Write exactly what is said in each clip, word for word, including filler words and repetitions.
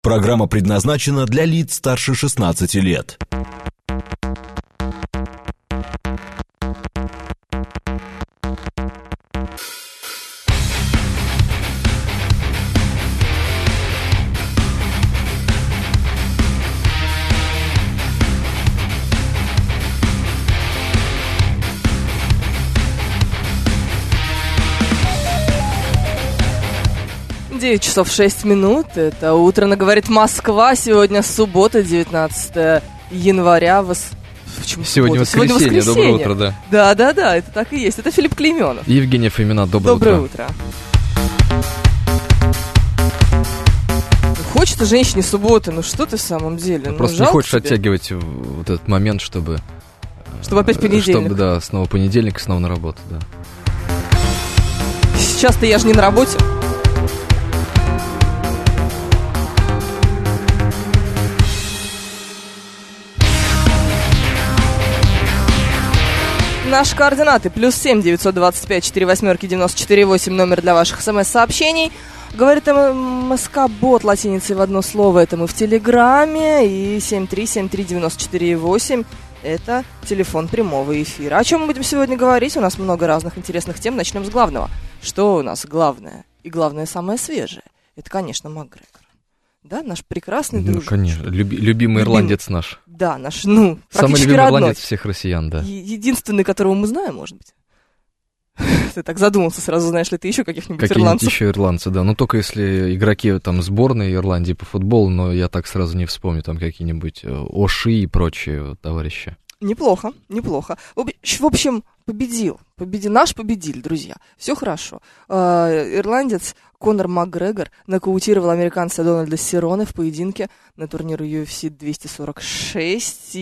Программа предназначена для лиц старше шестнадцати лет. девять часов шесть минут. Это утро, говорит Москва. Сегодня суббота, девятнадцатое января. Вос... Сегодня, Сегодня воскресенье. Доброе утро, да. Да, да, да, это так и есть. Это Филипп Клейменов. Евгения Фомина. Доброе, Доброе утро. утро. Хочется женщине субботы, ну что ты в самом деле? Ну, ну, просто не хочешь тебе оттягивать вот этот момент, чтобы... Чтобы опять понедельник. Чтобы, да, снова понедельник, снова на работу, да. Сейчас-то я же не на работе. Наши координаты. Плюс семь девятьсот двадцать пять четыре восьмерки девяносто четыре восемь. Номер для ваших смс-сообщений. Говорит МСК-бот латиницей в одно слово. Это мы в Телеграме. И семь три семь три девяносто четыре восемь. Это телефон прямого эфира. О чем мы будем сегодня говорить? У нас много разных интересных тем. Начнем с главного. Что у нас главное? И главное, самое свежее. Это, конечно, Макгрегор. Да, наш прекрасный друг. Ну, конечно, люби, любимый ирландец наш. Да, наш, ну, самый любимый родной. ирландец всех россиян, да. Единственный, которого мы знаем, может быть. Ты так задумался сразу, знаешь ли ты еще каких-нибудь Какие-нибудь ирландцев? еще ирландцы, да. Ну, только если игроки там сборной Ирландии по футболу, но я так сразу не вспомню, там какие-нибудь Оши и прочие товарищи. Неплохо, неплохо. В общем, победил. Победил. Наш победили, друзья. Все хорошо. Э, ирландец Конор Макгрегор нокаутировал американца Дональда Серроне в поединке на турнире ю эф си двести сорок шесть.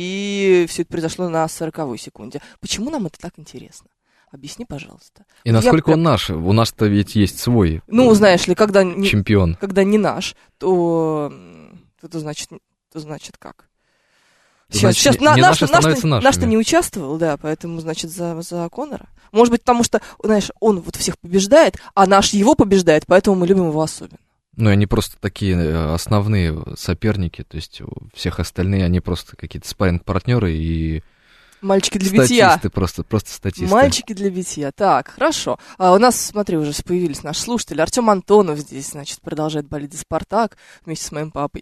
И все это произошло на сороковой секунде. Почему нам это так интересно? Объясни, пожалуйста. И насколько Я... он наш? У нас-то ведь есть свой ну, знаешь ли, когда не, чемпион. Когда не наш, то это значит, то значит как? Сейчас, значит, сейчас не, на, не наш, наши наш, наш, наш-то не участвовал, да, поэтому, значит, за, за Конора. Может быть, потому что, знаешь, он вот всех побеждает, а наш его побеждает, поэтому мы любим его особенно. Ну, они просто такие основные соперники, то есть всех остальные, они просто какие-то спарринг-партнеры и... Мальчики для битья. Статисты, просто, просто статисты. Мальчики для битья. Так, хорошо. А у нас, смотри, уже появились наши слушатели. Артем Антонов здесь, значит, продолжает болеть за «Спартак» вместе с моим папой.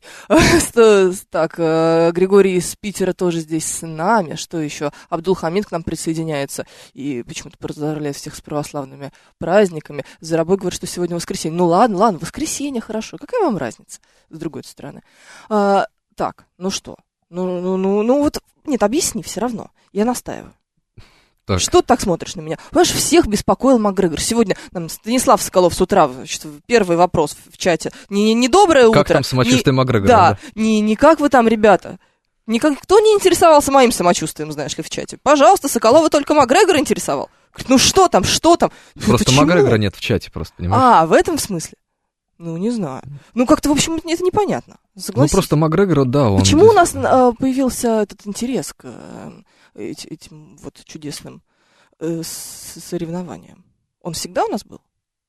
Так, Григорий из Питера тоже здесь с нами. Что еще? Абдулхамид к нам присоединяется и почему-то поздравляет всех с православными праздниками. Зарабой говорит, что сегодня воскресенье. Ну ладно, ладно, воскресенье, хорошо. Какая вам разница, с другой стороны? А, так, ну что? Ну, ну, ну, ну вот, нет, объясни все равно. Я настаиваю. Так. Что ты так смотришь на меня? Понимаешь, всех беспокоил Макгрегор. Сегодня нам Станислав Соколов с утра, значит, первый вопрос в чате. Не, не, не доброе утро. Как там самочувствие не, Макгрегора? Да, да? не, не как вы там, ребята. Никак, никто не интересовался моим самочувствием, знаешь ли, в чате. Пожалуйста, Соколова только Макгрегор интересовал. Говорит, ну что там, что там? Просто ну, Макгрегора нет в чате, просто, понимаешь? А, в этом смысле? Ну, не знаю. Ну, как-то, в общем, это непонятно. Согласись. Ну, просто Макгрегор, да, он... Почему у нас э, появился этот интерес к э, этим вот чудесным э, соревнованиям? Он всегда у нас был?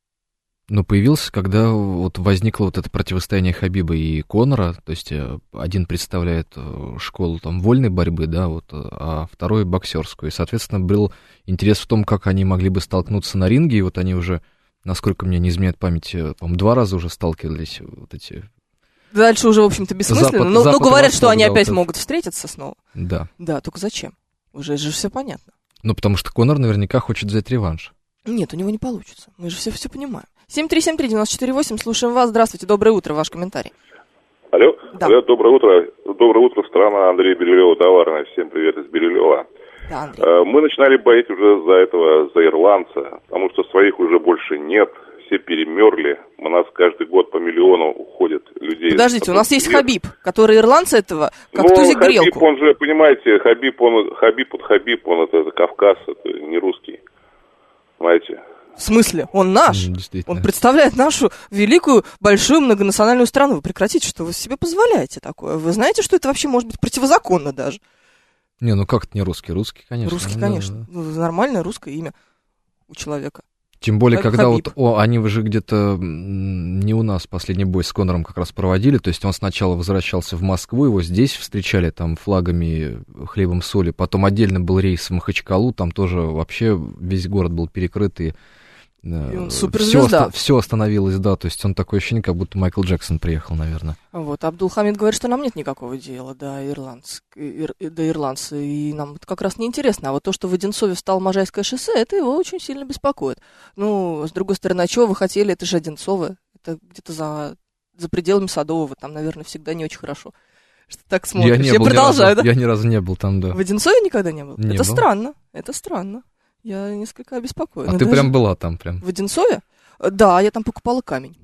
Ну, появился, когда вот возникло вот это противостояние Хабиба и Конора, то есть один представляет школу там вольной борьбы, да, вот, а второй боксерскую. И, соответственно, был интерес в том, как они могли бы столкнуться на ринге, и вот они уже, насколько мне не изменяет память, по-моему, два раза уже сталкивались, вот эти... Дальше уже, в общем-то, бессмысленно, Запад, но, Запад но говорят, Восток, что они да, опять вот могут встретиться снова. Да. Да, только зачем? Уже же все понятно. Ну, потому что Конор наверняка хочет взять реванш. Нет, у него не получится. Мы же все, все понимаем. семь три семь три девяносто четыре восемь, слушаем вас. Здравствуйте, доброе утро, ваш комментарий. Алло, да. Алло, доброе утро. Доброе утро, страна Андрея Бирюлева, товарная. Всем привет из Бирюлева. Да, Андрей. Мы начинали болеть уже за этого, за ирландца, потому что своих уже больше нет. Все перемерли. У нас каждый год по миллиону уходит людей. Подождите, у нас есть Хабиб, который ирландцы этого, как ну, тузик Хабиб, грелку. он же, понимаете, Хабиб, он, Хабиб, вот Хабиб, он это, это Кавказ, это не русский. Понимаете? В смысле? Он наш. Он представляет нашу великую, большую, многонациональную страну. Вы прекратите, что вы себе позволяете такое. Вы знаете, что это вообще может быть противозаконно даже? Не, ну как это не русский? Русский, конечно. Русский, ну, конечно. Да, да. Нормальное русское имя у человека. Тем более, как когда Хабиб. вот, о, они уже где-то не у нас последний бой с Конором как раз проводили, то есть он сначала возвращался в Москву, его здесь встречали там флагами, хлебом, соли, потом отдельно был рейс в Махачкалу, там тоже вообще весь город был перекрыт, и, и все, суперзвезда. все остановилось, да, то есть он такое ощущение, как будто Майкл Джексон приехал, наверное. Вот, Абдулхамид говорит, что нам нет никакого дела до, ирландц... ир... до ирландца, и нам это как раз не интересно. А вот то, что в Одинцове встало Можайское шоссе, это его очень сильно беспокоит. Ну, с другой стороны, а чего вы хотели? Это же Одинцово, это где-то за, за пределами Садового, там, наверное, всегда не очень хорошо. Что так смотришь. Я, не Я был продолжаю, ни разу, да? Я ни разу не был там, да. В Одинцове никогда не был? Не это был. странно, это странно. Я несколько обеспокоена. А ты даже... прям была там прям? В Одинцове? Да, я там покупала камень.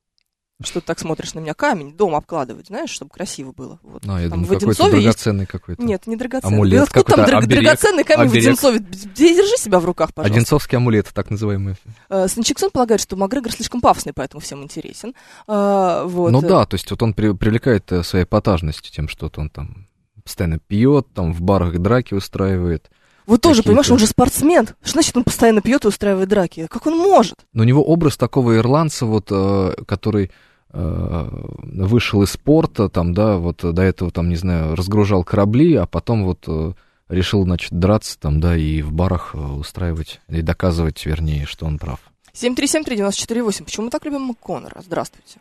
Что ты так смотришь на меня? Камень, дом обкладывать, знаешь, чтобы красиво было. Вот. А, я там думаю, какой-то есть... драгоценный какой-то. Нет, не драгоценный. Амулет Откуда там какой-то, драг... оберег, драгоценный камень оберег. в Одинцове? Держи себя в руках, пожалуйста. Одинцовский амулет, так называемый. Uh, Санчиксон полагает, что Макгрегор слишком пафосный, поэтому всем интересен. Uh, вот. Ну да, то есть вот он при, привлекает своей эпатажностью тем, что он там постоянно пьет, там в барах драки устраивает. Вот тоже, какие-то... понимаешь, он же спортсмен. Что значит, он постоянно пьет и устраивает драки? Как он может? Но у него образ такого ирландца, вот, э, который э, вышел из спорта, там, да, вот до этого, там, не знаю, разгружал корабли, а потом вот э, решил, значит, драться там, да, и в барах э, устраивать, и доказывать, вернее, что он прав. семь три семь три девять четыре восемь. Почему мы так любим Конора? Здравствуйте.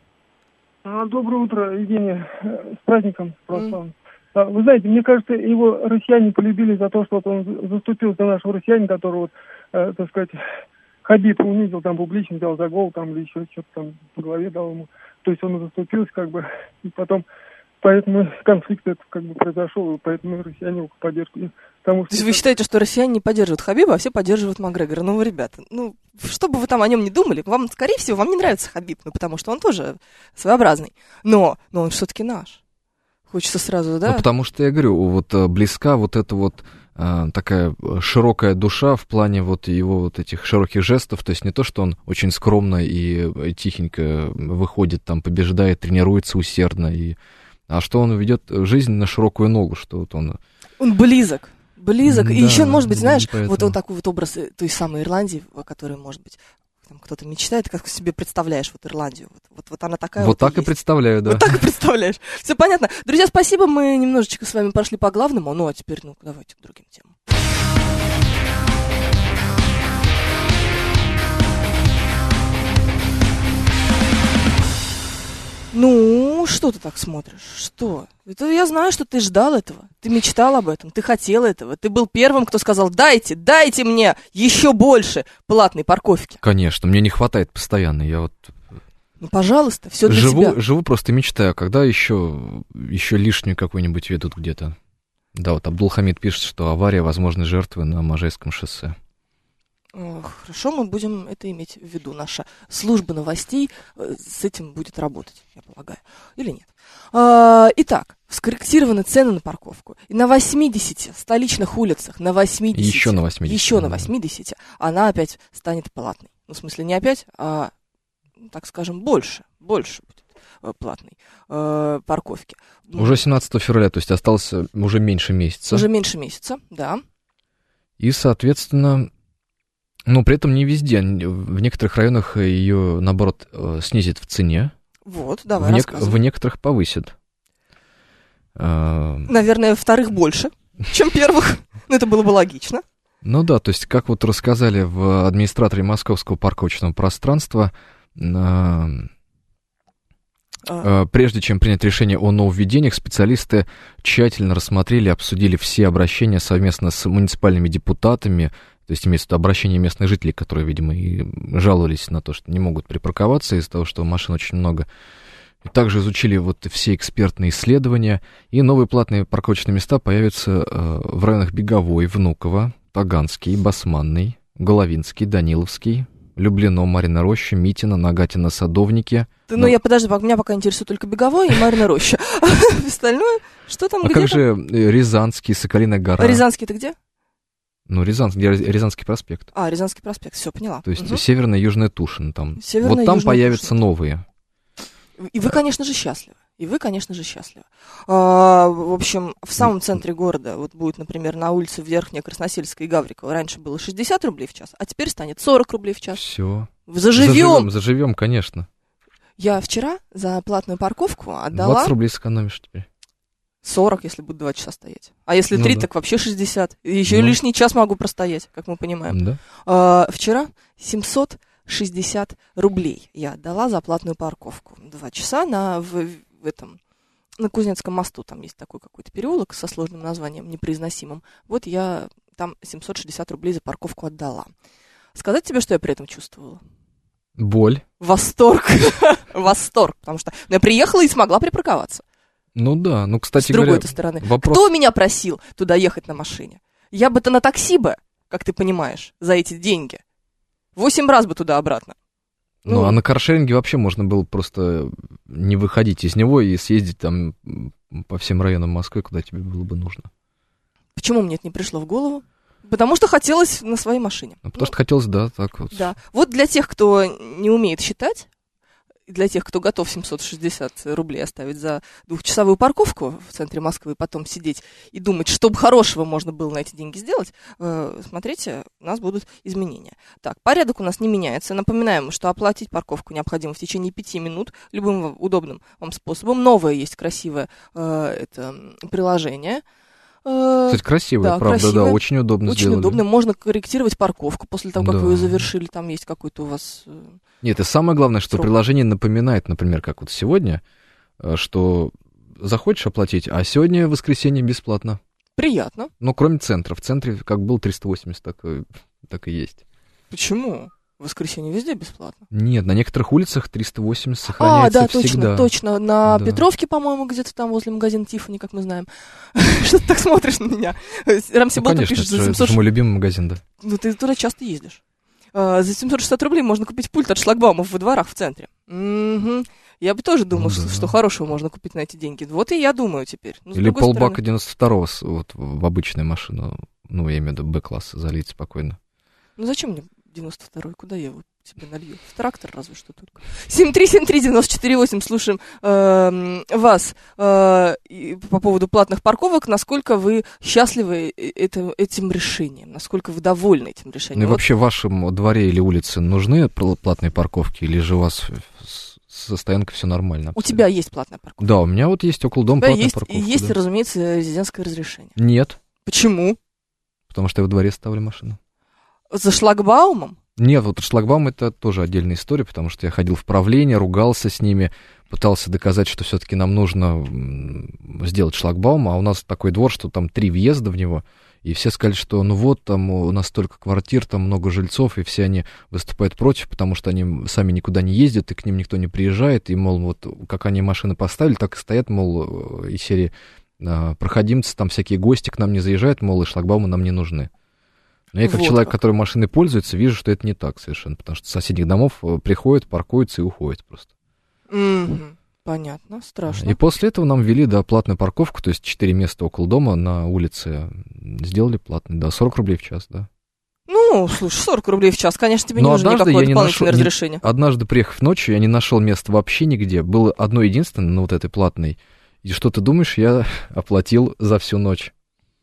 А, доброе утро, Евгения. С праздником православным. Mm. Вы знаете, мне кажется, его россияне полюбили за то, что вот он заступил за нашего россиянина, который, вот, э, так сказать, Хабиб унизил, там публично дал за гол, там, или еще что-то там по голове дал ему. То есть он заступился, как бы, и потом, поэтому конфликт этот, как бы, произошел, и поэтому россияне его поддерживают. Потому что... То есть вы считаете, что россияне не поддерживают Хабиба, а все поддерживают Макгрегора? Ну, вы, ребята, ну, что бы вы там о нем не думали, вам, скорее всего, вам не нравится Хабиб, ну, потому что он тоже своеобразный. Но, но он все-таки наш. Хочется сразу, да? Ну, потому что, я говорю, вот близка вот эта вот а, такая широкая душа в плане вот его вот этих широких жестов, то есть не то, что он очень скромно и тихенько выходит, там, побеждает, тренируется усердно, и... а что он ведет жизнь на широкую ногу, что вот он... Он близок, близок, да, и еще, может быть, знаешь, поэтому... вот он такой вот образ той самой Ирландии, о которой, может быть, там кто-то мечтает, как себе представляешь вот Ирландию. Вот, вот, вот она такая вот. Вот так и есть. представляю, да. Вот так и представляешь. Все понятно. Друзья, спасибо, мы немножечко с вами прошли по главному, ну а теперь, ну, давайте к другим темам. Ну, что ты так смотришь? Что? Это я знаю, что ты ждал этого. Ты мечтал об этом, ты хотел этого. Ты был первым, кто сказал: дайте, дайте мне еще больше платной парковки. Конечно, мне не хватает постоянно. Я вот... Ну, пожалуйста, все для живу, тебя. Живу просто мечтаю, когда еще, еще лишнюю какую-нибудь ведут где-то. Да, вот Абдулхамид пишет, что авария возможной жертвы на Можайском шоссе. Хорошо, мы будем это иметь в виду. Наша служба новостей с этим будет работать, я полагаю. Или нет? Итак, скорректированы цены на парковку. И на восьмидесяти столичных улицах, на восьмидесяти, еще на восьмидесяти, еще на восьмидесяти, она опять станет платной. Ну, в смысле, не опять, а, так скажем, больше, больше будет платной э, парковки. Уже семнадцатого февраля, то есть осталось уже меньше месяца. Уже меньше месяца, да. И, соответственно... Но при этом не везде. В некоторых районах ее, наоборот, снизит в цене. Вот, давай, в, рассказывай. в некоторых повысит. Наверное, вторых больше, чем первых. Ну, это было бы логично. Ну да, то есть, как вот рассказали в администраторе Московского парковочного пространства, а. прежде чем принять решение о нововведениях, специалисты тщательно рассмотрели, обсудили все обращения совместно с муниципальными депутатами, то есть имеется в виду обращение местных жителей, которые, видимо, и жаловались на то, что не могут припарковаться из-за того, что машин очень много. И также изучили вот все экспертные исследования, и новые платные парковочные места появятся в районах Беговой, Внуково, Таганский, Басманный, Головинский, Даниловский, Люблино, Марьина Роща, Митино, Нагатино, Садовники. Ты, ну, ну, я подожди, меня пока интересует только Беговой и Марьина Роща. Остальное, что там, где-то? А как же Рязанский, Соколиная гора? Рязанский ты где? Ну, Рязанский, Рязанский проспект. А, Рязанский проспект, все, поняла. То есть угу. Северная и Южная Тушина там. Северная, вот там Южная появятся Тушина. Новые. И вы, конечно же, счастливы. И вы, конечно же, счастливы. А, в общем, в самом центре города, вот будет, например, на улице Верхняя Красносельская и Гаврикова, раньше было шестьдесят рублей в час, а теперь станет сорок рублей в час. Все. Заживем! Заживем, заживем, конечно. Я вчера за платную парковку отдала... двадцать рублей сэкономишь теперь. сорок, если буду два часа стоять. А если три, ну, да. так вообще шестьдесят. Еще ну. лишний час могу простоять, как мы понимаем. Да. А, вчера семьсот шестьдесят рублей я отдала за платную парковку. Два часа на, в, в этом, на Кузнецком мосту. Там есть такой какой-то переулок со сложным названием, непроизносимым. Вот я там семьсот шестьдесят рублей за парковку отдала. Сказать тебе, что я при этом чувствовала? Боль. Восторг. Восторг. Потому что я приехала и смогла припарковаться. Ну да, ну, кстати С другой говоря, стороны. вопрос... Кто меня просил туда ехать на машине? Я бы-то на такси бы, как ты понимаешь, за эти деньги. Восемь раз бы туда-обратно. Ну, ну, а на каршеринге вообще можно было просто не выходить из него и съездить там по всем районам Москвы, куда тебе было бы нужно. Почему мне это не пришло в голову? Потому что хотелось на своей машине. Ну, потому ну, что хотелось, да, так вот. Да. Вот для тех, кто не умеет считать, для тех, кто готов семьсот шестьдесят рублей оставить за двухчасовую парковку в центре Москвы, потом сидеть и думать, что бы хорошего можно было на эти деньги сделать, э, смотрите, у нас будут изменения. Так, порядок у нас не меняется. Напоминаем, что оплатить парковку необходимо в течение пяти минут любым удобным вам способом. Новое есть красивое э, это приложение. Кстати, красивое, да, правда, красивое, да, очень удобно очень сделали. Очень удобно, можно корректировать парковку после того, как да. вы ее завершили, там есть какой-то у вас... Нет, и самое главное, что срок. Приложение напоминает, например, как вот сегодня, что захочешь оплатить, а сегодня воскресенье бесплатно. Приятно. Ну, кроме центра, в центре как был триста восемьдесят, так, так и есть. Почему? В воскресенье везде бесплатно? Нет, на некоторых улицах триста восемьдесят сохраняется а, да, всегда. точно, точно. На да. Петровке, по-моему, где-то там возле магазина Тиффани, как мы знаем. Что ты так смотришь на меня? Рамси ну, Болтон пишет за семьсот... это же мой любимый магазин, да. Ну, ты туда часто ездишь. За семьсот шестьдесят рублей можно купить пульт от шлагбаумов во дворах в центре. Угу. Я бы тоже думал, ну, что, да. что хорошего можно купить на эти деньги. Вот и я думаю теперь. Ну, или полбака девяносто второго вот, в обычную машину, ну, я имею в виду Б-класса, залить спокойно. Ну, зачем мне девяносто второй? Куда я его тебе налью? В трактор разве что только. семь три семь три девять четыре восемь. Слушаем э, вас э, по поводу платных парковок. Насколько вы счастливы это, этим решением? Насколько вы довольны этим решением? Ну и вот. Вообще в вашем дворе или улице нужны платные парковки? Или же у вас со стоянкой все нормально? Абсолютно? У тебя есть платная парковка? Да, у меня вот есть около дома платная есть, парковка. И есть, да. разумеется, резидентское разрешение? Нет. Почему? Потому что я во дворе ставлю машину. За шлагбаумом? Нет, вот шлагбаум это тоже отдельная история, потому что я ходил в правление, ругался с ними, пытался доказать, что все-таки нам нужно сделать шлагбаум, а у нас такой двор, что там три въезда в него, и все сказали, что ну вот, там у нас столько квартир, там много жильцов, и все они выступают против, потому что они сами никуда не ездят, и к ним никто не приезжает, и, мол, вот как они машины поставили, так и стоят, мол, из серии проходимцы, там всякие гости к нам не заезжают, мол, и шлагбаумы нам не нужны. Но я как вот человек, как. который машиной пользуется, вижу, что это не так совершенно, потому что с соседних домов приходят, паркуются и уходят просто. Mm-hmm. Понятно, страшно. И после этого нам ввели, да, платную парковку, то есть четыре места около дома на улице сделали платные, да, сорок рублей в час, да. Ну, слушай, сорок рублей в час, конечно, тебе Но не нужно никакое дополнительное нашел, разрешение. Не, однажды, приехав ночью, я не нашел места вообще нигде, было одно единственное на вот этой платной, и что ты думаешь, я оплатил за всю ночь.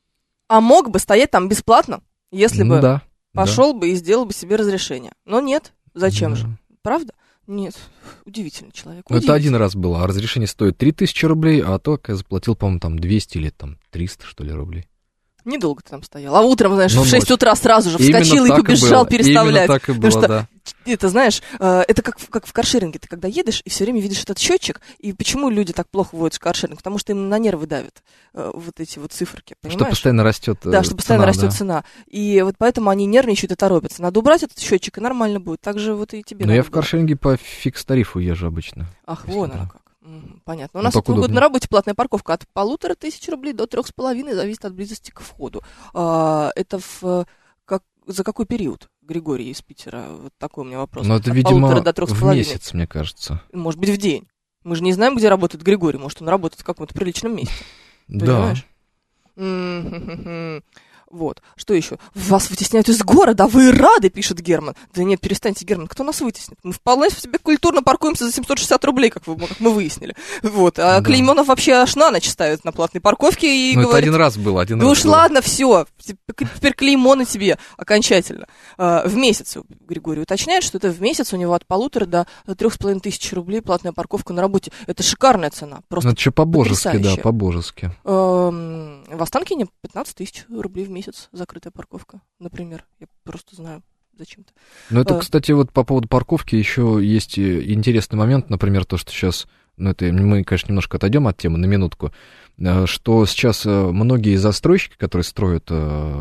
А мог бы стоять там бесплатно? Если ну, бы да, пошел да. бы и сделал бы себе разрешение. Но нет. Зачем да. же? Правда? Нет. Удивительный человек. Ну, это один раз было, а разрешение стоит три тысячи рублей, а то я заплатил, по-моему, там двести или там триста, что ли, рублей. Недолго ты там стоял. А утром, знаешь, Но в шесть ночь. утра сразу же вскочил Именно и побежал и переставлять. Именно так и было, что, да. Это, знаешь, это как, как в каршеринге. Ты когда едешь и все время видишь этот счетчик, и почему люди так плохо водят в каршеринг? Потому что им на нервы давят вот эти вот циферки, понимаешь? Что постоянно растет цена. Да, что постоянно цена, растет да. цена. И вот поэтому они нервничают и торопятся. Надо убрать этот счетчик, и нормально будет. Так же вот и тебе. Но я в каршеринге по фикс-тарифу езжу обычно. Ах, вон оно как. Понятно. У ну, нас вот на работе платная парковка от полутора тысяч рублей до трех с половиной, зависит от близости к входу. А, это в, как, за какой период, Григорий из Питера? Вот такой у меня вопрос. Ну, это, от видимо, до в месяц, мне кажется. Может быть, в день. Мы же не знаем, где работает Григорий. Может, он работает в каком-то приличном месте. Да. Понимаешь? Вот. Что еще? Вас вытесняют из города, а вы рады, пишет Герман. Да нет, перестаньте, Герман, кто нас вытеснит? Мы вполне себе культурно паркуемся за семьсот шестьдесят рублей, как, вы, как мы выяснили. Вот. А да. Клейменов вообще аж на ночь ставят на платной парковке и ну, говорит... это один раз было, один да раз уж было. ладно, все, теперь клеймо на тебе окончательно. А, в месяц, Григорий уточняет, что это в месяц у него от полутора до трех с половиной тысяч рублей платная парковка на работе. Это шикарная цена, просто ну, это что, по-божески, да, по-божески. Эм, в Останкине пятнадцать тысяч рублей в месяц закрытая парковка, например. Я просто знаю зачем-то. Ну, это, а, кстати, вот по поводу парковки еще есть интересный момент, например, то, что сейчас, ну, это мы, конечно, немножко отойдем от темы на минутку, что сейчас многие застройщики, которые строят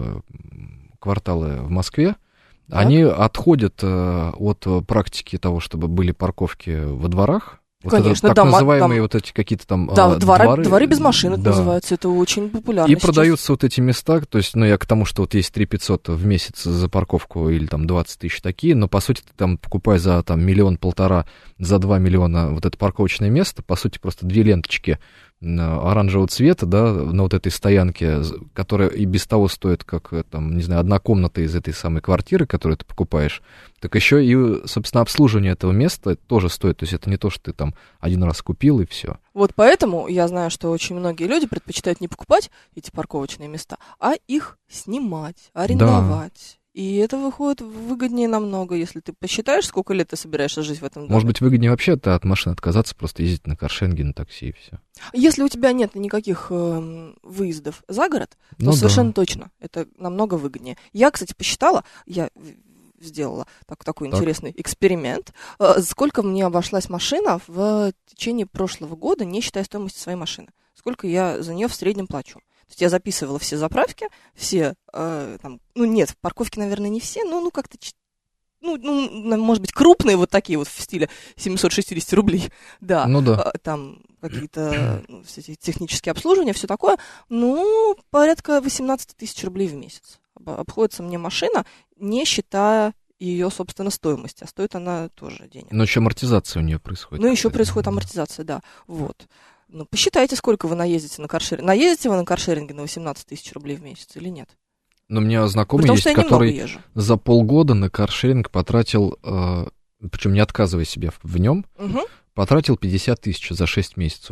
кварталы в Москве, так. они отходят от практики того, чтобы были парковки во дворах. Вот конечно, это, так дома, называемые там, вот эти какие-то там да, а, дворы, дворы, дворы без машин, это да. называется, это очень популярно И сейчас. продаются вот эти места, то есть, ну, я к тому, что вот есть три тысячи пятьсот в месяц за парковку или там двадцать тысяч такие, но, по сути, ты там покупаешь за там миллион-полтора, за два миллиона вот это парковочное место, по сути, просто две ленточки оранжевого цвета, да, на вот этой стоянке, которая и без того стоит, как, там, не знаю, одна комната из этой самой квартиры, которую ты покупаешь, так еще и, собственно, обслуживание этого места тоже стоит, то есть это не то, что ты там один раз купил и все. Вот поэтому я знаю, что очень многие люди предпочитают не покупать эти парковочные места, а их снимать, арендовать. Да. И это выходит выгоднее намного, если ты посчитаешь, сколько лет ты собираешься жить в этом доме. Может быть, выгоднее вообще от машины отказаться, просто ездить на каршеринге, на такси и все. Если у тебя нет никаких э, выездов за город, то ну совершенно да. точно это намного выгоднее. Я, кстати, посчитала, я сделала так, такой так. интересный эксперимент, э, сколько мне обошлась машина в течение прошлого года, не считая стоимости своей машины. Сколько я за нее в среднем плачу. То есть я записывала все заправки, все, э, там, ну нет, в парковке, наверное, не все, но ну как-то, ну, ну, может быть, крупные вот такие вот в стиле семьсот шестьдесят рублей, да, ну, да. Э, там какие-то ну, эти технические обслуживания, все такое, ну, порядка восемнадцать тысяч рублей в месяц. Обходится мне машина, не считая ее, собственно, стоимости, а стоит она тоже денег. Но еще амортизация у нее происходит. Ну, еще происходит амортизация, да, вот. Ну, посчитайте, сколько вы наездите на каршеринге. Наездите вы на каршеринге на восемнадцать тысяч рублей в месяц или нет? Но у меня знакомый Потому есть, который за полгода на каршеринг потратил, э, причем не отказывая себе в, в нем, угу. потратил пятьдесят тысяч за шесть месяцев.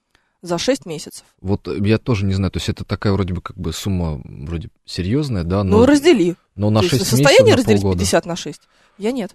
За шесть месяцев? Вот я тоже не знаю, то есть это такая вроде бы как бы сумма вроде серьезная, да? Но, ну, раздели. Но на шесть месяцев, состояние на разделить полгода. пятьдесят на шесть? Я нет.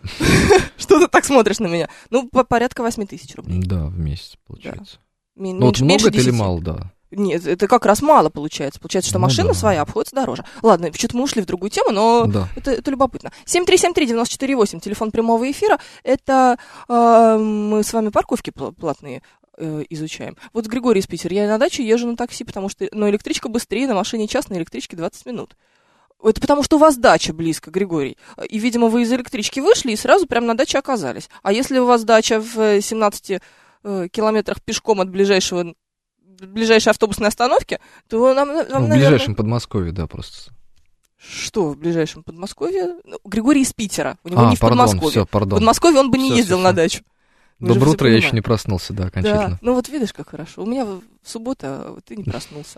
Что ты так смотришь на меня? Ну, порядка восемь тысяч рублей. Да, в месяц, получается. Да. Ну, вот много это или мало, да? Нет, это как раз мало получается. Получается, что ну, машина да. своя обходится дороже. Ладно, что-то мы ушли в другую тему, но да. это, это любопытно. семь три семь три девять четыре восемь, телефон прямого эфира. Это э, мы с вами парковки платные э, изучаем. Вот Григорий из Питера. Я на дачу езжу на такси, потому что ну, электричка быстрее, на машине час, на электричке двадцать минут. Это потому, что у вас дача близко, Григорий. И, видимо, вы из электрички вышли и сразу прямо на даче оказались. А если у вас дача в семнадцати э, километрах пешком от ближайшего, ближайшей автобусной остановки, то нам, нам ну, в наверное... ближайшем Подмосковье, да, просто. Что в ближайшем Подмосковье? Григорий из Питера. У него а, не в пардон, Подмосковье. Все, пардон. В Подмосковье он бы не все, ездил все, на все. дачу. Вы Доброе утро, я понимаете. еще не проснулся, да, окончательно. Да, ну вот видишь, как хорошо. У меня в суббота, а ты не проснулся.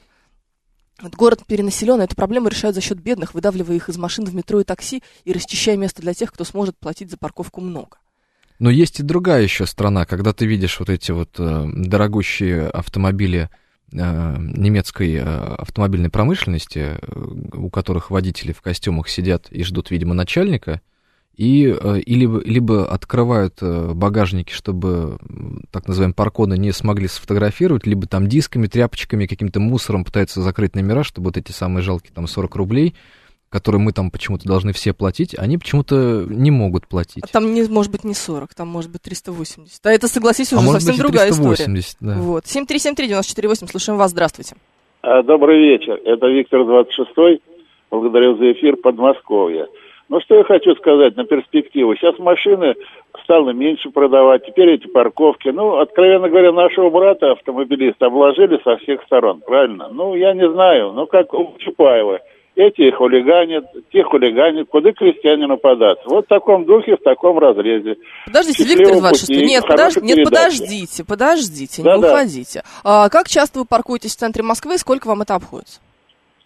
Вот город перенаселен, эту проблему решают за счет бедных, выдавливая их из машин в метро и такси и расчищая место для тех, кто сможет платить за парковку много. Но есть и другая еще страна, когда ты видишь вот эти вот э, дорогущие автомобили э, немецкой э, автомобильной промышленности, э, у которых водители в костюмах сидят и ждут, видимо, начальника, и, э, и либо, либо открывают э, багажники, чтобы, так называемые, парконы не смогли сфотографировать, либо там дисками, тряпочками, каким-то мусором пытаются закрыть номера, чтобы вот эти самые жалкие там сорок рублей, которые мы там почему-то должны все платить, они почему-то не могут платить. А там, не, может быть, не сорок, там может быть триста восемьдесят. А это, согласись, уже а совсем быть, другая триста восемьдесят, история. Да. Вот. семь три семь три девять четыре восемь, слушаем вас, здравствуйте. Добрый вечер, это Виктор двадцать шестой, благодарю за эфир, Подмосковье. Ну, что я хочу сказать на перспективу. Сейчас машины стало меньше продавать, теперь эти парковки. Ну, откровенно говоря, нашего брата, автомобилиста, обложили со всех сторон, правильно? Ну, я не знаю, ну, как у Чапаева. Эти хулиганят, те хулиганят, куда крестьянину податься. Вот в таком духе, в таком разрезе. Подождите, Виктор двадцать шестой, нет, подож... нет, подождите, подождите, да, не да. уходите. А как часто вы паркуетесь в центре Москвы и сколько вам это обходится?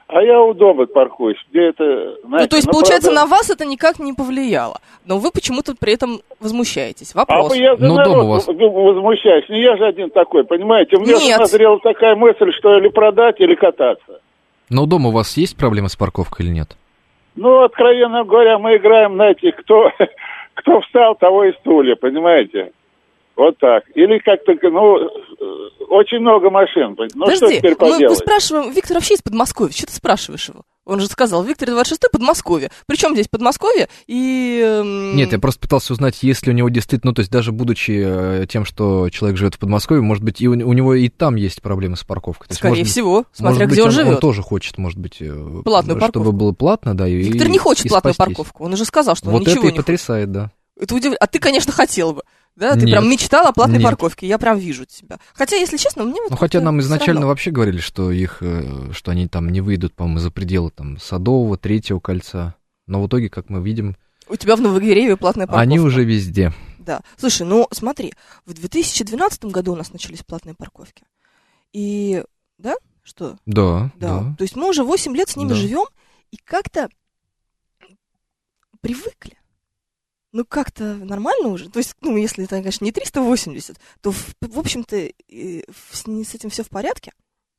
А я у дома паркуюсь, где это, знаете... Ну, то есть, ну, получается, правда... на вас это никак не повлияло, но вы почему-то при этом возмущаетесь. Вопрос. А я за Но народ дома у вас... возмущаюсь, не я же один такой, понимаете? У меня Нет. назрела такая мысль, что или продать, или кататься. Но дома у вас есть проблемы с парковкой или нет? Ну, откровенно говоря, мы играем, знаете, кто, кто встал, того и стулья, понимаете? Вот так. Или как-то, ну, очень много машин. Ну, Подожди, что теперь мы, поделать? мы спрашиваем, Виктор вообще из Подмосковья, что ты спрашиваешь его? Он же сказал, Виктор двадцать шестой Подмосковье. Причем здесь Подмосковье и... Эм... Нет, я просто пытался узнать, есть ли у него действительно, ну, то есть даже будучи э, тем, что человек живет в Подмосковье, может быть, и у, у него и там есть проблемы с парковкой. То есть, Скорее может всего, быть, смотря может где быть, он, он живет. Он тоже хочет, может быть, платную чтобы парковку. было платно, да. И, Виктор не хочет и платную спастись. парковку. Он уже сказал, что он вот ничего это и не потрясает, хочет. да. Это удив... А ты, конечно, хотел бы. Да, ты Нет. прям мечтал о платной Нет. парковке, я прям вижу тебя. Хотя, если честно, мне вот... Ну, хотя нам всё изначально равно. вообще говорили, что их, э, что они там не выйдут, по-моему, за пределы там Садового, Третьего кольца. Но в итоге, как мы видим, У тебя в Новогирееве платная парковка. они уже везде. Да. Слушай, ну смотри, в две тысячи двенадцатом году у нас начались платные парковки. И, да, что? Да, Да. да. То есть мы уже восемь лет с ними Да. живем и как-то привыкли. Ну, как-то нормально уже. То есть, ну, если это, конечно, не триста восемьдесят, то, в, в общем-то, и с, с этим все в порядке.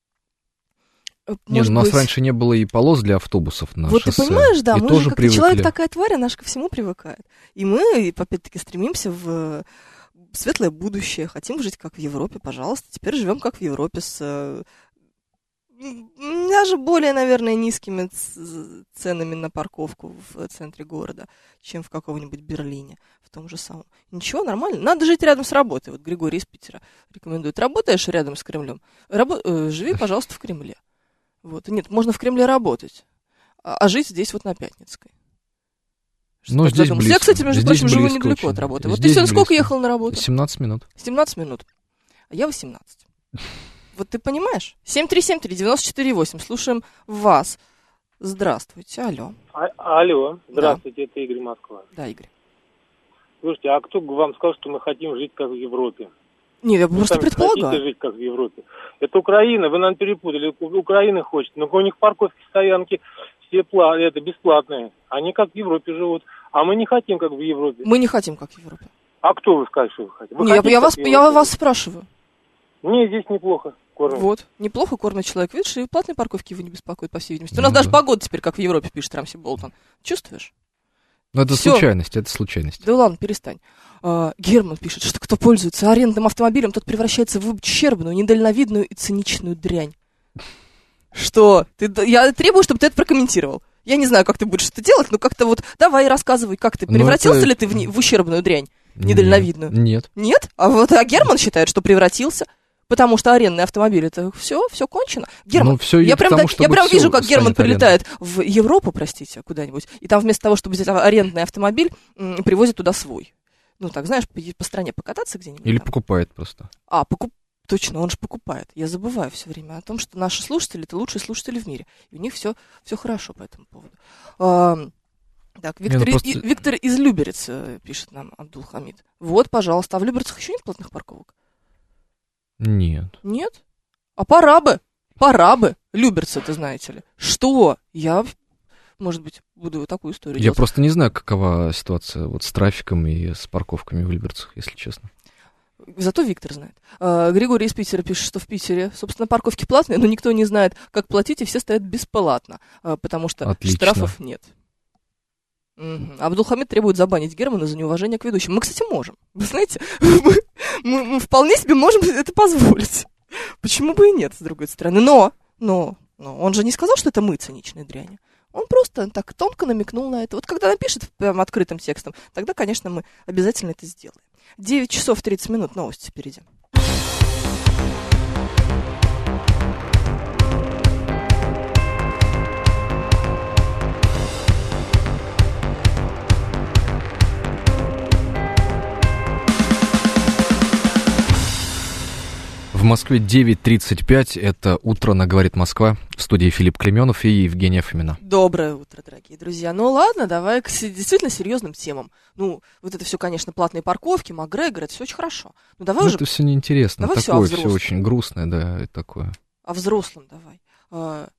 Не, Может ну, у нас быть... раньше не было и полос для автобусов на Вот шоссе. ты понимаешь, да, и мы тоже же как привыкли. человек такая тварь, наш ко всему привыкает. И мы, опять-таки, стремимся в светлое будущее, хотим жить как в Европе, пожалуйста. Теперь живем как в Европе с даже более, наверное, низкими ценами на парковку в центре города, чем в каком-нибудь Берлине, в том же самом. Ничего, нормально. Надо жить рядом с работой. Вот Григорий из Питера рекомендует. Работаешь рядом с Кремлем? Рабо- э, живи, пожалуйста, в Кремле. Вот. Нет, можно в Кремле работать, а, а жить здесь вот на Пятницкой. Ну, Так здесь задумался. близко. Я, кстати, между Здесь прочим, живу близко недалеко очень. от работы. Вот ты Здесь сегодня сколько близко. ехал на работу? семнадцать минут. семнадцать минут. А я восемнадцать. Вот ты понимаешь? семь три семь три девять четыре восемь. Слушаем вас. Здравствуйте, алло. А- алло, здравствуйте, да. Это Игорь Москва. Да, Игорь. Слушайте, а кто вам сказал, что мы хотим жить как в Европе? Нет, я Вы просто сами предполагаю. хотите жить как в Европе? Это Украина, вы нам перепутали. У- Украина хочет, но у них парковки, стоянки все пла- это бесплатные. Они как в Европе живут, а мы не хотим как в Европе. Мы не хотим, как в Европе. А кто вы скажете, что вы хотите? Вы Не, я, хотите, я как вас, в я Европе? вас спрашиваю. Не, здесь неплохо кормят. Вот. Неплохо кормит человек. Видишь, и платные парковки его не беспокоят, по всей видимости. У Ну нас даже да. погода теперь, как в Европе, пишет Рамси Болтон. Чувствуешь? Ну, это Всё. случайность, это случайность. Да ладно, перестань. А, Герман пишет, что кто пользуется арендным автомобилем, тот превращается в ущербную, недальновидную и циничную дрянь. Что? Ты, я требую, чтобы ты это прокомментировал. Я не знаю, как ты будешь это делать, но как-то вот давай рассказывай, как ты Ну, превратился это- ли ты в, не- в ущербную дрянь, недальновидную? Нет. Нет? А вот а Герман считает, что превратился. Потому что арендный автомобиль, это все, все кончено. Герман, Ну, всё я идёт к прям, тому, да- чтобы я прям всё вижу, как Герман станет прилетает в Европу, простите, куда-нибудь, и там вместо того, чтобы взять арендный автомобиль, м, привозит туда свой. Ну, так, знаешь, по, по стране покататься где-нибудь. Или там. покупает просто. А, покуп... Точно, он же покупает. Я забываю все время о том, что наши слушатели — это лучшие слушатели в мире. И у них все, все хорошо по этому поводу. А, так, Виктор, Не, ну и- просто- и- Виктор из Люберец э, пишет нам, Абдулхамид. Вот, пожалуйста. А в Люберцах еще нет платных парковок? Нет. Нет? А пора бы. Пора бы. Люберцы, это знаете ли. Что? Я, может быть, буду вот такую историю Я делать. просто не знаю, какова ситуация вот с трафиком и с парковками в Люберцах, если честно. Зато Виктор знает. А, Григорий из Питера пишет, что в Питере, собственно, парковки платные, но никто не знает, как платить, и все стоят бесплатно, а, потому что Отлично. штрафов нет. Мгм. Абдулхамид требует забанить Германа за неуважение к ведущим. Мы, кстати, можем. Вы знаете, мы, мы- мы вполне себе можем это позволить. Почему бы и нет, с другой стороны. Но, но, но он же не сказал, что это мы циничные дряни. Он просто так тонко намекнул на это. Вот когда напишет прям открытым текстом, тогда, конечно, мы обязательно это сделаем. девять часов тридцать минут, новости впереди. В Москве девять тридцать пять, это «Утро на «Говорит Москва», в студии Филипп Клеменов и Евгения Фомина. Доброе утро, дорогие друзья. Ну ладно, давай к с- действительно серьезным темам. Ну, вот это все, конечно, платные парковки, Макгрегор, это все очень хорошо. Ну давай Ну, уже это все неинтересно, давай всё о такое все взрослом. очень грустное, да, и такое. о взрослом давай. А,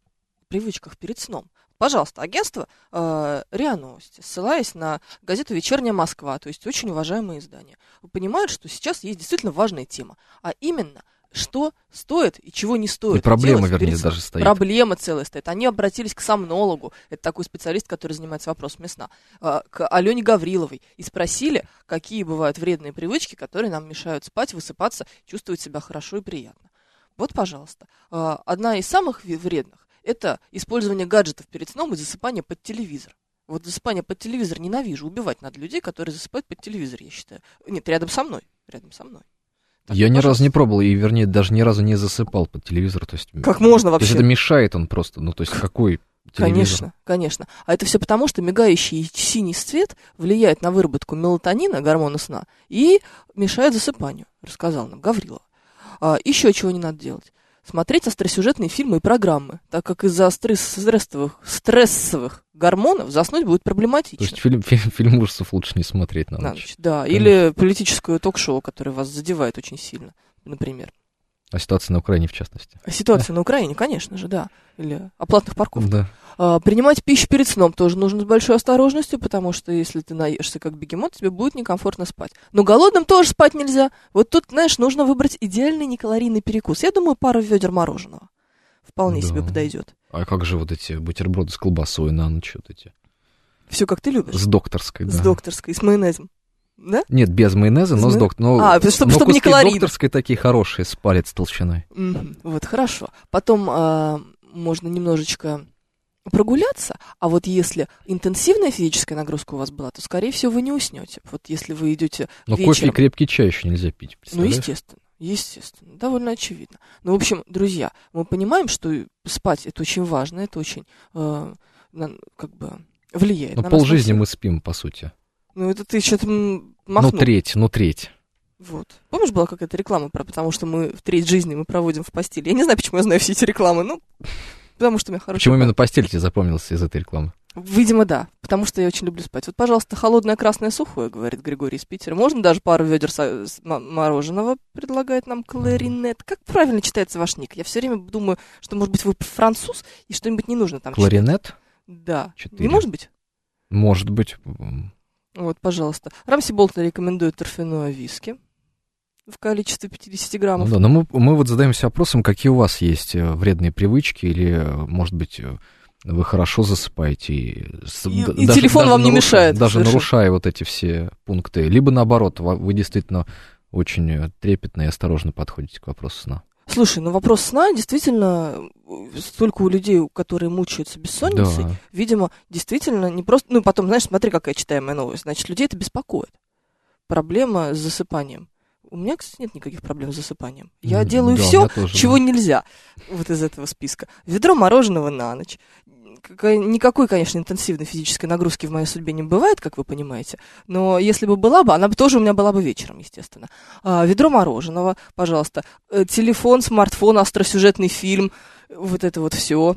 привычках перед сном. Пожалуйста, агентство э, РИА Новости, ссылаясь на газету «Вечерняя Москва», то есть очень уважаемое издание, понимают, что сейчас есть действительно важная тема, а именно, что стоит и чего не стоит. И проблема, делать вернее, перед сном. даже стоит. Проблема целая стоит. Они обратились к сомнологу, это такой специалист, который занимается вопросами сна, э, к Алене Гавриловой, и спросили, какие бывают вредные привычки, которые нам мешают спать, высыпаться, чувствовать себя хорошо и приятно. Вот, пожалуйста, э, одна из самых вредных — это использование гаджетов перед сном и засыпание под телевизор. Вот засыпание под телевизор ненавижу. Убивать надо людей, которые засыпают под телевизор, я считаю. Нет, рядом со мной. Рядом со мной. Так, я ну, ни пожалуйста. разу не пробовал, и, вернее, даже ни разу не засыпал под телевизор. То есть, Как можно вообще? То есть это мешает он просто. Ну, то есть какой телевизор? Конечно, конечно. А это все потому, что мигающий синий цвет влияет на выработку мелатонина, гормона сна, и мешает засыпанию, рассказал нам Гаврилова. А, еще чего не надо делать. Смотреть остросюжетные фильмы и программы, так как из-за стрессовых, стрессовых гормонов заснуть будет проблематично. То есть фильм, фильм, фильм ужасов лучше не смотреть на На ночь. ночь, да. Конечно. Или политическое ток-шоу, которое вас задевает очень сильно, например. А ситуация на Украине, в частности. А ситуация на Украине, конечно же, да. Или о платных парковках. Да. А, принимать пищу перед сном тоже нужно с большой осторожностью, потому что если ты наешься как бегемот, тебе будет некомфортно спать. Но голодным тоже спать нельзя. Вот тут, знаешь, нужно выбрать идеальный некалорийный перекус. Я думаю, пару ведер мороженого вполне Да. себе подойдет. А как же вот эти бутерброды с колбасой на ночь вот эти? Все как ты любишь. С докторской, да. С докторской, с майонезом. Да? Нет, без майонеза, но Без с ма- докторской. Но, А, чтобы- но чтобы не куски калорийно. докторской такие хорошие, с палец толщиной. Мгм. Вот, хорошо. Потом а, можно немножечко прогуляться, а вот если интенсивная физическая нагрузка у вас была, то, скорее всего, вы не уснете. Вот если вы идете Но кофе и вечером... крепкий чай еще нельзя пить, Ну, представляешь? естественно, естественно, довольно очевидно. Ну, в общем, друзья, мы понимаем, что спать это очень важно, это очень, э, на- как бы, влияет Ну, на нас. полжизни на мы всех. спим, по сути. Ну, это ты что-то Ну, махнул. треть, ну, треть. Вот. Помнишь, была какая-то реклама про, потому что мы в треть жизни мы проводим в постели. Я не знаю, почему я знаю все эти рекламы, ну, потому что у меня хороший Почему память. именно постель тебе запомнился из этой рекламы? Видимо, да, потому что я очень люблю спать. Вот, пожалуйста, холодное красное сухое, говорит Григорий из Питера. Можно даже пару ведер со- с- м- мороженого, предлагает нам Кларинет. Как правильно читается ваш ник? Я все время думаю, что, может быть, вы француз, и что-нибудь не нужно там читать. Кларинет? Да. Четыре. Не может быть? Может быть. Вот, пожалуйста. Рамси Болтон рекомендует торфяное виски в количестве пятьдесят Ну, граммов. да, но мы, мы вот задаемся вопросом, какие у вас есть э, вредные привычки, или, э, может быть, э, вы хорошо засыпаете. И, с- И- д- и телефон вам не наруша- мешает Даже совершенно. нарушая вот эти все пункты. Либо наоборот, ва- вы действительно очень э, трепетно и осторожно подходите к вопросу сна. Слушай, ну вопрос сна действительно, э, столько у людей, которые мучаются бессонницей, Да. видимо, действительно не просто... Ну, потом, знаешь, смотри, какая читаемая новость. Значит, людей это беспокоит. Проблема с засыпанием. У меня, кстати, нет никаких проблем с засыпанием. Я М, делаю да, у все, меня тоже, чего да. нельзя вот из этого списка. Ведро мороженого на ночь. Какая- Никакой, конечно, интенсивной физической нагрузки в моей судьбе не бывает, как вы понимаете. Но если бы была бы, она бы тоже у меня была бы вечером, естественно. А, ведро мороженого, пожалуйста. Э, Телефон, смартфон, остросюжетный фильм. Вот это вот все.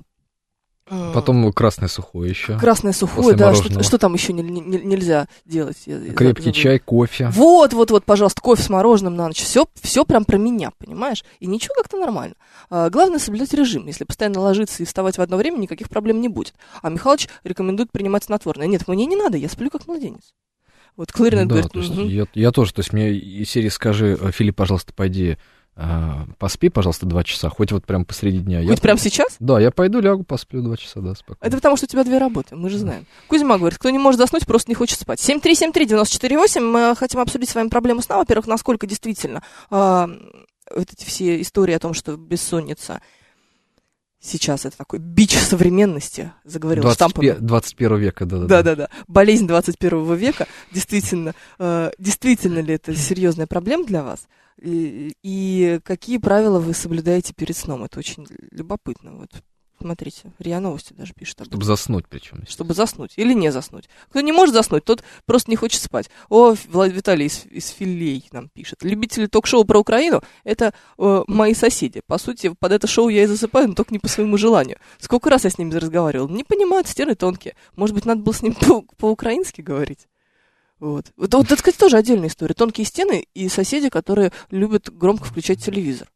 Потом красное сухое еще. Красное сухое, после да. Что, мороженого. что там еще не- не- нельзя делать? Я- я Крепкий забыла. чай, кофе. Вот, вот, вот, пожалуйста, кофе с мороженым на ночь. Все, все прям про меня, понимаешь? И ничего, как-то нормально. А, главное соблюдать режим. Если постоянно ложиться и вставать в одно время, никаких проблем не будет. А Михалыч рекомендует принимать снотворное. Нет, мне не надо, я сплю как младенец. Вот Кларинет Да, говорит, то есть «Мгм». я, я тоже, то есть мне из серии скажи, Филипп, пожалуйста, пойди а, поспи, пожалуйста, два часа, хоть вот прям посреди дня. Хоть Я- прямо сейчас? Да, я пойду, лягу, посплю два часа, да, спокойно. Это потому, что у тебя две работы, мы же знаем. Кузьма говорит, кто не может заснуть, просто не хочет спать. семь три семь три девять четыре восемь. Мы хотим обсудить с вами проблему сна. Во-первых, насколько действительно а, вот эти все истории о том, что бессонница сейчас это такой бич современности, заговорил штампами. двадцать первого века, да, да. Да-да-да. Болезнь двадцать первого века. Действительно, э, действительно ли это серьезная проблема для вас? И, и какие правила вы соблюдаете перед сном? Это очень любопытно. Вот смотрите, РИА Новости даже пишет об этом. Чтобы заснуть причем. Чтобы заснуть или не заснуть. Кто не может заснуть, тот просто не хочет спать. О, Влад Виталий из, из Филей нам пишет. Любители ток-шоу про Украину — это э, мои соседи. По сути, под это шоу я и засыпаю, но только не по своему желанию. Сколько раз я с ними разговаривал. Не понимают, стены тонкие. Может быть, надо было с ним по- по-украински говорить. Вот. Вот, вот это, кстати, тоже отдельная история. Тонкие стены и соседи, которые любят громко включать телевизор.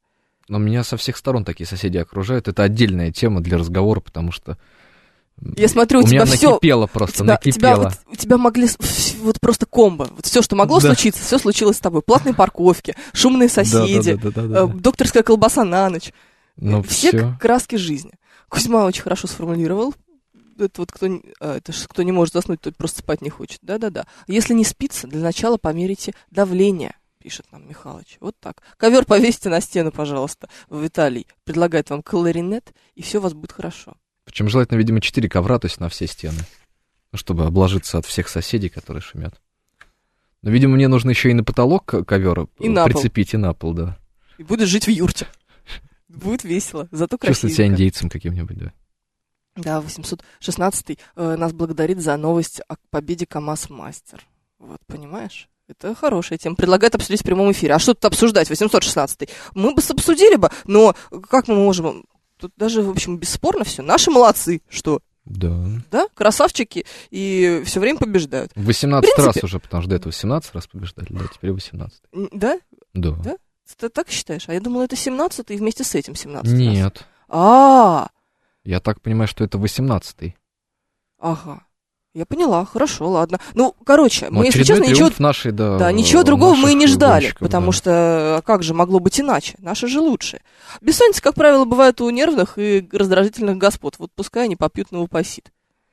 Но меня со всех сторон такие соседи окружают. Это отдельная тема для разговора, потому что... Я смотрю, у, у тебя меня все... накипело просто, у тебя, накипело. Тебя, вот, у тебя могли... Вот просто комбо. Вот все, что могло да. случиться, все случилось с тобой. Платные парковки, шумные соседи, да, да, да, да, да, да. докторская колбаса на ночь. Ну, все всё. краски жизни. Кузьма очень хорошо сформулировал. Это вот кто, это ж кто не может заснуть, тот просто спать не хочет. Да-да-да. Если не спится, для начала померите давление, пишет нам Михалыч. Вот так. Ковер повесьте на стену, пожалуйста. Виталий предлагает вам калоринет, и все у вас будет хорошо. Причем желательно, видимо, четыре ковра, то есть на все стены. Ну, чтобы обложиться от всех соседей, которые шумят. Но, видимо, мне нужно еще и на потолок ковер прицепить, и на пол, да. И будешь жить в юрте. Будет весело, зато красиво. Чувствую себя индейцем каким-нибудь, да. Да, восемьсот шестнадцатый э, нас благодарит за новость о победе КамАЗ-Мастер. Вот, понимаешь? Это хорошая тема. Предлагает обсудить в прямом эфире. А что тут обсуждать, восемьсот шестнадцатый? Мы бы обсудили бы, но как мы можем... Тут даже, в общем, бесспорно все. Наши молодцы, что? Да. Да, красавчики, и все время побеждают. восемнадцать раз уже, потому что до этого семнадцать раз побеждали, да, теперь восемнадцать. Да? Да. Да? Ты так считаешь? А я думала, это семнадцатый и вместе с этим семнадцать Нет. раз. А-а-а. Я так понимаю, что это восемнадцатый. Ага. Я поняла, хорошо, ладно. Ну, короче, ну, мы, если честно, ничего, нашей, да, да, ничего другого мы и не ждали, потому да. что, а как же могло быть иначе? Наши же лучшие. Бессонница, как правило, бывает у нервных и раздражительных господ. Вот пускай они попьют новопосит.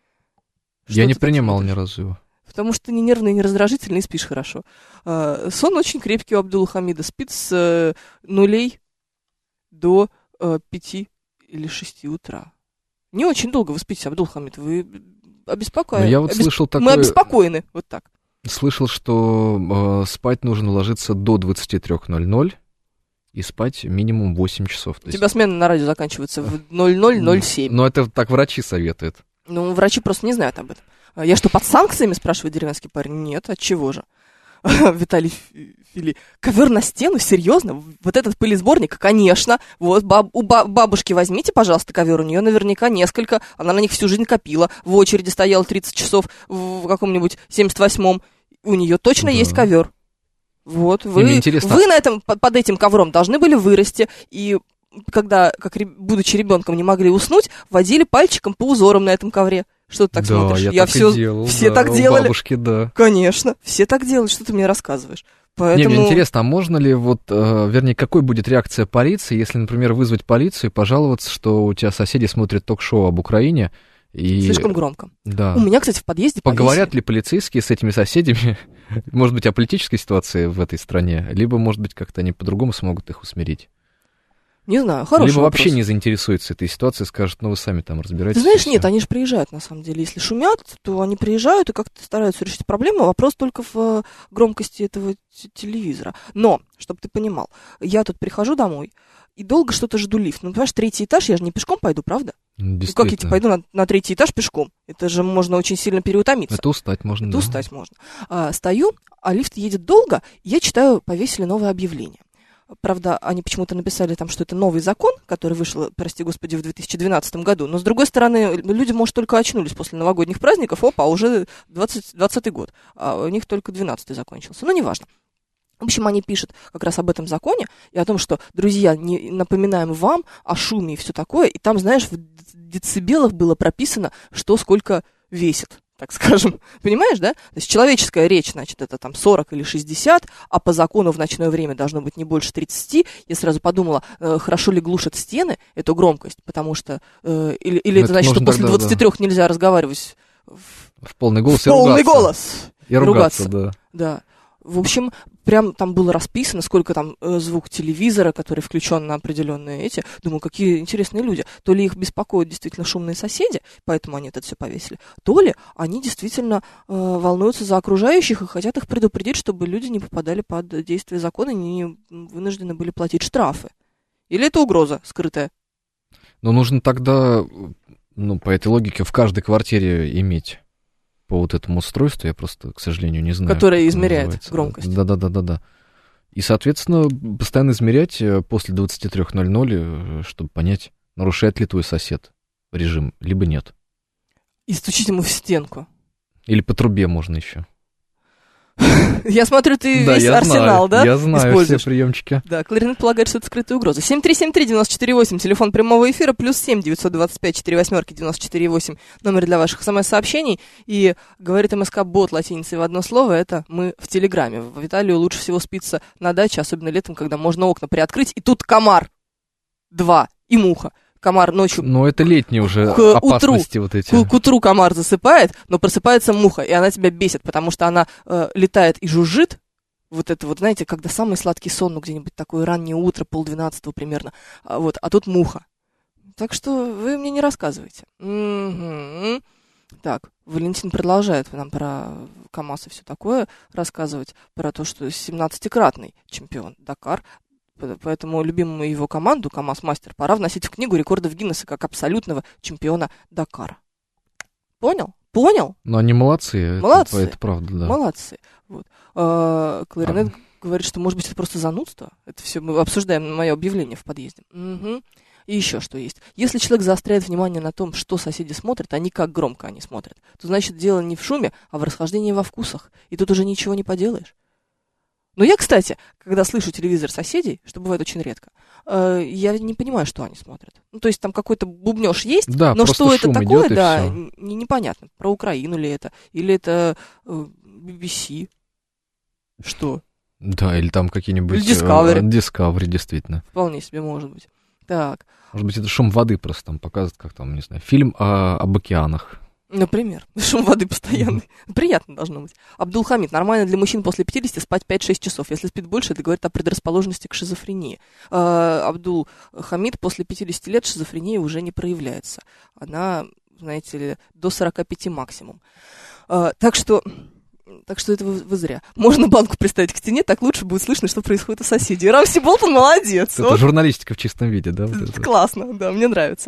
Я не принимал ни разу его. Потому что ты не нервный, не раздражительный и спишь хорошо. А, сон очень крепкий у Абдул-Хамида. Спит с э, нулей до э, пяти или шести утра. Не очень долго вы спите, Абдул-Хамид. Вы обеспокоены. Я вот Обесп... слышал такое... Мы обеспокоены, вот так. Слышал, что э, спать нужно ложиться до двадцати трёх ноль-ноль и спать минимум восемь часов. У тебя смена на радио заканчивается в ноль ноль ноль семь. Но это так врачи советуют. Ну, врачи просто не знают об этом. Я что, под санкциями, спрашивает деревенский парень? Нет, от чего же? Виталий Фили. Ковер на стену? Серьезно? Вот этот пылесборник? Конечно. Вот, баб, у баб, бабушки возьмите, пожалуйста, ковер. У нее наверняка несколько. Она на них всю жизнь копила. В очереди стояла тридцать часов в каком-нибудь семьдесят восьмом. У нее точно да. есть ковер. Вот. Вы, вы на этом, под этим ковром должны были вырасти. И когда, как, будучи ребенком, не могли уснуть, водили пальчиком по узорам на этом ковре. Что ты так да, смотришь? Я, я так все, и делал, все да, так делали. Бабушки, да. Конечно, все так делают. Что ты мне рассказываешь? Поэтому... Не, мне интересно, а можно ли, вот, э, вернее, какой будет реакция полиции, если, например, вызвать полицию и пожаловаться, что у тебя соседи смотрят ток-шоу об Украине? И... Слишком громко. Да. У меня, кстати, в подъезде Поговорят повесили. ли полицейские с этими соседями, может быть, о политической ситуации в этой стране, либо, может быть, как-то они по-другому смогут их усмирить? Не знаю, хороший Либо вопрос. вообще не заинтересуются этой ситуацией, скажут, ну вы сами там разбирайтесь. Ты знаешь, нет, они же приезжают, на самом деле. Если шумят, то они приезжают и как-то стараются решить проблему. Вопрос только в громкости этого телевизора. Но, чтобы ты понимал, я тут прихожу домой и долго что-то жду лифт. Ну, понимаешь, третий этаж, я же не пешком пойду, правда? Ну, как я пойду на, на третий этаж пешком? Это же можно очень сильно переутомиться. Это устать можно, Это да. устать можно. А, стою, а лифт едет долго, и я читаю, повесили новое объявление. Правда, они почему-то написали там, что это новый закон, который вышел, прости господи, в две тысячи двенадцатом году. Но, с другой стороны, люди, может, только очнулись после новогодних праздников. Опа, уже двадцатый год. А у них только двенадцатый закончился. Ну, неважно. В общем, они пишут как раз об этом законе и о том, что, друзья, не напоминаем вам о шуме и все такое. И там, знаешь, в децибелах было прописано, что сколько весит. Так скажем. Понимаешь, да? То есть человеческая речь, значит, это там сорок или шестьдесят, а по закону в ночное время должно быть не больше тридцати. Я сразу подумала, э, хорошо ли глушат стены эту громкость, потому что... Э, или или это, это значит, что после двадцати трёх да. нельзя разговаривать в, в полный голос в полный голос. И ругаться, да. Да. В общем, прям там было расписано, сколько там э, звук телевизора, который включен на определенные эти. Думаю, какие интересные люди. То ли их беспокоят действительно шумные соседи, поэтому они это все повесили, то ли они действительно э, волнуются за окружающих и хотят их предупредить, чтобы люди не попадали под действие закона и не вынуждены были платить штрафы. Или это угроза скрытая? Но нужно тогда, ну, по этой логике, в каждой квартире иметь по вот этому устройству, я просто, к сожалению, не знаю. Которое измеряет громкость. Да-да-да-да-да. И, соответственно, постоянно измерять после двадцати трёх ноль-ноль, чтобы понять, нарушает ли твой сосед режим, либо нет. И стучить ему в стенку. Или по трубе можно еще. Я смотрю, ты Да, весь я арсенал, знаю, да? я знаю все используешь? приемчики. Да, кларинет полагает, что это скрытая угроза. семь три семь три девять четыре восемь, телефон прямого эфира, плюс семь девятьсот двадцать пять четыре восьмерки девяносто четыре восемь, номер для ваших смс-сообщений. И говорит МСК-бот латиницей в одно слово, это мы в Телеграме. Виталию лучше всего спится на даче, особенно летом, когда можно окна приоткрыть, и тут комар. Два. И муха. Комар ночью... Но это летние уже к опасности утру, вот эти. К, к утру комар засыпает, но просыпается муха, и она тебя бесит, потому что она э, летает и жужжит. Вот это вот, знаете, когда самый сладкий сон, ну, где-нибудь такое раннее утро, полдвенадцатого примерно, а, вот, а тут муха. Так что вы мне не рассказывайте. М-м-м. Так, Валентин продолжает нам про КамАЗ и все такое рассказывать, про то, что семнадцатикратный чемпион Дакар. Поэтому любимую его команду, КамАЗ-мастер, пора вносить в книгу рекордов Гиннесса как абсолютного чемпиона Дакара. Понял? Понял? Ну, они молодцы. Молодцы. Это, это правда, да. Молодцы. Вот. А, Кларинет А. говорит, что, может быть, это просто занудство. Это все мы обсуждаем мое объявление в подъезде. Угу. И еще что есть. Если человек заостряет внимание на том, что соседи смотрят, а не как громко они смотрят, то значит дело не в шуме, а в расхождении во вкусах. И тут уже ничего не поделаешь. Но я, кстати, когда слышу телевизор соседей, что бывает очень редко, э, я не понимаю, что они смотрят. Ну, то есть там какой-то бубнёж есть, да, но что это такое, идёт, да, не, непонятно. Про Украину ли это, или это э, би би си. Что? Да, или там какие-нибудь... Или Discovery. Э, Discovery, действительно. Вполне себе может быть. Так. Может быть, это шум воды просто там показывает, как там, не знаю, фильм о, об океанах. Например, шум воды постоянный. Mm-hmm. Приятно должно быть. Абдулхамид, нормально для мужчин после пятидесяти спать пять-шесть часов. Если спит больше, это говорит о предрасположенности к шизофрении. А, Абдулхамид, после пятидесяти лет шизофрения уже не проявляется. Она, знаете ли, до сорока пяти максимум. А, так что... Так что это вы, вы зря. Можно банку приставить к стене, так лучше будет слышно, что происходит у соседей. Рамси Болтон молодец. Это вот. Журналистика в чистом виде, да? Вот это классно, да, мне нравится.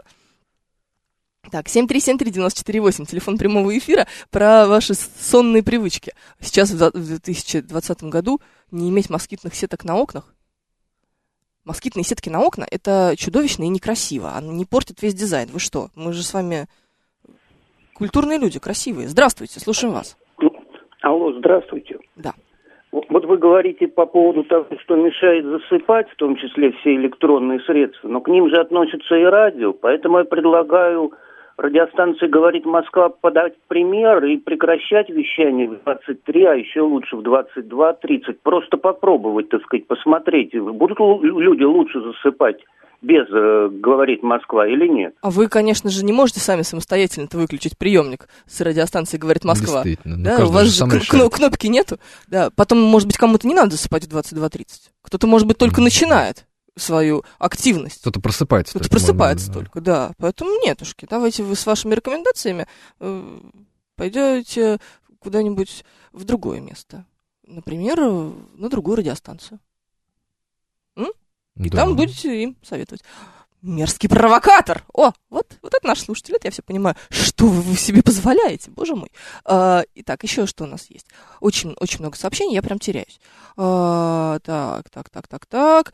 Так, семь три семь три девять четыре восемь, телефон прямого эфира, про ваши сонные привычки. Сейчас в две тысячи двадцатом году не иметь москитных сеток на окнах. Москитные сетки на окна — это чудовищно и некрасиво. Они не портят весь дизайн. Вы что? Мы же с вами культурные люди, красивые. Здравствуйте, слушаем вас. Алло, здравствуйте. Да. Вот вы говорите по поводу того, что мешает засыпать, в том числе все электронные средства, но к ним же относятся и радио, поэтому я предлагаю радиостанции «Говорит Москва» подать пример и прекращать вещание в двадцать три, а еще лучше в двадцать два тридцать. Просто попробовать, так сказать, посмотреть, будут люди лучше засыпать без э, «Говорит Москва» или нет. А вы, конечно же, не можете сами самостоятельно-то выключить приемник с радиостанции «Говорит Москва». Действительно. Да, у вас же кн- кнопки нету. Да, потом, может быть, кому-то не надо засыпать в двадцать два тридцать. Кто-то, может быть, только mm-hmm. начинает свою активность. Кто-то просыпается. Кто-то просыпается можно, только, да. да. Поэтому нетушки, давайте вы с вашими рекомендациями э, пойдете куда-нибудь в другое место. Например, на другую радиостанцию. М? И да. там будете им советовать. Мерзкий провокатор! О, вот, вот это наш слушатель, это я все понимаю. Что вы себе позволяете, боже мой. А, итак, еще что у нас есть? Очень, очень много сообщений, я прям теряюсь. А, так, так, так, так, так.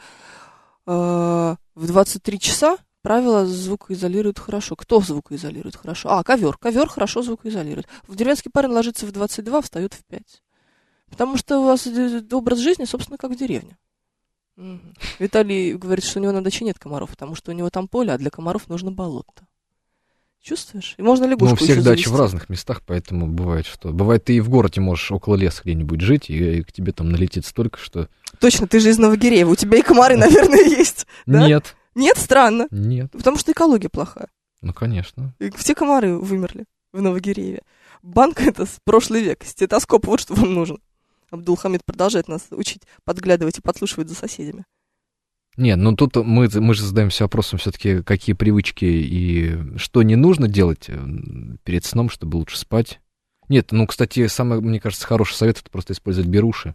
А, в двадцать три часа правила звукоизолируют хорошо. Кто звукоизолирует хорошо? А, ковер. Ковер хорошо звукоизолирует. В деревенский парень ложится в двадцать два, встает в пять. Потому что у вас образ жизни, собственно, как в деревне. Угу. Виталий говорит, что у него на даче нет комаров, потому что у него там поле, а для комаров нужно болото. Чувствуешь? И можно лягушку еще завести. Ну, у всех дачи завести. в разных местах, поэтому бывает, что... Бывает, ты и в городе можешь около леса где-нибудь жить, и, и к тебе там налетит столько, что... Точно, ты же из Новогиреева, у тебя и комары, наверное, есть. Да? Нет. Нет, странно. Нет. Потому что экология плохая. Ну, конечно. И все комары вымерли в Новогирееве. Банк — это прошлый век, стетоскоп, вот что вам нужно. Абдулхамид продолжает нас учить подглядывать и подслушивать за соседями. Нет, ну тут мы, мы же задаемся вопросом все-таки, какие привычки и что не нужно делать перед сном, чтобы лучше спать. Нет, ну, кстати, самый, мне кажется, хороший совет — это просто использовать беруши.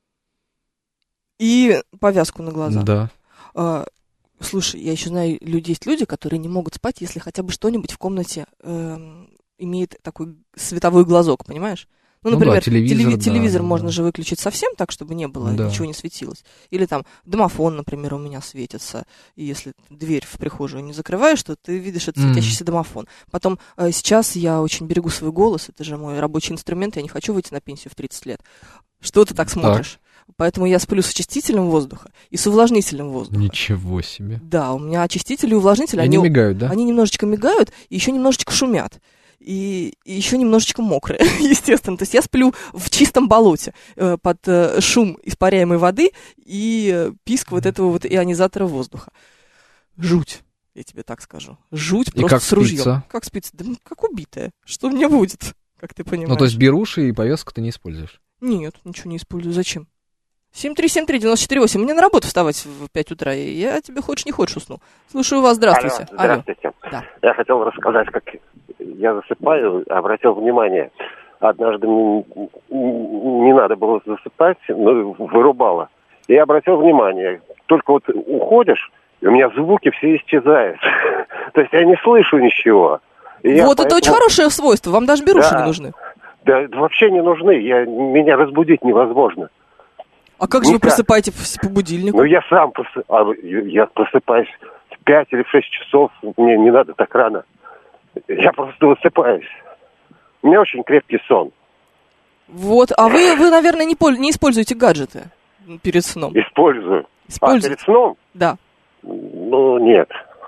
И повязку на глаза. Да. А, слушай, я еще знаю, люди, есть люди, которые не могут спать, если хотя бы что-нибудь в комнате э, имеет такой световой глазок, понимаешь? Ну, например, ну, да, телевизор, телеви- да, телевизор да, можно да. же выключить совсем так, чтобы не было, Да. ничего не светилось. Или там домофон, например, у меня светится. И если дверь в прихожую не закрываешь, то ты видишь этот светящийся mm. домофон. Потом э, сейчас я очень берегу свой голос, это же мой рабочий инструмент, я не хочу выйти на пенсию в тридцать лет. Что ты так смотришь? Так. Поэтому я сплю с очистителем воздуха и с увлажнителем воздуха. Ничего себе. Да, у меня очистители и увлажнители, они, они мигают, да? Они немножечко мигают и еще немножечко шумят. И, и еще немножечко мокрые, естественно. То есть я сплю в чистом болоте э, под э, шум испаряемой воды и э, писк вот этого вот ионизатора воздуха. Жуть, я тебе так скажу. Жуть и просто как с ружьем. Спится? Как спится? Да как убитая. Что мне будет, как ты понимаешь? Ну, то есть беруши и повязку ты не используешь? Нет, ничего не использую. Зачем? семь три семь три девять четыре восемь. Мне на работу вставать в пять утра. Я тебе хочешь не хочешь усну. Слушаю вас. Здравствуйте. Алло, здравствуйте. Алло. Да. Я хотел рассказать, как я засыпаю. Обратил внимание, однажды мне не надо было засыпать, но вырубало. И я обратил внимание, только вот уходишь, и у меня звуки все исчезают. То есть я не слышу ничего. И вот это очень хорошее свойство. Вам даже беруши не нужны. Да, вообще не нужны. Я, меня разбудить невозможно. А как же вы просыпаетесь по будильнику? Ну, я сам просыпаюсь. Я просыпаюсь в пять или в шесть часов. Мне не надо так рано. Я просто высыпаюсь. У меня очень крепкий сон. Вот. А вы, вы наверное, не, пол- не используете гаджеты перед сном? Использую. Используете? А, перед сном? Да. Ну, нет.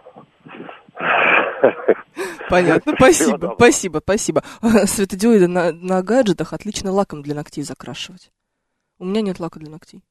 Понятно, спасибо, спасибо, спасибо. Светодиоды на, на гаджетах отлично лаком для ногтей закрашивать. У меня нет лака для ногтей.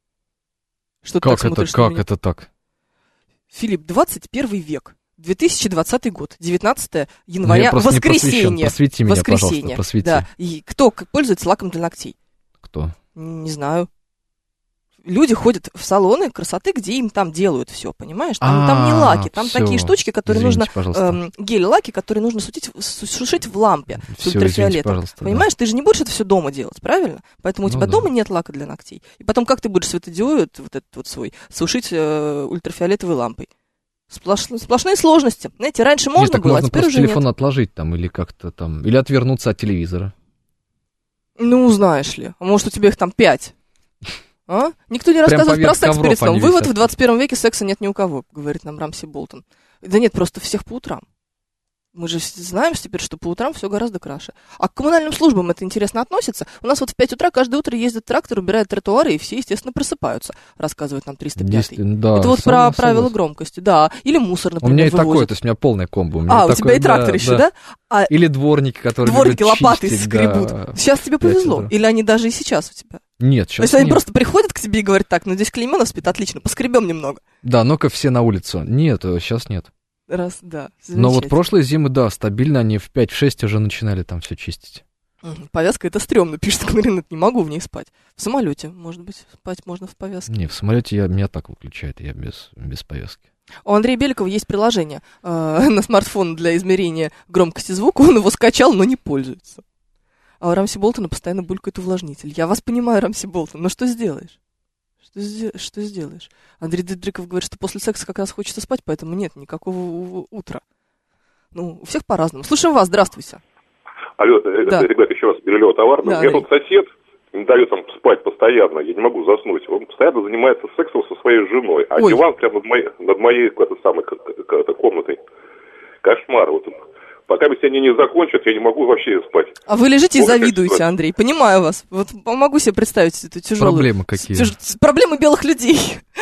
Что ты как так это, как это так? Филипп, двадцать первый век, две тысячи двадцатый год, девятнадцатое января, ну, воскресенье. Просвети меня, воскресенье. Пожалуйста, просвети. Да. И кто пользуется лаком для ногтей? Кто? Не знаю. Люди ходят в салоны красоты, где им там делают все, понимаешь? Там, там не лаки, там всё. такие штучки, которые Извините, нужно... Эм, гель-лаки, которые нужно сушить, сушить в лампе с всё, ультрафиолетом. извините, Понимаешь, да. ты же не будешь это все дома делать, правильно? Поэтому у тебя ну, дома да. нет лака для ногтей. И потом как ты будешь светодиод вот этот вот свой сушить э, ультрафиолетовой лампой? Сплош... Сплошные сложности. Знаете, раньше можно нет, так было, можно а теперь просто уже телефон нет. отложить там, или как-то там, или отвернуться от телевизора. Ну, знаешь ли, а может у тебя их там пять? А? Никто не рассказывает про секс перед сном. Вывод: в двадцать первом веке секса нет ни у кого, говорит нам Рамси Болтон. Да нет, просто всех по утрам. Мы же знаем теперь, что по утрам все гораздо краше. А к коммунальным службам это интересно относится. У нас вот в пять утра каждое утро ездит трактор, убирает тротуары, и все, естественно, просыпаются, рассказывает нам триста пятый. Да, это вот согласен, про правила согласен. громкости, да. Или мусор, например, У меня и вывозят. такое, то есть у меня полная комбо. У меня А, у такое, тебя и трактор да, еще, да? да? А или дворники, которые дворники любят лопатой чистить, скребут. да. Сейчас тебе повезло. Или они даже и сейчас у тебя? Нет, То сейчас есть они нет. просто приходят к тебе и говорят: так, ну здесь Клейменов спит, отлично, поскребем немного. Да, ну-ка все на улицу. Нет, сейчас нет. Раз, да, Но вот прошлые зимы, да, стабильно они в пять-шесть уже начинали там все чистить. Угу. Повязка — это стрёмно, пишет Маринет, не могу в ней спать. В самолете, может быть, спать можно в повязке. Не, в самолете я, меня так выключает, я без, без повязки. У Андрея Беликова есть приложение э, на смартфон для измерения громкости звука, он его скачал, но не пользуется. А у Рамси Болтона постоянно булькает увлажнитель. Я вас понимаю, Рамси Болтон, но что сделаешь? Что, сде- что сделаешь? Андрей Дедриков говорит, что после секса как раз хочется спать, поэтому нет никакого у- утра. Ну, у всех по-разному. Слушаем вас, здравствуйте. Алло, Да. ребят, еще раз перелево товарный. Да, У меня Андрей. тут сосед не дает там спать постоянно, я не могу заснуть. Он постоянно занимается сексом со своей женой, а Ой. диван прямо над моей, над моей этой самой к- к- к- комнатой. Кошмар. Вот. Пока они не закончат, я не могу вообще спать. А вы лежите и Ой, как завидуете, ситуация. Андрей. Понимаю вас. Вот могу себе представить эту тяжелую... Проблемы какие? тяж- Проблемы белых людей.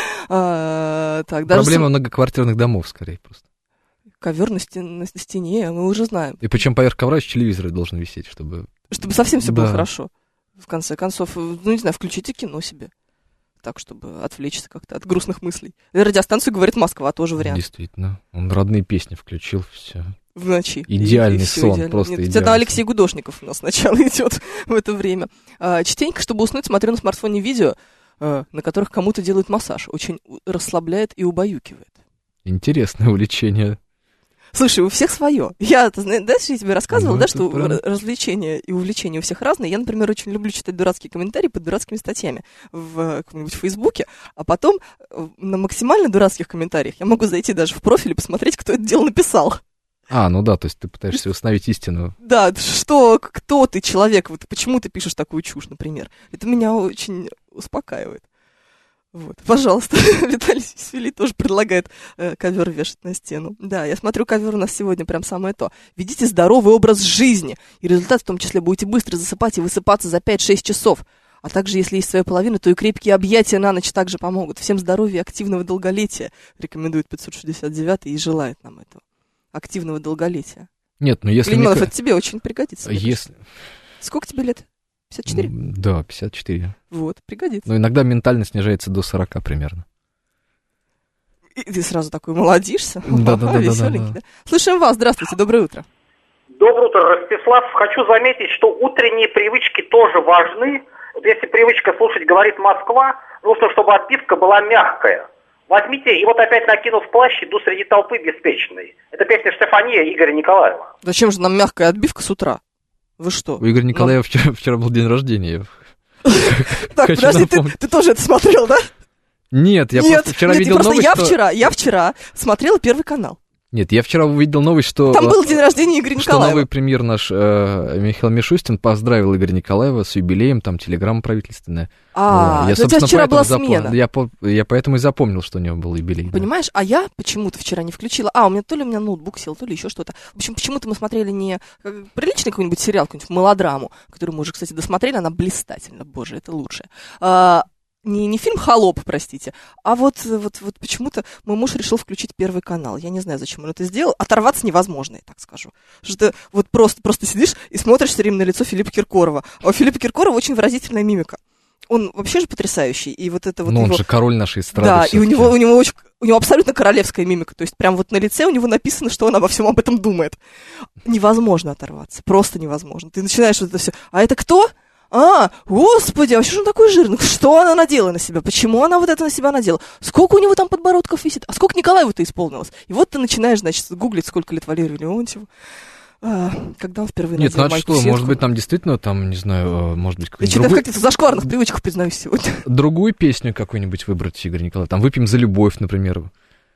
А, так, даже Проблема с- многоквартирных домов, скорее, просто. ковер на, стен- на стене, мы уже знаем. И причем поверх ковра еще телевизор должен висеть, чтобы... Чтобы совсем все было Да. хорошо. В конце концов, ну, не знаю, включите кино себе. Так, чтобы отвлечься как-то от грустных мыслей. И радиостанцию «Говорит Москва» тоже вариант. Действительно. Он родные песни включил, все. В ночи. Идеальный И- и всё сон, идеально. просто Нет, идеальный это Алексей сон. Гудошников у нас сначала идет в это время. А, частенько, чтобы уснуть, смотрю на смартфоне видео, а, на которых кому-то делают массаж. Очень у- расслабляет и убаюкивает. Интересное увлечение. Слушай, у всех свое. Я, ты знаешь, да, я тебе рассказывала, Ну, да, это что прям- р- развлечения и увлечения у всех разные. Я, например, очень люблю читать дурацкие комментарии под дурацкими статьями в э, каком-нибудь Фейсбуке, а потом э, на максимально дурацких комментариях я могу зайти даже в профиль и посмотреть, кто это дело написал. А, ну да, то есть ты пытаешься установить истину. Да, что, кто ты, человек, вот почему ты пишешь такую чушь, например. Это меня очень успокаивает. Вот, пожалуйста, Виталий Сисюли тоже предлагает э, ковер вешать на стену. Да, я смотрю, ковер у нас сегодня прям самое то. Ведите здоровый образ жизни, и результат в том числе будете быстро засыпать и высыпаться за пять-шесть часов. А также, если есть своя половина, то и крепкие объятия на ночь также помогут. Всем здоровья и активного долголетия, рекомендует пятьсот шестьдесят девятый и желает нам этого. Активного долголетия. Нет, ну если... Клейменов, мне... это тебе очень пригодится. Если... Сколько тебе лет? пятьдесят четыре? Да, пятьдесят четыре. Вот, пригодится. Но иногда ментально снижается до сорока примерно. И ты сразу такой молодишься. Да-да-да. Веселенький, да? Слушаем вас, здравствуйте, доброе утро. Доброе утро, Ростислав. Хочу заметить, что утренние привычки тоже важны. Вот если привычка слушать «Говорит Москва», нужно, чтобы отбивка была мягкая. Возьмите, и вот опять накинув плащ, иду среди толпы беспечной. Это песня Штефания Игоря Николаева. Зачем же нам мягкая отбивка с утра? Вы что? У Игоря Николаева ну... вчера, вчера был день рождения. Так, подожди, ты тоже это смотрел, да? Нет, я просто вчера видел новость, я вчера, я вчера смотрела Первый канал. Нет, я вчера увидел новость, что... Там был день рождения Игоря Николаева. Что новый премьер наш э, Михаил Мишустин поздравил Игоря Николаева с юбилеем, там телеграмма правительственная. А, я, у тебя вчера была запом... смена. Я, я поэтому и запомнил, что у него был юбилей. Понимаешь, да. А я почему-то вчера не включила. А, у меня то ли у меня ноутбук сел, то ли еще что-то. В общем, почему-то мы смотрели не приличный какой-нибудь сериал, какую-нибудь мелодраму, которую мы уже, кстати, досмотрели, она блистательна, боже, это лучшее. А, Не, не фильм «Холоп», простите, а вот, вот, вот почему-то мой муж решил включить Первый канал. Я не знаю, зачем он это сделал. Оторваться невозможно, я так скажу. Что ты вот просто, просто сидишь и смотришь все время на лицо Филиппа Киркорова. А у Филиппа Киркорова очень выразительная мимика. Он вообще же потрясающий. И вот это вот Но его... он же король нашей эстрады. Да, и у него, у, него очень, у него абсолютно королевская мимика. То есть прям вот на лице у него написано, что он обо всем об этом думает. Невозможно оторваться. Просто невозможно. Ты начинаешь вот это все. А это кто? А, господи, а вообще же он такой жирный? Что она надела на себя? Почему она вот это на себя надела? Сколько у него там подбородков висит? А сколько Николаеву-то исполнилось? И вот ты начинаешь, значит, гуглить, сколько лет Валерию Леонтьеву. А, когда он впервые Нет, надел ну а что, сетку. может быть, там действительно, там, не знаю, может быть, какой-нибудь Я другой... что-то в каких-то зашкварных привычках, признаюсь, сегодня. Другую песню какую-нибудь выбрать, Игорь Николаевич. Там «Выпьем за любовь», например.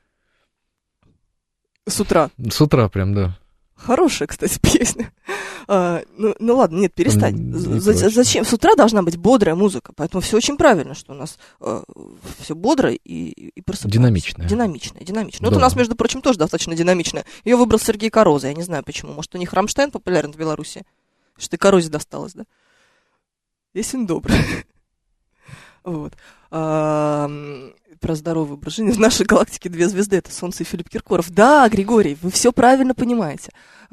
С утра. С утра прям, да. Хорошая, кстати, песня. А, ну, ну ладно, нет, перестань. За, зачем? С утра должна быть бодрая музыка, поэтому все очень правильно, что у нас э, все бодро и, и просыпается. Динамичная. Динамичная, динамичная. Да. Вот у нас, между прочим, тоже достаточно динамичная. Ее выбрал Сергей Короза, я не знаю почему. Может, у них Рамштайн популярен в Беларуси? Что и Корозе досталось, да? Ясен добрый. Вот. Про здоровый образ жизни. В нашей галактике две звезды, это Солнце и Филипп Киркоров. Да, Григорий, вы все правильно понимаете.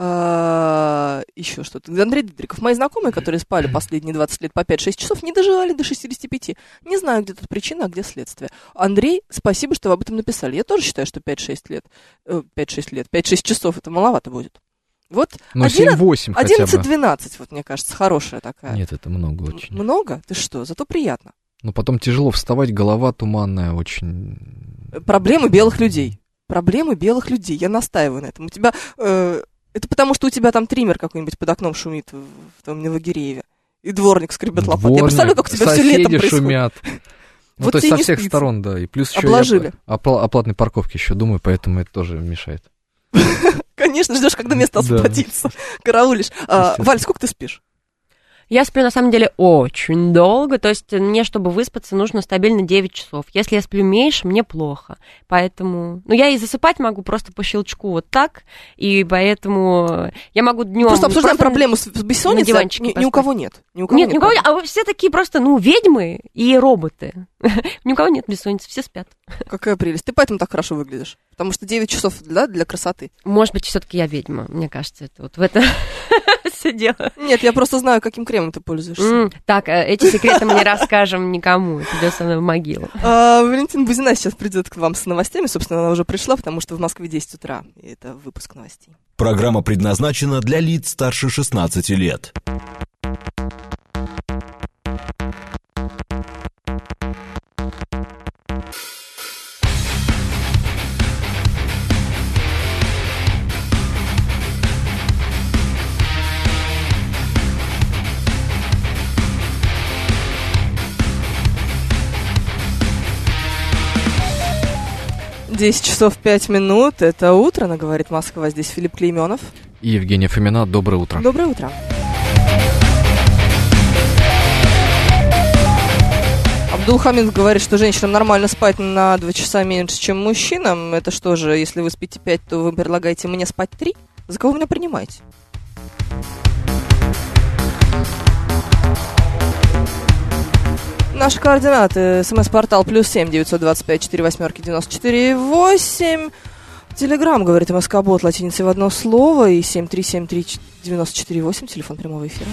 А, еще что-то. Андрей Дидриков. Мои знакомые, которые спали последние двадцать лет по пять-шесть часов, не доживали до шестидесяти пяти. Не знаю, где тут причина, а где следствие. Андрей, спасибо, что вы об этом написали. Я тоже считаю, что пять-шесть лет, пять-шесть лет, пять-шесть часов это маловато будет. Вот ну, семь-восемь хотя бы. одиннадцать-двенадцать, вот мне кажется, хорошая такая. Нет, это много очень. Много? Ты что? Зато приятно. Но потом тяжело вставать, голова туманная очень. Проблемы белых людей. Проблемы белых людей. Я настаиваю на этом. У тебя... Э, это потому, что у тебя там триммер какой-нибудь под окном шумит в, в том Новогирееве. И дворник скребет лопатой. Я представляю, как у тебя все летом происходит. Шумят. Ну, вот то есть со всех спится. сторон, да. И плюс еще обложили. Я о, о платной парковке еще думаю, поэтому это тоже мешает. Конечно, ждешь, когда место освободится. Караулишь. Валь, сколько ты спишь? Я сплю, на самом деле, очень долго, то есть мне, чтобы выспаться, нужно стабильно девять часов. Если я сплю меньше, мне плохо, поэтому... Ну, я и засыпать могу просто по щелчку вот так, и поэтому я могу днем... Просто обсуждаем просто проблему с бессонницей, ни, ни у кого нет. Ни у кого нет, нет, ни у кого нет, а все такие просто, ну, ведьмы и роботы. Ни у кого нет бессонницы, все спят. Какая прелесть, ты поэтому так хорошо выглядишь, потому что девять часов, да, для красоты. Может быть, все-таки я ведьма, мне кажется, это вот в это... Дело. Нет, я просто знаю, каким кремом ты пользуешься. Mm, так, эти секреты мы не расскажем никому. Тебе со мной в могилу. А, Валентина Бузина сейчас придет к вам с новостями. Собственно, она уже пришла, потому что в Москве десять утра. И это выпуск новостей. Программа предназначена для лиц старше шестнадцати лет. десять часов пять минут. Это утро, на говорит Москва. Здесь Филипп Клейменов. И Евгения Фомина. Доброе утро. Доброе утро. Абдулхамид говорит, что женщинам нормально спать на два часа меньше, чем мужчинам. Это что же, если вы спите пять, то вы предлагаете мне спать три? За кого вы меня принимаете? Наши координаты. СМС-портал плюс семь девятьсот двадцать пять четыре восьмерки девяносто четыре восемь. Телеграм, говорит МСК-бот, латиницей в одно слово. И семь три семь три девяносто четыре восемь. Телефон прямого эфира.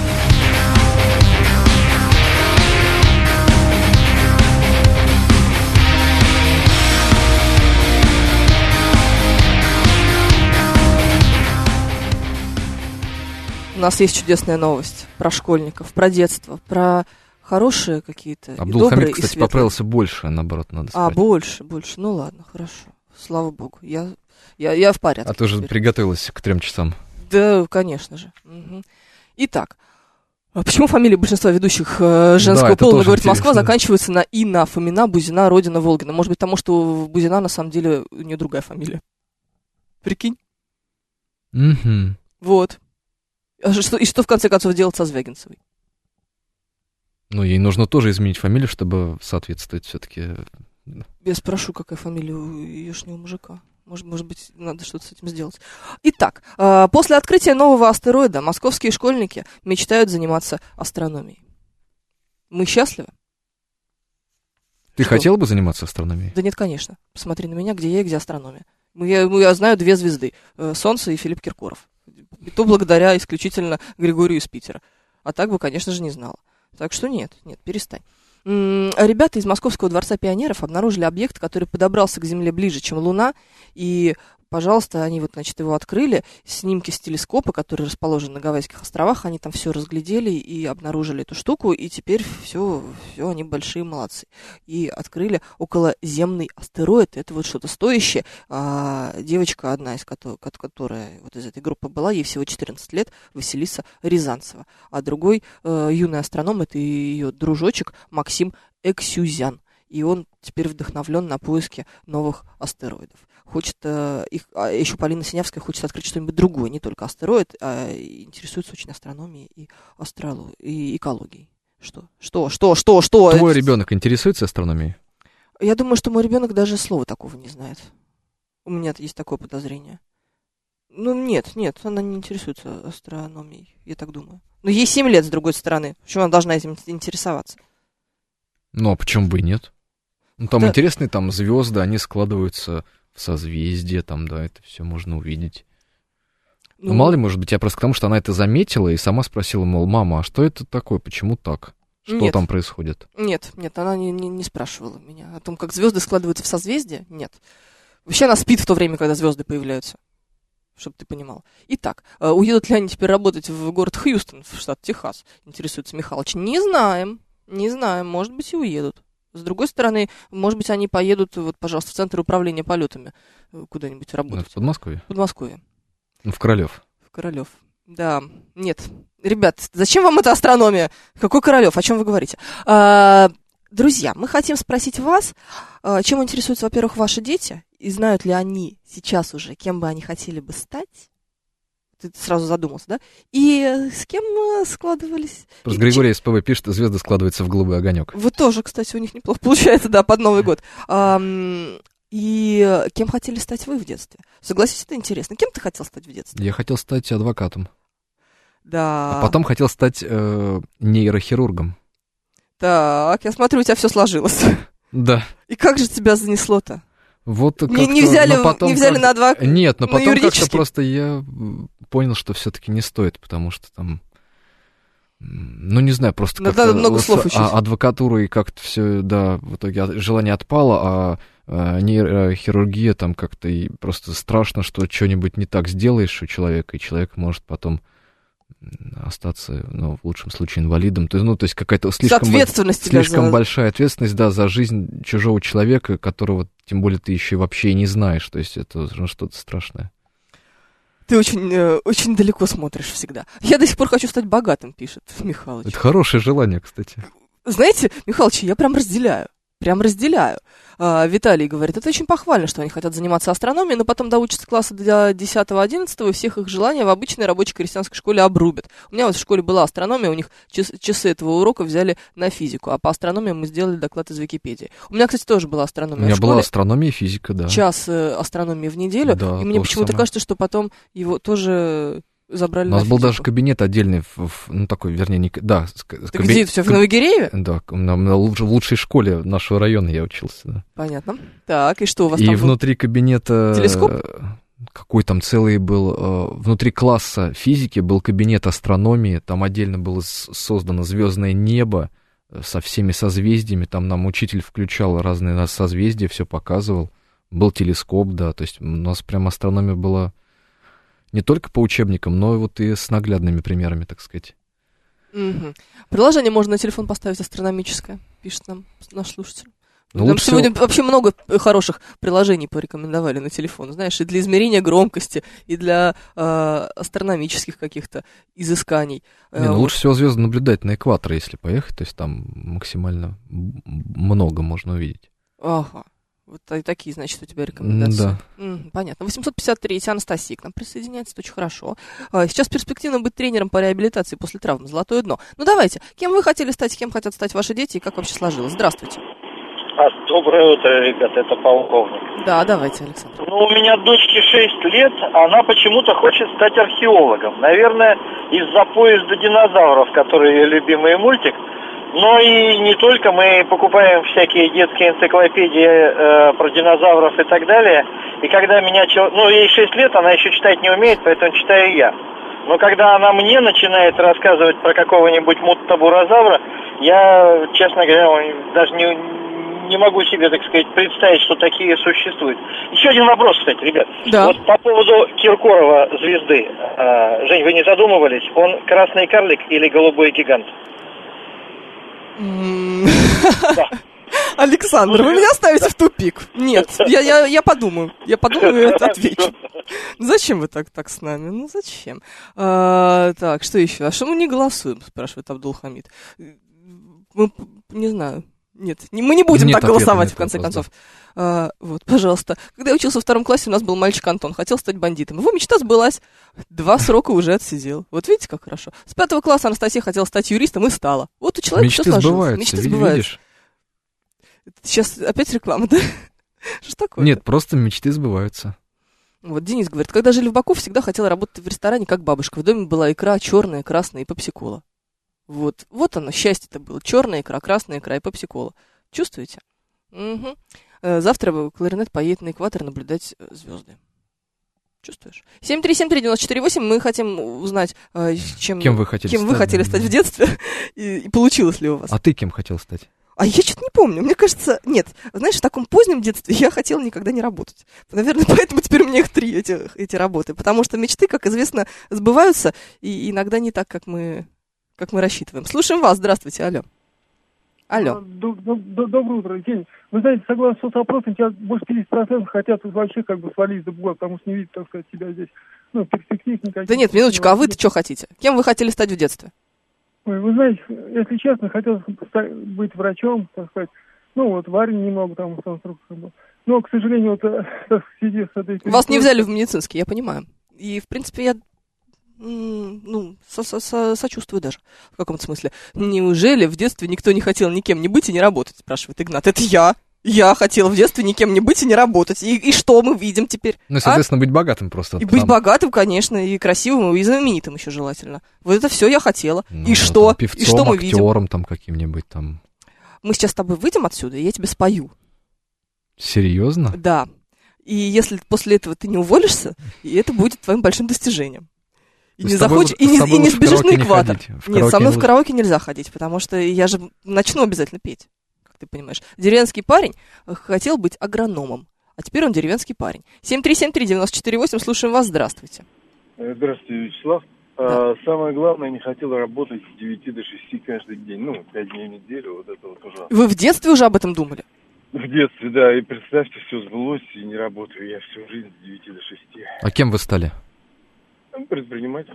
У нас есть чудесная новость про школьников, про детство, про хорошие какие-то, Абдулхамид, кстати, светлые. Поправился больше, наоборот, надо сказать. А, больше, больше. Ну ладно, хорошо. Слава богу. Я, я, я в порядке. А ты уже теперь приготовилась к трем часам. Да, конечно же. Угу. Итак, а почему фамилии большинства ведущих э, женского да, пола, говорит интересно. Москва, заканчиваются на Ина, Фомина, Бузина, Родина, Волгина? Может быть, потому что Бузина, на самом деле, у нее другая фамилия. Прикинь? Угу. Вот. А что, и что, в конце концов, делать со Звягинцевой? Ну, ей нужно тоже изменить фамилию, чтобы соответствовать все-таки. Я спрошу, какая фамилия у еешнего мужика. Может, может быть, надо что-то с этим сделать. Итак, после открытия нового астероида московские школьники мечтают заниматься астрономией. Мы счастливы? Ты Что? хотела бы заниматься астрономией? Да нет, конечно. Посмотри на меня, где я и где астрономия. Я, я знаю две звезды. Солнце и Филипп Киркоров. И то благодаря исключительно Григорию из Питера. А так бы, конечно же, не знала. Так что нет, нет, перестань. М-м, ребята из Московского дворца пионеров обнаружили объект, который подобрался к Земле ближе, чем Луна. И, пожалуйста, они вот, значит, его открыли. Снимки с телескопа, который расположен на Гавайских островах, они там все разглядели и обнаружили эту штуку. И теперь все, все, они большие молодцы. И открыли околоземный астероид. Это вот что-то стоящее. А девочка, одна из которых, которая вот из этой группы была, ей всего четырнадцать лет, Василиса Рязанцева. А другой э, юный астроном, это ее дружочек Максим Эксюзян. И он теперь вдохновлен на поиски новых астероидов. Хочет э, их, а еще Полина Синявская хочет открыть что-нибудь другое, не только астероид, а интересуется очень астрономией и астрологией, и экологией. Что? Что? Что? Что? Что? Твой ребенок интересуется астрономией? Я думаю, что мой ребенок даже слова такого не знает. У меня есть такое подозрение. Ну, нет, нет, она не интересуется астрономией, я так думаю. Но ей семь лет, с другой стороны. Почему она должна этим интересоваться? Ну, а почему бы и нет? Ну, там да. интересные там звезды, они складываются в созвездие, там, да, это все можно увидеть. Ну, ну, мало ли, может быть, я просто к тому, что она это заметила и сама спросила, мол, мама, а что это такое, почему так? Что нет. там происходит? Нет, нет, она не, не, не спрашивала меня о том, как звезды складываются в созвездие. Нет. Вообще она спит в то время, когда звезды появляются. Чтобы ты понимал. Итак, уедут ли они теперь работать в город Хьюстон, в штат Техас, интересуется Михалыч? Не знаем, не знаем, может быть, и уедут. С другой стороны, может быть, они поедут, вот, пожалуйста, в Центр управления полетами куда-нибудь работать. В Подмосковье? В Подмосковье. В Королёв. В Королёв. Да, нет. Ребят, зачем вам эта астрономия? Какой Королёв? О чем вы говорите? А, друзья, мы хотим спросить вас, чем интересуются, во-первых, ваши дети, и знают ли они сейчас уже, кем бы они хотели бы стать? Ты сразу задумался, да? И с кем складывались? Просто Григорий из ПВ пишет, звезды складываются в голубой огонек. Вот тоже, кстати, у них неплохо получается, да, под Новый год. И кем хотели стать вы в детстве? Согласись, это интересно. Кем ты хотел стать в детстве? Я хотел стать адвокатом. Да. А потом хотел стать э, нейрохирургом. Так, я смотрю, у тебя все сложилось. Да. И как же тебя занесло-то? Вот не, не взяли, потом не взяли как... на адвоката? Нет, но потом как-то просто я понял, что все-таки не стоит, потому что там, ну не знаю, просто надо как-то много слов учить. А, адвокатура и как-то все, да, в итоге желание отпало, а, а нейрохирургия там как-то и просто страшно, что что-нибудь не так сделаешь у человека, и человек может потом остаться, ну, в лучшем случае, инвалидом. То есть, ну, то есть какая-то слишком, слишком за... большая ответственность, да, за жизнь чужого человека, которого, тем более, ты еще вообще и не знаешь. То есть это ну, что-то страшное. Ты очень, э, очень далеко смотришь всегда. Я до сих пор хочу стать богатым, пишет Михалыч. Это хорошее желание, кстати. Знаете, Михалыч, я прям разделяю. прям разделяю. А, Виталий говорит, это очень похвально, что они хотят заниматься астрономией, но потом доучатся класса до десятого-одиннадцатого, и всех их желания в обычной рабочей крестьянской школе обрубят. У меня вот в школе была астрономия, у них час, часы этого урока взяли на физику, а по астрономии мы сделали доклад из Википедии. У меня, кстати, тоже была астрономия. У меня в школе. была астрономия и физика, да. Час э, астрономии в неделю, да, и мне почему-то самое. кажется, что потом его тоже... забрали. У нас на был физику. даже кабинет отдельный, в, в, ну такой, вернее, не, да. Ты кабинет, где, все в Новогирееве? Да, на, на, в лучшей школе нашего района я учился, да. Понятно. Так, и что у вас и там? И внутри был? Кабинета... Телескоп? Какой там целый был... Внутри класса физики был кабинет астрономии, там отдельно было создано звездное небо со всеми созвездиями, там нам учитель включал разные созвездия, все показывал. Был телескоп, да, то есть у нас прям астрономия была... Не только по учебникам, но и вот и с наглядными примерами, так сказать. Угу. Приложение можно на телефон поставить астрономическое, пишет нам наш слушатель. Ну, Нам сегодня всего... вообще много хороших приложений порекомендовали на телефон, знаешь, и для измерения громкости, и для э, астрономических каких-то изысканий. Не, ну, вот. Лучше всего звезды наблюдать на экваторе, если поехать, то есть там максимально много можно увидеть. Ага. Вот такие, значит, у тебя рекомендации. Да. М, понятно. восемьсот пятьдесят три Анастасия к нам присоединяется, это очень хорошо. А, сейчас перспективно быть тренером по реабилитации после травмы. Золотое дно. Ну, давайте. Кем вы хотели стать, кем хотят стать ваши дети, и как вообще сложилось? Здравствуйте. А, доброе утро, ребята, это полковник. Да, давайте, Александр. Ну, у меня дочке шесть лет, она почему-то хочет стать археологом. Наверное, из-за поезда динозавров, который ее любимый мультик. Но и не только, мы покупаем всякие детские энциклопедии э, про динозавров и так далее. И когда меня... Ну, ей шесть лет, она еще читать не умеет, поэтому читаю я. Но когда она мне начинает рассказывать про какого-нибудь муттобурозавра, я, честно говоря, даже не, не могу себе, так сказать, представить, что такие существуют. Еще один вопрос, кстати, ребят. Да. Вот по поводу Киркорова звезды. Э, Жень, вы не задумывались, он красный карлик или голубой гигант? Александр, вы меня ставите в тупик. Нет, я, я, я подумаю. Я подумаю и отвечу. Зачем вы так, так с нами? Ну, зачем? А, так, что еще? А что мы не голосуем, спрашивает Абдулхамид. Мы, не знаю. Нет, не, мы не будем Нет так голосовать, в вопрос, конце да. концов. А, вот, пожалуйста. Когда я учился во втором классе, у нас был мальчик Антон, хотел стать бандитом. Его мечта сбылась. Два срока уже отсидел. Вот видите, как хорошо. С пятого класса Анастасия хотела стать юристом и стала. Вот у человека Мечты все сложилось. сбываются, Мечты видишь? сбываются. Сейчас опять реклама, да? Что ж такое? Нет, просто мечты сбываются. Вот Денис говорит, когда жили в Баку, всегда хотела работать в ресторане, как бабушка. В доме была икра черная, красная и пепси-кола. Вот, вот оно, счастье-то было. Черная икра, красная икра и пепси-кола. Чувствуете? Угу. Завтра кларинет поедет на экватор наблюдать звезды. Чувствуешь? семь три семь три девять четыре восемь. Мы хотим узнать, чем, кем вы хотели кем стать, вы хотели да. стать в детстве, и, и получилось ли у вас. А ты кем хотел стать? А я что-то не помню. Мне кажется, нет. Знаешь, в таком позднем детстве я хотела никогда не работать. Наверное, поэтому теперь у меня их три, эти, эти работы. Потому что мечты, как известно, сбываются, и иногда не так, как мы, как мы рассчитываем. Слушаем вас. Здравствуйте. Алло. Алло. Доброе утро, Евгений. Вы знаете, согласно соцопросам, сейчас больше пятьдесят процентов хотят вообще как бы свалить за бугор, потому что не видят, так сказать, себя здесь. Ну, перспектив никаких. Да нет, минуточку, а вы-то что хотите? Кем вы хотели стать в детстве? Ой, вы знаете, если честно, хотел быть врачом, так сказать. Ну, вот в армии немного там в конструкции был. Но, к сожалению, вот в связи с этой... Вас не взяли в медицинский, я понимаю. И, в принципе, я... ну, со -со -со сочувствую даже, в каком-то смысле. Неужели в детстве никто не хотел никем не быть и не работать, спрашивает Игнат. Это я. Я хотел в детстве никем не быть и не работать. И, и что мы видим теперь? Ну, и, соответственно, а? быть богатым просто. И быть богатым, конечно, и красивым, и знаменитым еще желательно. Вот это все я хотела. Ну, и что? Певцом, и что мы видим? актером там каким-нибудь там. Мы сейчас с тобой выйдем отсюда, и я тебе спою. Серьезно? Да. И если после этого ты не уволишься, и это будет твоим большим достижением. И не, захочешь, и, не, и не сбежишь на экватор. Не Нет, со мной в караоке нельзя ходить, потому что я же начну обязательно петь, как ты понимаешь. Деревенский парень хотел быть агрономом, а теперь он деревенский парень. семь три семь три девять четыре восемь, слушаем вас, здравствуйте. Здравствуйте, Вячеслав. Да. А, самое главное, не хотел работать с девяти до шести каждый день, ну, пять дней в неделю, вот это вот ужасно. Вы в детстве уже об этом думали? В детстве, да, и представьте, все сбылось, и не работаю я всю жизнь с девяти до шести. А кем вы стали? Предприниматель.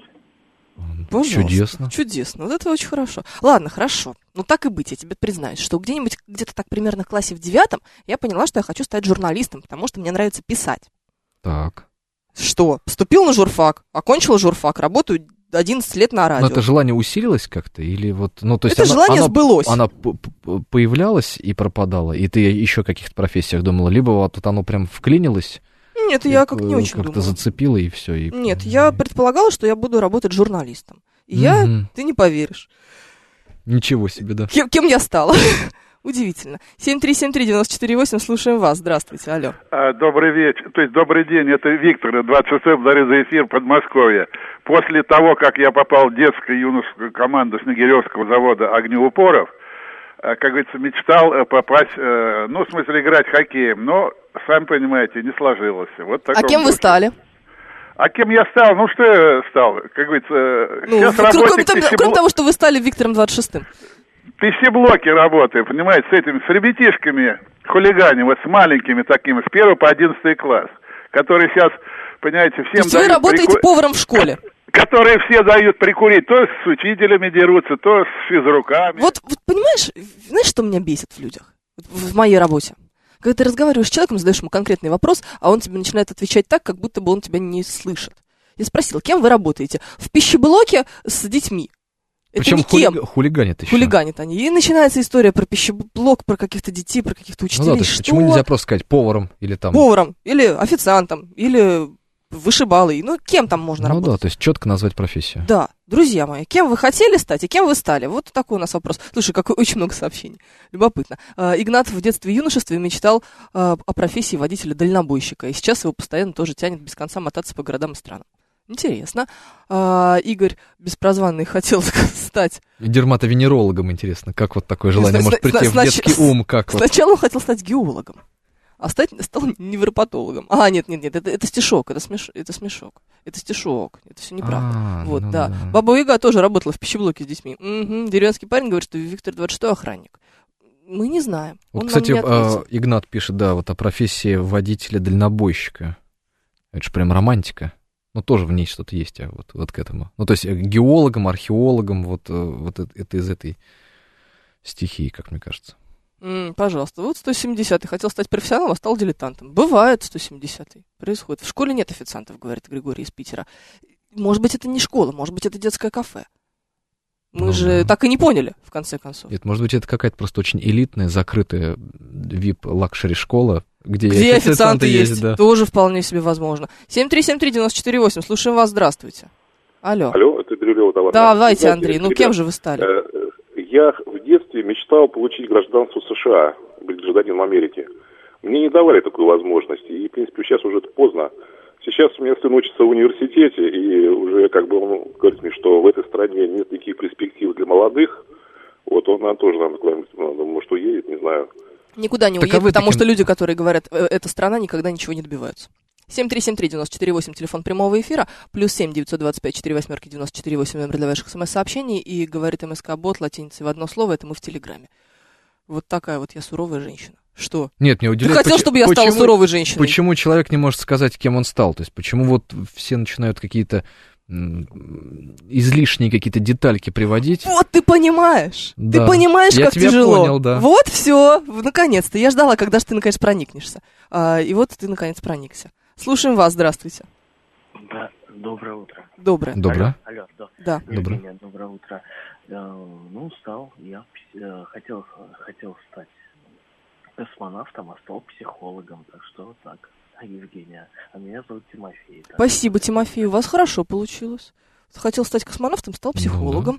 Пожалуйста. Чудесно. Чудесно. Вот это очень хорошо. Ладно, хорошо. Ну так и быть, я тебе признаюсь, что где-нибудь где-то так примерно в классе в девятом я поняла, что я хочу стать журналистом, потому что мне нравится писать. Так. Что? Поступил на журфак, окончила журфак, работаю одиннадцать лет на радио. Но это желание усилилось как-то? Или вот, ну, то есть это оно, желание оно, сбылось. Она появлялась и пропадала, и ты еще о каких-то профессиях думала, либо вот оно прям вклинилось? Нет, я как не очень как-то думала. зацепила, и все. И... Нет, я предполагала, что я буду работать журналистом. И я, Мгм. ты не поверишь, Ничего себе, да. кем, кем я стала. Удивительно. семь три семь три девять четыре восемь, слушаем вас. Здравствуйте, алло. А, Добрый вечер, то есть добрый день, это Виктор, двадцать шестой, благодарю за эфир, Подмосковье. После того, как я попал в детскую юношескую команду Снегиревского завода огнеупоров, э, как говорится, мечтал э, попасть, э, ну, в смысле, играть хоккеем, но, сами понимаете, не сложилось. Вот А таком кем вы духе. стали? А кем я стал? Ну, что я стал? Как говорится, Ну, сейчас кроме, работник того, пищебло- кроме того, что вы стали Виктором двадцать шестым. пищеблоке работаю, понимаете, с этими, с ребятишками, хулиганами, вот с маленькими такими, с первого по одиннадцатый класс, которые сейчас, понимаете, всем То есть вы дают работаете прику- поваром в школе? которые все дают прикурить, то с учителями дерутся, то с физруками. Вот, вот понимаешь, знаешь, что меня бесит в людях? Вот В, в моей работе. Когда ты разговариваешь с человеком, задаешь ему конкретный вопрос, а он тебе начинает отвечать так, как будто бы он тебя не слышит. Я спросила, кем вы работаете? В пищеблоке с детьми. Это Причем не кем. хули- хулиганят еще. Хулиганят они. И начинается история про пищеблок, про каких-то детей, про каких-то Ну учителей. да, то есть Что? почему нельзя просто сказать поваром или там... Поваром, или официантом, или вышибалой. Ну, кем там можно Ну работать? да, то есть четко назвать профессию. Да, друзья мои, кем вы хотели стать и кем вы стали? Вот такой у нас вопрос. Слушай, какой очень много сообщений. Любопытно. А, Игнат в детстве и юношестве мечтал а, о профессии водителя-дальнобойщика. И сейчас его постоянно тоже тянет без конца мотаться по городам и странам. Интересно. А, Игорь Беспрозванный хотел стать... Дерматовенерологом, интересно, как вот такое желание Сна- может сна- прийти в снач- детский ум, как вот... Сначала он хотел стать геологом, а стать, стал невропатологом. А, нет, нет, нет, это, это стишок, это, смеш, это смешок. Это стишок, это все неправда. А, вот, ну да. да. Баба Яга тоже работала в пищеблоке с детьми. Угу. Деревенский парень говорит, что Виктор двадцать шестой охранник. Мы не знаем. Вот, Он кстати, нам не ответил. а, Игнат пишет, да, вот о профессии водителя-дальнобойщика. Это же прям романтика. Ну, тоже в ней что-то есть, а вот, вот к этому. Ну, то есть геологом, археологом, вот, э, вот это, это из этой стихии, как мне кажется. М, пожалуйста, вот сто семидесятый хотел стать профессионалом, а стал дилетантом. Бывает сто семидесятый. Происходит. В школе нет официантов, говорит Григорий из Питера. Может быть, это не школа, может быть, это детское кафе. Мы Ну же да. так и не поняли, в конце концов. Нет, может быть, это какая-то просто очень элитная, закрытая ви ай пи-лакшери школа, где, Где официанты есть, да. тоже вполне себе возможно. семь три семь три девять четыре восемь, слушаем вас, здравствуйте. Алло. Алло, это Бирюлева товар. Давайте, Знаете, Андрей, ну ребят, кем же вы стали? э, Я в детстве мечтал получить гражданство США, быть гражданином Америки. Мне не давали такой возможности, и, в принципе, сейчас уже это поздно. Сейчас у меня сын учится в университете, и уже как бы он говорит мне, что в этой стране нет никаких перспектив для молодых. Вот он наверное, тоже, наверное, может, уедет, не знаю. Никуда не Так а уедет, вы потому таким- что люди, которые говорят, «Э, эта страна, никогда ничего не добиваются. семь три семь три девять четыре восемь, телефон прямого эфира, плюс семь девятьсот двадцать пять четыре восьмерки девяносто четыре восемь, номер для ваших смс-сообщений, и говорит МСК-бот латиницей в одно слово, это мы в Телеграме. Вот такая вот я суровая женщина. Что? Нет, мне Ты удивляет, хотел, поч- чтобы я стала почему- суровой женщиной? Почему человек не может сказать, кем он стал? То есть почему вот все начинают какие-то м, излишние какие-то детальки приводить? Вот ты понимаешь. Да. Ты понимаешь, Я как тебя тяжело. понял, да. Вот все, наконец-то. Я ждала, когда же ты наконец проникнешься. А, и вот ты наконец проникся. Слушаем вас, здравствуйте. Да, доброе утро. Доброе. Доброе. Алло, алло, да. Да. Доброе. Евгения, доброе утро. Э, Ну, стал, я э, хотел, хотел стать космонавтом, а стал психологом, так что вот так. Евгения, а меня зовут Тимофей. так. Спасибо, Тимофей, у вас хорошо получилось. Хотел стать космонавтом, стал психологом.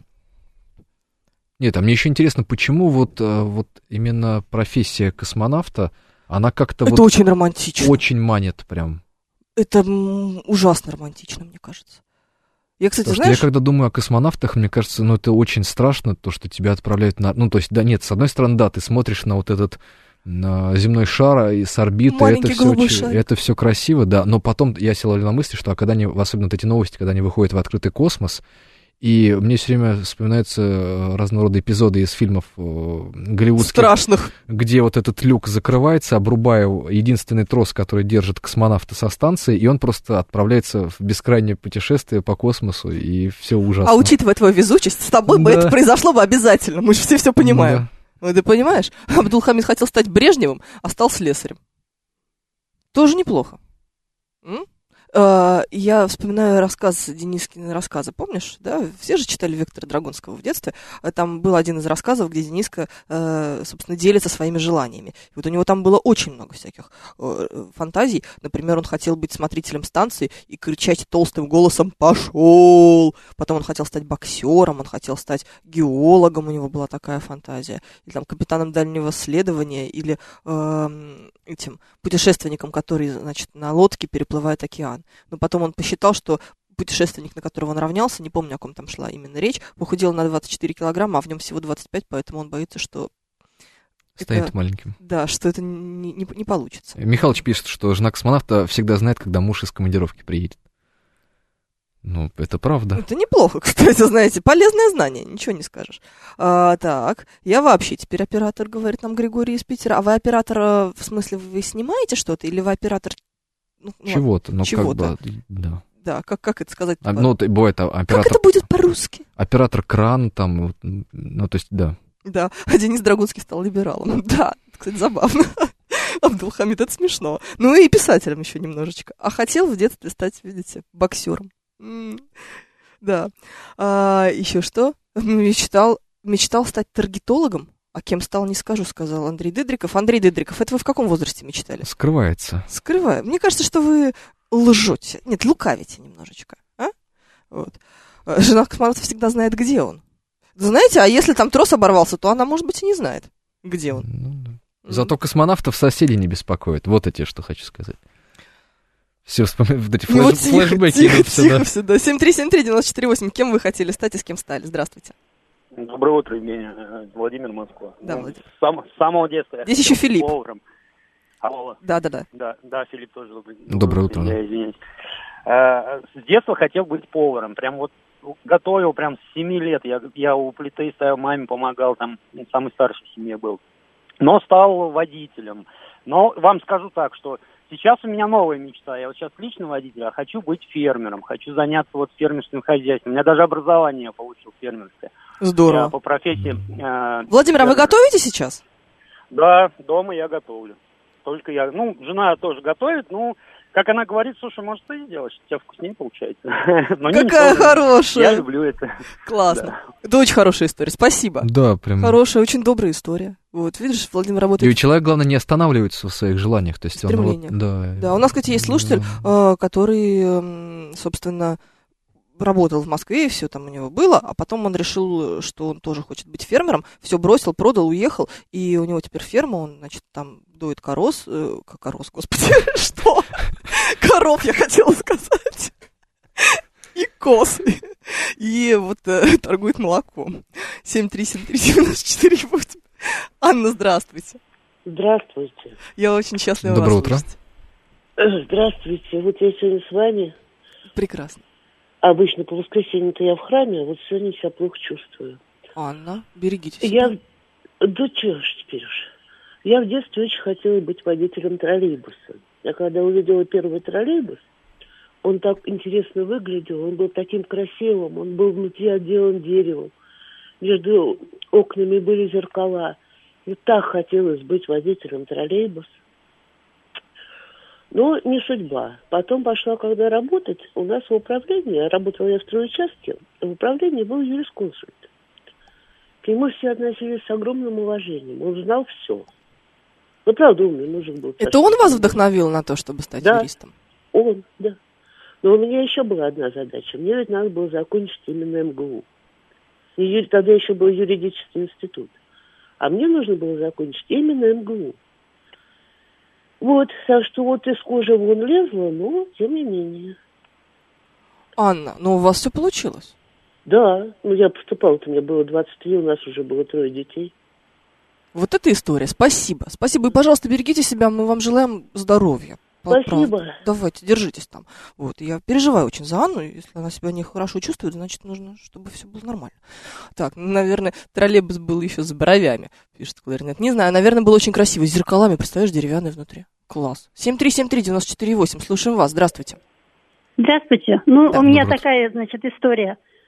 Нет, а мне еще интересно, почему вот, э, вот именно профессия космонавта, она как-то Это вот очень романтично. очень манит прям. Это м, ужасно романтично, мне кажется. Я, кстати, Потому что знаешь... я когда думаю о космонавтах, мне кажется, ну это очень страшно, то, что тебя отправляют на... Ну, то есть, да, нет, с одной стороны, да, ты смотришь на вот этот на земной шар и с орбиты, Маленький это голубой все, шарик. это все красиво, да, но потом я сел на мысли, что а когда они, особенно вот эти новости, когда они выходят в открытый космос, и мне все время вспоминаются разного рода эпизоды из фильмов э, голливудских. Страшных. Где вот этот люк закрывается, обрубая единственный трос, который держит космонавта со станции, и он просто отправляется в бескрайнее путешествие по космосу, и все ужасно. А учитывая твою везучесть, с тобой бы Да. это произошло бы обязательно. Мы же все все понимаем. Ну Ну, ты понимаешь? Абдулхамид хотел стать Брежневым, а стал слесарем. Тоже неплохо. М? Я вспоминаю рассказ Денискины рассказы, помнишь, да? Все же читали Виктора Драгунского в детстве. Там был один из рассказов, где Дениска, собственно, делится своими желаниями. И вот у него там было очень много всяких фантазий. Например, он хотел быть смотрителем станции и кричать толстым голосом «Пошел!». Потом он хотел стать боксером, он хотел стать геологом, у него была такая фантазия. Или там капитаном дальнего следования, или э, этим путешественником, который, значит, на лодке переплывает океан. Но потом он посчитал, что путешественник, на которого он равнялся, не помню, о ком там шла именно речь, похудел на двадцать четыре килограмма, а в нем всего двадцать пять, поэтому он боится, что... Станет это, маленьким. Да, что это не, не, не получится. Михалыч пишет, что жена космонавта всегда знает, когда муж из командировки приедет. Ну, это правда. Это неплохо, кстати, знаете, полезное знание, ничего не скажешь. А, так, я вообще теперь оператор, говорит нам Григорий из Питера. А вы оператор, в смысле, вы снимаете что-то, или вы оператор... Ну, чего-то, ну чего-то. как бы, да. Да, как, как это сказать? А, ну, бывает оператор... Как это будет по-русски? Оператор кран, там, ну, то есть, да. Да, а Денис Драгунский стал либералом. Да, кстати, забавно. Абдулхамид, это смешно. Ну и писателем еще немножечко. А хотел в детстве стать, видите, боксером. М-м, да. А, еще что? Мечтал, мечтал стать таргетологом. А кем стал, не скажу, сказал Андрей Дыдриков. Андрей Дыдриков, это вы в каком возрасте мечтали? Скрывается. Скрываю. Мне кажется, что вы лжете. Нет, лукавите немножечко. А? Вот. Жена космонавта всегда знает, где он. Знаете, а если там трос оборвался, то она, может быть, и не знает, где он. Ну, да. Зато космонавтов соседи не беспокоят. Вот эти, что хочу сказать. Все вспоминаю, вот эти флэш... ну, тихо, флэшбэки тихо, идут тихо, сюда. сюда. семь три семь три девять четыре восемь. Кем вы хотели стать и с кем стали? Здравствуйте. Доброе утро, Евгений. Владимир, Москва. Да, ну, Владимир. С, сам, с самого детства. Здесь еще Филипп. Поваром. Алло. Да, да, да. Да, да, Филипп тоже добрый. Доброе утро. Я извиняюсь. А, с детства хотел быть поваром. Прям вот готовил прям с семи лет. Я, я у плиты стоял, маме помогал, там самый старший в семье был. Но стал водителем. Но вам скажу так, что сейчас у меня новая мечта. Я вот сейчас лично водитель, а хочу быть фермером. Хочу заняться вот фермерским хозяйством. У меня даже образование я получил фермерское. Здорово. Я по профессии... Э, Владимир, а вы готовите сейчас? Да, дома я готовлю. Только я... Ну, жена тоже готовит, ну... Как она говорит, слушай, может, ты сделаешь, у тебя вкуснее получается. Но какая ничего, хорошая. Я люблю это. Классно. Да. Это очень хорошая история, спасибо. Да, прям. Хорошая, очень добрая история. Вот, видишь, Владимир работает... И человек, главное, не останавливается в своих желаниях. То есть он вот, да. Да, у нас, кстати, есть слушатель, э, который, э, собственно, работал в Москве, и все там у него было, а потом он решил, что он тоже хочет быть фермером, все бросил, продал, уехал, и у него теперь ферма, он, значит, там доит корос, э, как корос, господи, что? Коров, я хотела сказать. И коз. И вот э, торгует молоком. семь три семь три девяносто четыре восемь. Анна, здравствуйте. Здравствуйте. Я очень счастлива Доброе вас утро. слышать. Здравствуйте. Вот я сегодня с вами. Прекрасно. Обычно по воскресеньям-то я в храме, а вот сегодня себя плохо чувствую. Анна, берегите себя. Я... Да чего ж теперь уж. Я в детстве очень хотела быть водителем троллейбуса. Я когда увидела первый троллейбус, он так интересно выглядел, он был таким красивым, он был внутри отделан деревом. Между окнами были зеркала. И так хотелось быть водителем троллейбуса. Но не судьба. Потом пошла, когда работать, у нас в управлении, работала я в стройучастке, в управлении был юрисконсульт. К нему все относились с огромным уважением. Он знал все. Ну, правда, умный мужик был. Это он вас вдохновил на то, чтобы стать да, юристом? Он, да. Но у меня еще была одна задача. Мне ведь надо было закончить именно эм гэ у. И тогда еще был юридический институт. А мне нужно было закончить именно эм гэ у. Вот, так что вот из кожи вон лезла, но тем не менее. Анна, ну у вас все получилось? Да, ну я поступала-то, мне было двадцать три, у нас уже было трое детей. Вот эта история, спасибо. Спасибо, и, пожалуйста, берегите себя, мы вам желаем здоровья. Спасибо. Правда. Давайте, держитесь там. Вот, я переживаю очень за Анну, если она себя нехорошо чувствует, значит, нужно, чтобы все было нормально. Так, ну, наверное, троллейбус был еще с бровями, пишет Кларинет. Не знаю, наверное, был очень красивый, с зеркалами, представляешь, деревянный внутри. Класс. семь три семь три девяносто четыре восемь, слушаем вас, здравствуйте. Здравствуйте. Ну, да, у меня добрый. такая, значит, история.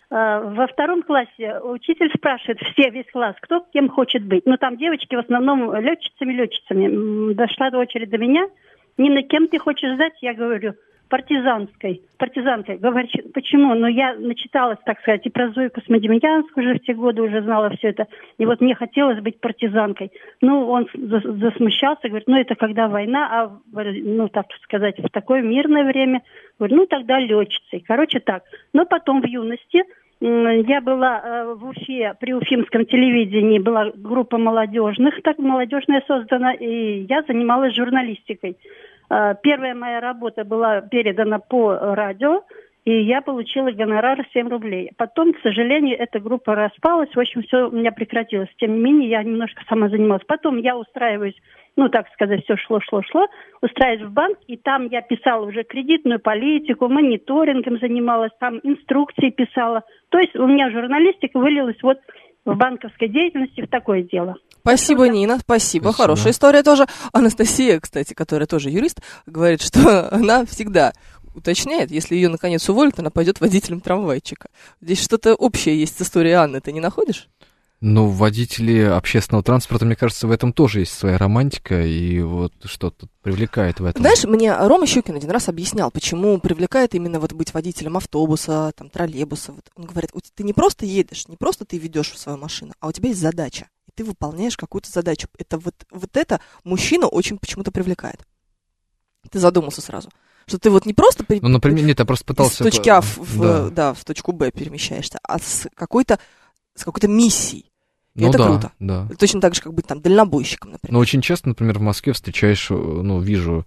Во втором классе учитель спрашивает, все, весь класс, кто кем хочет быть. Ну, там девочки в основном летчицами, летчицами. Дошла очередь до меня. Нина, кем ты хочешь стать? Я говорю, партизанской. Партизанкой. Говорю, почему? Ну, я начиталась, так сказать, и про Зою Космодемьянскую уже в те годы уже знала все это. И вот мне хотелось быть партизанкой. Ну, он засмущался, говорит, ну, это когда война, а, ну, так сказать, в такое мирное время. Говорю, ну, тогда летчицей. Короче, так. Но потом в юности я была э, в Уфе, при уфимском телевидении была группа молодежных, так молодежная создана, и я занималась журналистикой. Э, первая моя работа была передана по радио, и я получила гонорар семь рублей. Потом, к сожалению, эта группа распалась, в общем, все у меня прекратилось. Тем не менее, я немножко сама занималась. Потом я устраиваюсь, ну, так сказать, все шло, шло, шло, устраиваюсь в банк, и там я писала уже кредитную политику, мониторингом занималась, там инструкции писала. То есть у меня журналистика вылилась вот в банковской деятельности в такое дело. Спасибо, Что-то... Нина, спасибо. спасибо. Хорошая история тоже. Анастасия, кстати, которая тоже юрист, говорит, что она всегда уточняет, если ее наконец уволят, она пойдет водителем трамвайчика. Здесь что-то общее есть с историей Анны, ты не находишь? Ну, водители общественного транспорта, мне кажется, в этом тоже есть своя романтика, и вот что-то привлекает в этом. Знаешь, мне Рома Щукин один раз объяснял, почему привлекает именно вот быть водителем автобуса, там, троллейбуса. Вот он говорит, ты не просто едешь, не просто ты ведешь свою машину, а у тебя есть задача, и ты выполняешь какую-то задачу. Это вот, вот это мужчину очень почему-то привлекает. Ты задумался сразу. Что ты вот не просто при... ну, например, нет, я просто пытался... из точки А в, в, да. Да, в точку Б перемещаешься, а с какой-то, с какой-то миссией. И ну, это да, круто. Да. Точно так же, как быть там дальнобойщиком, например. Но очень часто, например, в Москве встречаешь, ну, вижу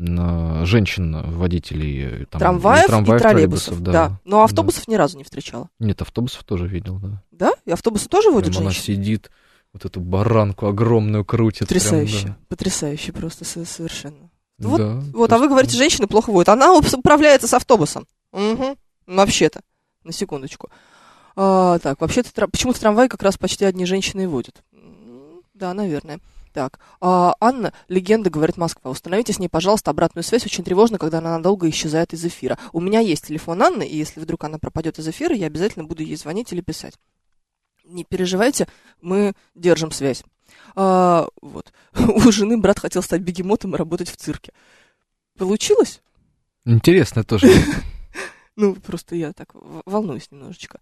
женщин-водителей там, трамваев, трамваев и троллейбусов. Да. да. Но автобусов да. ни разу не встречала. Нет, автобусов тоже видел, да. Да? И автобусы тоже водят прям женщин? Она сидит, вот эту баранку огромную крутит. Потрясающе. Прям, да. Потрясающе просто совершенно. Вот, да, вот а вы говорите, женщины плохо водят. Она управляется с автобусом. Угу. Вообще-то. На секундочку. А, так, вообще-то тр... почему-то трамвай как раз почти одни женщины и водят. Да, наверное. Так, а, Анна, легенда, говорит Москва. Установите с ней, пожалуйста, обратную связь. Очень тревожно, когда она надолго исчезает из эфира. У меня есть телефон Анны, и если вдруг она пропадет из эфира, я обязательно буду ей звонить или писать. Не переживайте, мы держим связь. А, вот. У жены брат хотел стать бегемотом и работать в цирке. Получилось? Интересно тоже. Ну, просто я так волнуюсь немножечко.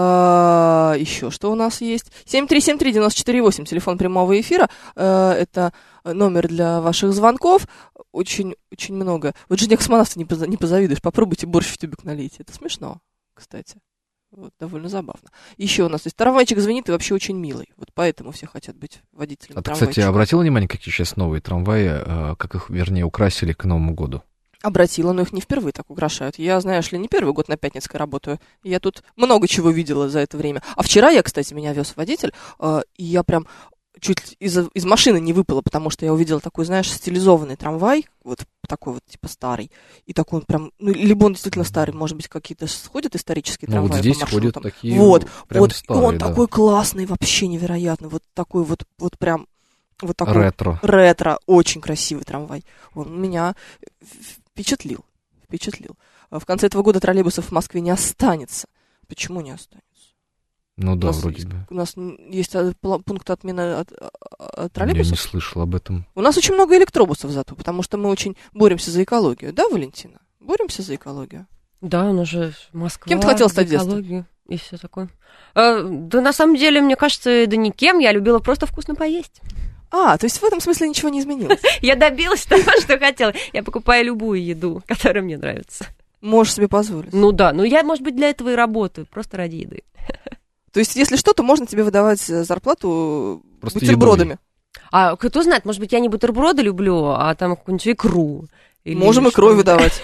А, еще что у нас есть? семь три семь три девять четыре восемь, телефон прямого эфира. А, это номер для ваших звонков. Очень, очень много. Вот жене космонавта не, поза, не позавидуешь. Попробуйте борщ в тюбик налить. Это смешно, кстати. Вот, довольно забавно. Еще у нас есть трамвайчик звенит и вообще очень милый. Вот поэтому все хотят быть водителем а трамвайчика. А ты, кстати, обратила внимание, какие сейчас новые трамваи, как их, вернее, украсили к Новому году? Обратила, но их не впервые так украшают. Я, знаешь ли, не первый год на Пятницкой работаю. Я тут много чего видела за это время. А вчера я, кстати, меня вез водитель, э, и я прям чуть из, из машины не выпала, потому что я увидела такой, знаешь, стилизованный трамвай, вот такой вот, типа, старый. И такой он прям, ну, либо он действительно старый, может быть, какие-то ходят исторические ну, трамваи вот здесь по маршрутам. Ходят такие вот, прям вот, старые, и он да. такой классный, вообще невероятный. Вот такой вот, вот прям... Вот такой ретро. Ретро, очень красивый трамвай. Он меня впечатлил. Впечатлил. В конце этого года троллейбусов в Москве не останется. Почему не останется? Ну да, у нас, вроде бы. У нас есть пункт отмены от, от троллейбусов. Я не слышал об этом. У нас очень много электробусов зато, потому что мы очень боремся за экологию. Да, Валентина? Боремся за экологию. Да, у нас же Москва. Кем ты хотела стать в детстве? И все такое. А, да на самом деле, мне кажется, да никем. Я любила просто вкусно поесть. А, то есть в этом смысле ничего не изменилось? Я добилась того, что хотела. Я покупаю любую еду, которая мне нравится. Можешь себе позволить? Ну да, ну я, может быть, для этого и работаю, просто ради еды. То есть, если что, то можно тебе выдавать зарплату просто бутербродами? Едой. А кто знает, может быть, я не бутерброды люблю, а там какую-нибудь икру. Можем икрой выдавать.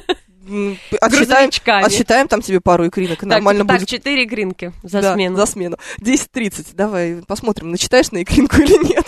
Отсчитаем, отсчитаем там тебе пару икринок, и так, нормально так, будет. Так, четыре икринки за да, смену. за смену. десять тридцать, давай посмотрим, начитаешь на икринку или нет.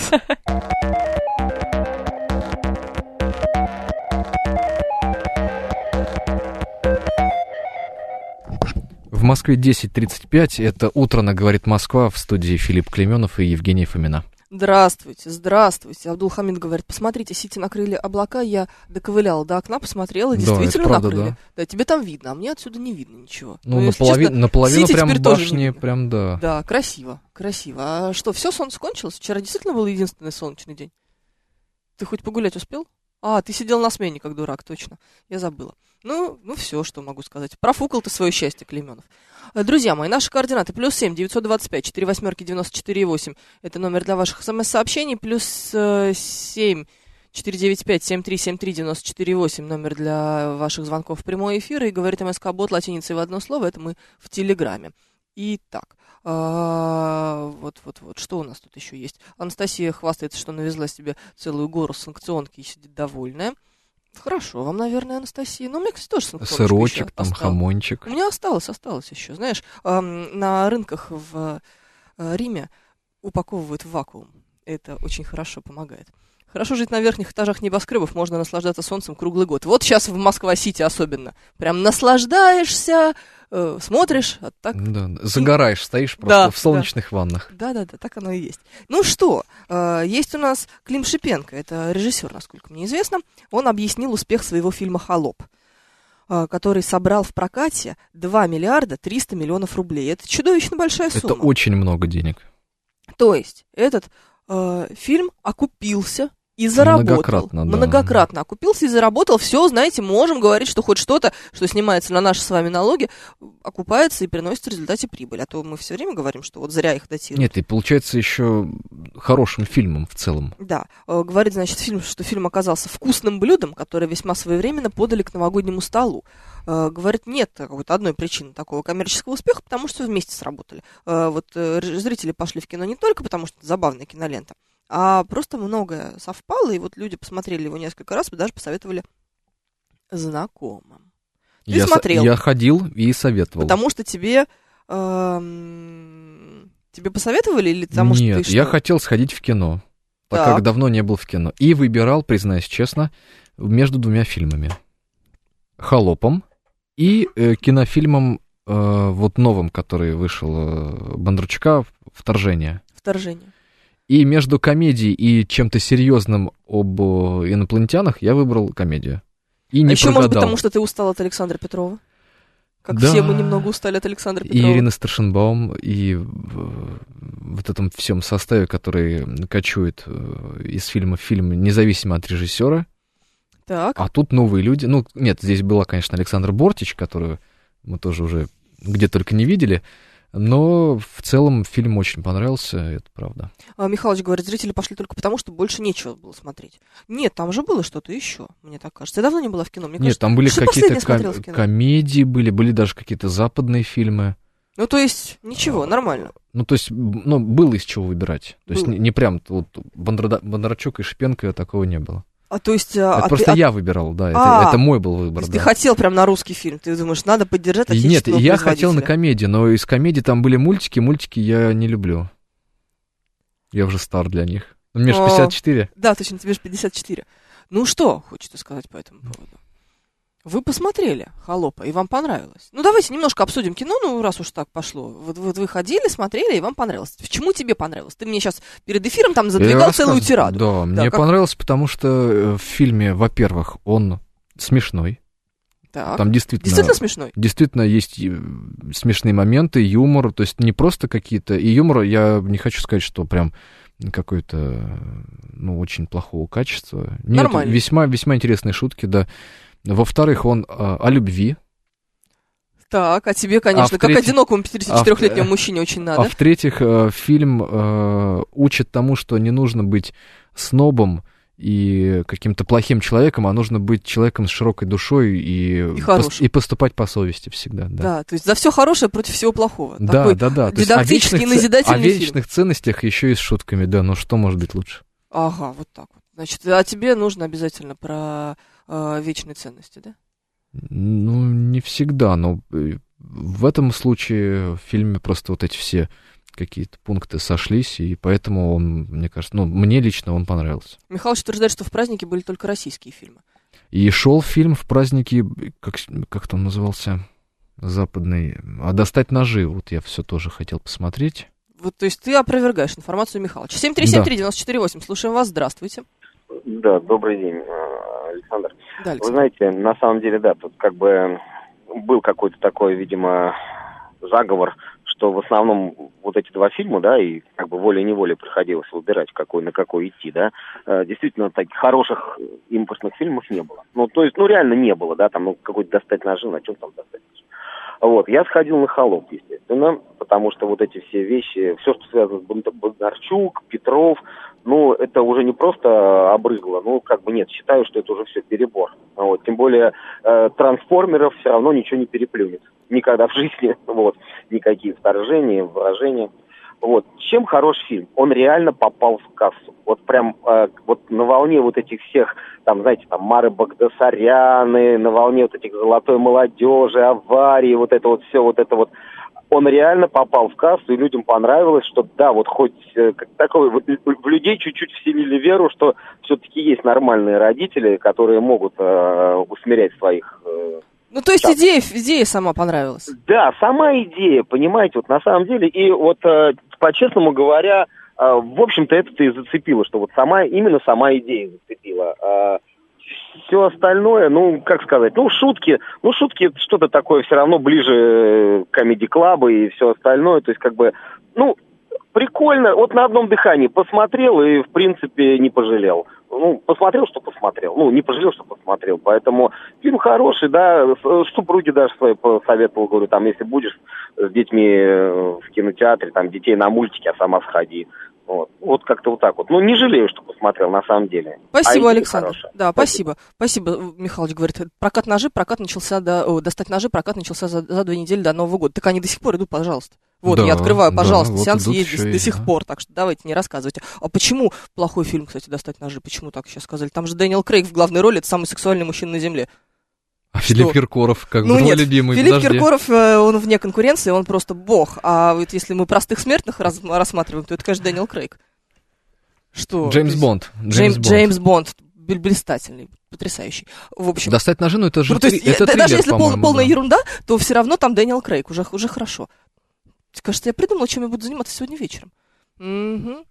В Москве десять тридцать пять, это «Утро на говорит Москва», в студии Филипп Клейменов и Евгения Фомина. Здравствуйте, здравствуйте. Абдулхамид говорит, посмотрите, Сити накрыли облака, я доковыляла до окна, посмотрела, действительно да, правда, накрыли. Да. да, тебе там видно, а мне отсюда не видно ничего. Ну, наполовину, наполовину прям башни, прям да. Да, красиво, красиво. А что, все, солнце кончилось? Вчера действительно был единственный солнечный день? Ты хоть погулять успел? А, ты сидел на смене, как дурак, точно. Я забыла. Ну, ну все, что могу сказать. Профукал ты свое счастье, Клейменов. Друзья мои, наши координаты. Плюс семь, девятьсот двадцать пять, четыре восьмерки, девяносто четыре восемь. Это номер для ваших смс-сообщений. Плюс семь, четыре девять пять, семь три семь три, девяносто четыре восемь. Номер для ваших звонков в прямой эфир. И говорит МСК-бот латиницей в одно слово. Это мы в Телеграме. Итак. Вот-вот-вот, что у нас тут еще есть? Анастасия хвастается, что навезла себе целую гору санкционки и сидит довольная. Хорошо вам, наверное, Анастасия. Но у меня, кстати, тоже санкционочка сырочек, там, осталось. хамончик. У меня осталось, осталось еще. Знаешь, на рынках в Риме упаковывают в вакуум. Это очень хорошо помогает. Хорошо жить на верхних этажах небоскребов, можно наслаждаться солнцем круглый год. Вот сейчас в Москва-Сити особенно. Прям наслаждаешься, э, смотришь, а так... Да, загораешь, стоишь просто да, в солнечных да. ваннах. Да-да-да, так оно и есть. Ну что, э, есть у нас Клим Шипенко, это режиссер, насколько мне известно. Он объяснил успех своего фильма «Холоп», э, который собрал в прокате два миллиарда триста миллионов рублей. Это чудовищно большая сумма. Это очень много денег. То есть этот э, фильм окупился и заработал. Многократно, да. Многократно окупился и заработал. Все, знаете, можем говорить, что хоть что-то, что снимается на наши с вами налоги, окупается и приносит в результате прибыль. А то мы все время говорим, что вот зря их датируют. Нет, и получается еще хорошим фильмом в целом. Да. Говорит, значит, фильм, что фильм оказался вкусным блюдом, которое весьма своевременно подали к новогоднему столу. Говорит, нет какой-то одной причины такого коммерческого успеха, потому что вместе сработали. Вот зрители пошли в кино не только потому, что это забавная кинолента, а просто многое совпало, и вот люди посмотрели его несколько раз и даже посоветовали знакомым. Ты я смотрел. С- я ходил и советовал. Потому что тебе... Эм, тебе посоветовали или потому Нет, что ты что? я хотел сходить в кино, так, так как давно не был в кино. И выбирал, признаюсь честно, между двумя фильмами. «Холопом» и э, кинофильмом э, вот новым, который вышел э, Бондарчука «Вторжение». «Вторжение». И между комедией и чем-то серьезным об инопланетянах я выбрал комедию. И не а еще, прогадал. может быть, потому что ты устал от Александра Петрова? Как да. все мы немного устали от Александра Петрова. И Ирины Старшенбаум, и вот этом всем составе, который кочует из фильма в фильм, независимо от режиссера. Так. А тут новые люди. Ну, нет, здесь была, конечно, Александра Бортич, которую мы тоже уже где только не видели. Но в целом фильм очень понравился, это правда. А, Михалыч говорит, зрители пошли только потому, что больше нечего было смотреть. Нет, там же было что-то еще, мне так кажется. Я давно не была в кино. Мне Нет, кажется, там были какие-то ком- комедии, были, были даже какие-то западные фильмы. Ну, то есть, ничего, нормально. Ну, то есть, ну, было из чего выбирать. То есть, не, не прям вот Бондарчук и Шипенко такого не было. А то есть... Это а просто ты, я а... выбирал, да, а, это, это мой был выбор. То есть да. ты хотел прям на русский фильм, ты думаешь, надо поддержать отечественного Нет, я хотел на комедию, но из комедии там были мультики, мультики я не люблю. Я уже стар для них. Мне же пятьдесят четыре. А, да, точно, тебе же пятьдесят четыре. Ну что, хочется сказать по этому поводу? Вы посмотрели «Холопа», и вам понравилось. Ну, давайте немножко обсудим кино, ну, раз уж так пошло. Вот, вот вы ходили, смотрели, и вам понравилось. Почему тебе понравилось? Ты мне сейчас перед эфиром там задвигал целую тираду. Да, да, мне как... понравилось, потому что в фильме, во-первых, он смешной. Так. Там действительно, действительно смешной? Действительно есть смешные моменты, юмор, то есть не просто какие-то... И юмор, я не хочу сказать, что прям какой-то, ну, очень плохого качества. Нет, нормально. Весьма, весьма интересные шутки, да. Во-вторых, он а, о любви. Так, а тебе, конечно, а как одинокому пятидесятичетырёхлетнему а мужчине очень надо. А в-третьих, фильм э, учит тому, что не нужно быть снобом и каким-то плохим человеком, а нужно быть человеком с широкой душой и, и, пос- и поступать по совести всегда. Да, да, то есть за все хорошее против всего плохого. Да, Такой да, да. дидактический, назидательный фильм. О вечных ценностях еще и с шутками, да, ну что может быть лучше? Ага, вот так вот. Значит, а тебе нужно обязательно про э, вечные ценности, да? Ну, не всегда, но в этом случае в фильме просто вот эти все какие-то пункты сошлись, и поэтому он, мне кажется, ну, мне лично он понравился. Михалыч утверждает, что в празднике были только российские фильмы. И шел фильм в празднике, как, как там назывался, западный, а «Достать ножи», вот я все тоже хотел посмотреть. Вот, то есть ты опровергаешь информацию Михалыча. семь три семь три девять четыре восемь, слушаем вас, здравствуйте. Да, добрый день, Александр. Да, Александр. Вы знаете, на самом деле, да, тут как бы был какой-то такой, видимо, заговор, что в основном вот эти два фильма, да, и как бы волей-неволей приходилось выбирать, какой, на какой идти, да, действительно, таких хороших импортных фильмов не было. Ну, то есть, ну, реально не было, да, там, ну, какой-то достать ножи, на чем там достать ножи. Вот, я сходил на «Холоп», естественно, потому что вот эти все вещи, все, что связано с Бондарчук, Петров, ну, это уже не просто обрыдло, ну, как бы нет, считаю, что это уже все перебор. Вот, тем более э, трансформеров все равно ничего не переплюнет. Никогда в жизни, вот, никакие вторжения, выражения. Вот, чем хорош фильм? Он реально попал в кассу. Вот прям э, вот на волне вот этих всех, там, знаете, там, Мары Багдасаряны, на волне вот этих золотой молодежи, аварии, вот это вот все, вот это вот. Он реально попал в кассу, и людям понравилось, что да, вот хоть э, как такой, вот, в людей чуть-чуть вселили веру, что все-таки есть нормальные родители, которые могут э, усмирять своих... Э, ну, то есть так. идея, идея сама понравилась? Да, сама идея, понимаете, вот на самом деле, и вот, э, по-честному говоря, э, в общем-то, это-то и зацепило, что вот сама, именно сама идея зацепила. Э, все остальное, ну, как сказать, ну, шутки, ну, шутки что-то такое все равно ближе к Comedy Club и все остальное, то есть, как бы, ну, прикольно, вот на одном дыхании посмотрел и, в принципе, не пожалел. Ну, посмотрел, что посмотрел, ну, не пожалел, что посмотрел, поэтому фильм хороший, да, супруге даже своей посоветовал, говорю, там, если будешь с детьми в кинотеатре, там, детей на мультики, а сама сходи. Вот. вот как-то вот так вот. Ну, не жалею, что посмотрел, на самом деле. Спасибо, а Александр. Хорошая. Да, спасибо. Спасибо. спасибо. Михалыч говорит, прокат ножи, прокат начался до... О, достать ножи, прокат начался за, за две недели до Нового года. Так они до сих пор идут, пожалуйста. Вот, да, я открываю, пожалуйста, да, сеанс вот есть до, до сих пор, так что давайте не рассказывайте. А почему плохой фильм, кстати, «Достать ножи»? Почему так сейчас сказали? Там же Дэниел Крейг в главной роли, это самый сексуальный мужчина на Земле. А что? Филипп Киркоров, как ну, бы нет, любимый, Филипп подожди. Киркоров, он вне конкуренции, он просто бог. А вот если мы простых смертных раз, рассматриваем, то это, конечно, Дэниел Крейг. Что? Джеймс Бонд. Джеймс, Джеймс Бонд. Блистательный, потрясающий. В общем, «Достать ножи», ну это же ну, то есть, это даже триллер, если пол, полная да. ерунда, то все равно там Дэниел Крейг, уже, уже хорошо. Кажется, я придумала, чем я буду заниматься сегодня вечером. Угу.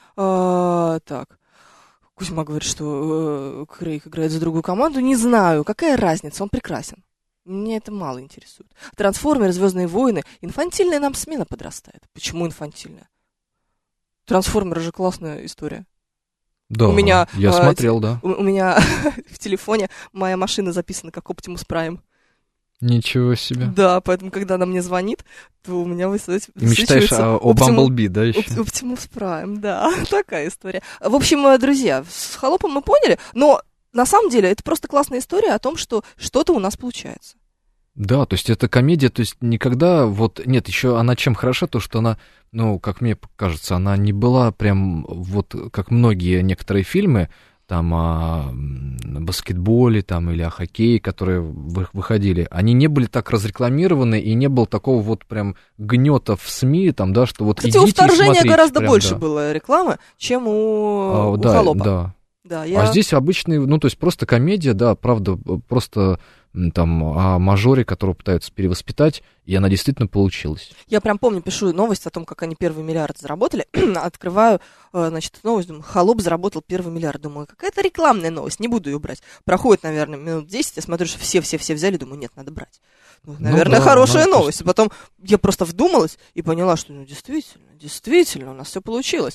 А, так. Кузьма говорит, что э, Крейг играет за другую команду. Не знаю, какая разница, он прекрасен. Мне это мало интересует. Трансформеры, Звездные войны. Инфантильная нам смена подрастает. Почему инфантильная? Трансформеры же классная история. Да, у меня, я э, смотрел, да. У, у меня в телефоне моя машина записана как Optimus Prime. Ничего себе. Да, поэтому, когда она мне звонит, то у меня высвечивается... Мечтаешь о, о Бамблби, да, еще? Optimus Prime, да, такая история. В общем, друзья, с «Холопом» мы поняли, но на самом деле это просто классная история о том, что что-то у нас получается. Да, то есть это комедия, то есть никогда, вот, нет, еще она чем хороша, то, что она, ну, как мне кажется, она не была прям, вот, как многие некоторые фильмы, там, о баскетболе, там, или о хоккее, которые выходили, они не были так разрекламированы, и не было такого вот прям гнета в СМИ, там, да, что вот Кстати, идите у «Вторжения» смотрите, гораздо прям, больше да. было рекламы, чем у, а, у да, «Холопа». Да. Да, я... А здесь обычный, ну, то есть просто комедия, да, правда, просто там о мажоре, которого пытаются перевоспитать, и она действительно получилась. Я прям помню, пишу новость о том, как они первый миллиард заработали, открываю, значит, новость, думаю, «Холоп» заработал первый миллиард, думаю, какая-то рекламная новость, не буду ее брать. Проходит, наверное, минут десять, я смотрю, что все-все-все взяли, думаю, нет, надо брать. Ну, наверное, ну, да, хорошая да, новость. И потом я просто вдумалась и поняла, что, ну, действительно, действительно, у нас все получилось.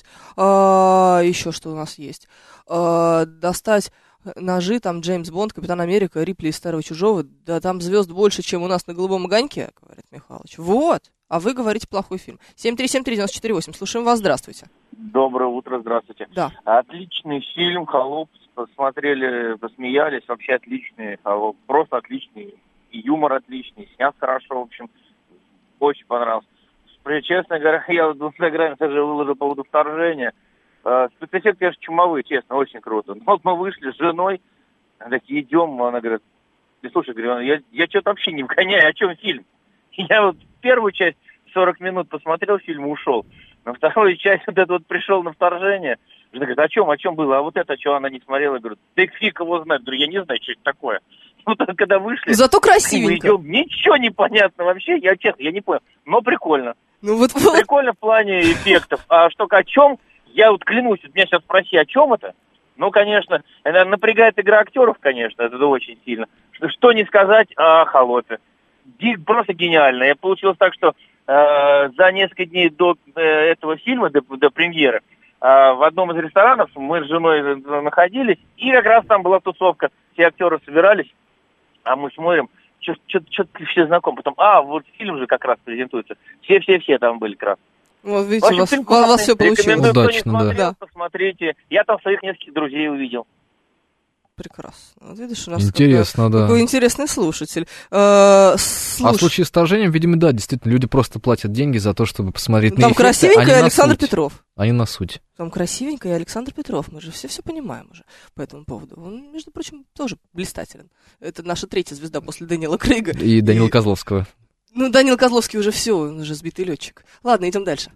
А, еще что у нас есть? А, достать ножи, там, Джеймс Бонд, Капитан Америка, Рипли из «Старого чужого». Да там звезд больше, чем у нас на «Голубом огоньке», говорит Михалыч. Вот. А вы говорите плохой фильм. семь три семь три девять четыре восемь. Слушаем вас. Здравствуйте. Доброе утро. Здравствуйте. Да. Отличный фильм. «Холоп». Посмотрели, посмеялись. Вообще отличный «Холоп». Просто отличный. И юмор отличный. Снят хорошо, в общем. Очень понравился. Честно говоря, я в Инстаграме тоже выложил по поводу «Вторжения». Спецэффекты, конечно, чумовые, честно, очень круто. Но вот мы вышли с женой, такие идем, она говорит, ты слушай, говорю, я, я что-то вообще не вгоняю, о чем фильм? Я вот первую часть сорок минут посмотрел фильм и ушел. На вторую часть вот это вот пришел на «Вторжение». Жена говорит, о чем, о чем было? А вот это, что она не смотрела? Я говорю, да фиг его знает. Говорю, я не знаю, что это такое. Ну, так, когда вышли... Зато красивенько. Мы идем, ничего не понятно вообще, я честно, я не понял, но прикольно. Ну, вот, прикольно в плане эффектов. А что, о чем? Я вот клянусь, вот меня сейчас спроси, о чем это? Ну, конечно, это напрягает игра актеров, конечно, это очень сильно. Что, что не сказать о «Холопе». Ди, просто гениально. Я получилось так, что э, за несколько дней до э, этого фильма, до, до премьеры, э, в одном из ресторанов мы с женой находились, и как раз там была тусовка, все актеры собирались, а мы смотрим, что-то все знакомы. Потом, а, вот фильм же как раз презентуется. Все-все-все там были как раз. Вот видите, у вас, у вас все получилось. Рекомендую, удачно, кто не смотрел, да. посмотрите. Я там своих нескольких друзей увидел. Прекрасно. Вот видишь, у нас интересно, какой, да. Какой интересный слушатель. Э, слуш... А в случае с вторжением, видимо, да, действительно, люди просто платят деньги за то, чтобы посмотреть там на эффекты. Там красивенько и Александр суть, Петров. А не на суть. Там красивенько и Александр Петров. Мы же все все понимаем уже по этому поводу. Он, между прочим, тоже блистателен. Это наша третья звезда после Дэниела Крейга. И Данила и... Козловского. Ну, Данил Козловский уже все, он уже сбитый летчик. Ладно, идем дальше.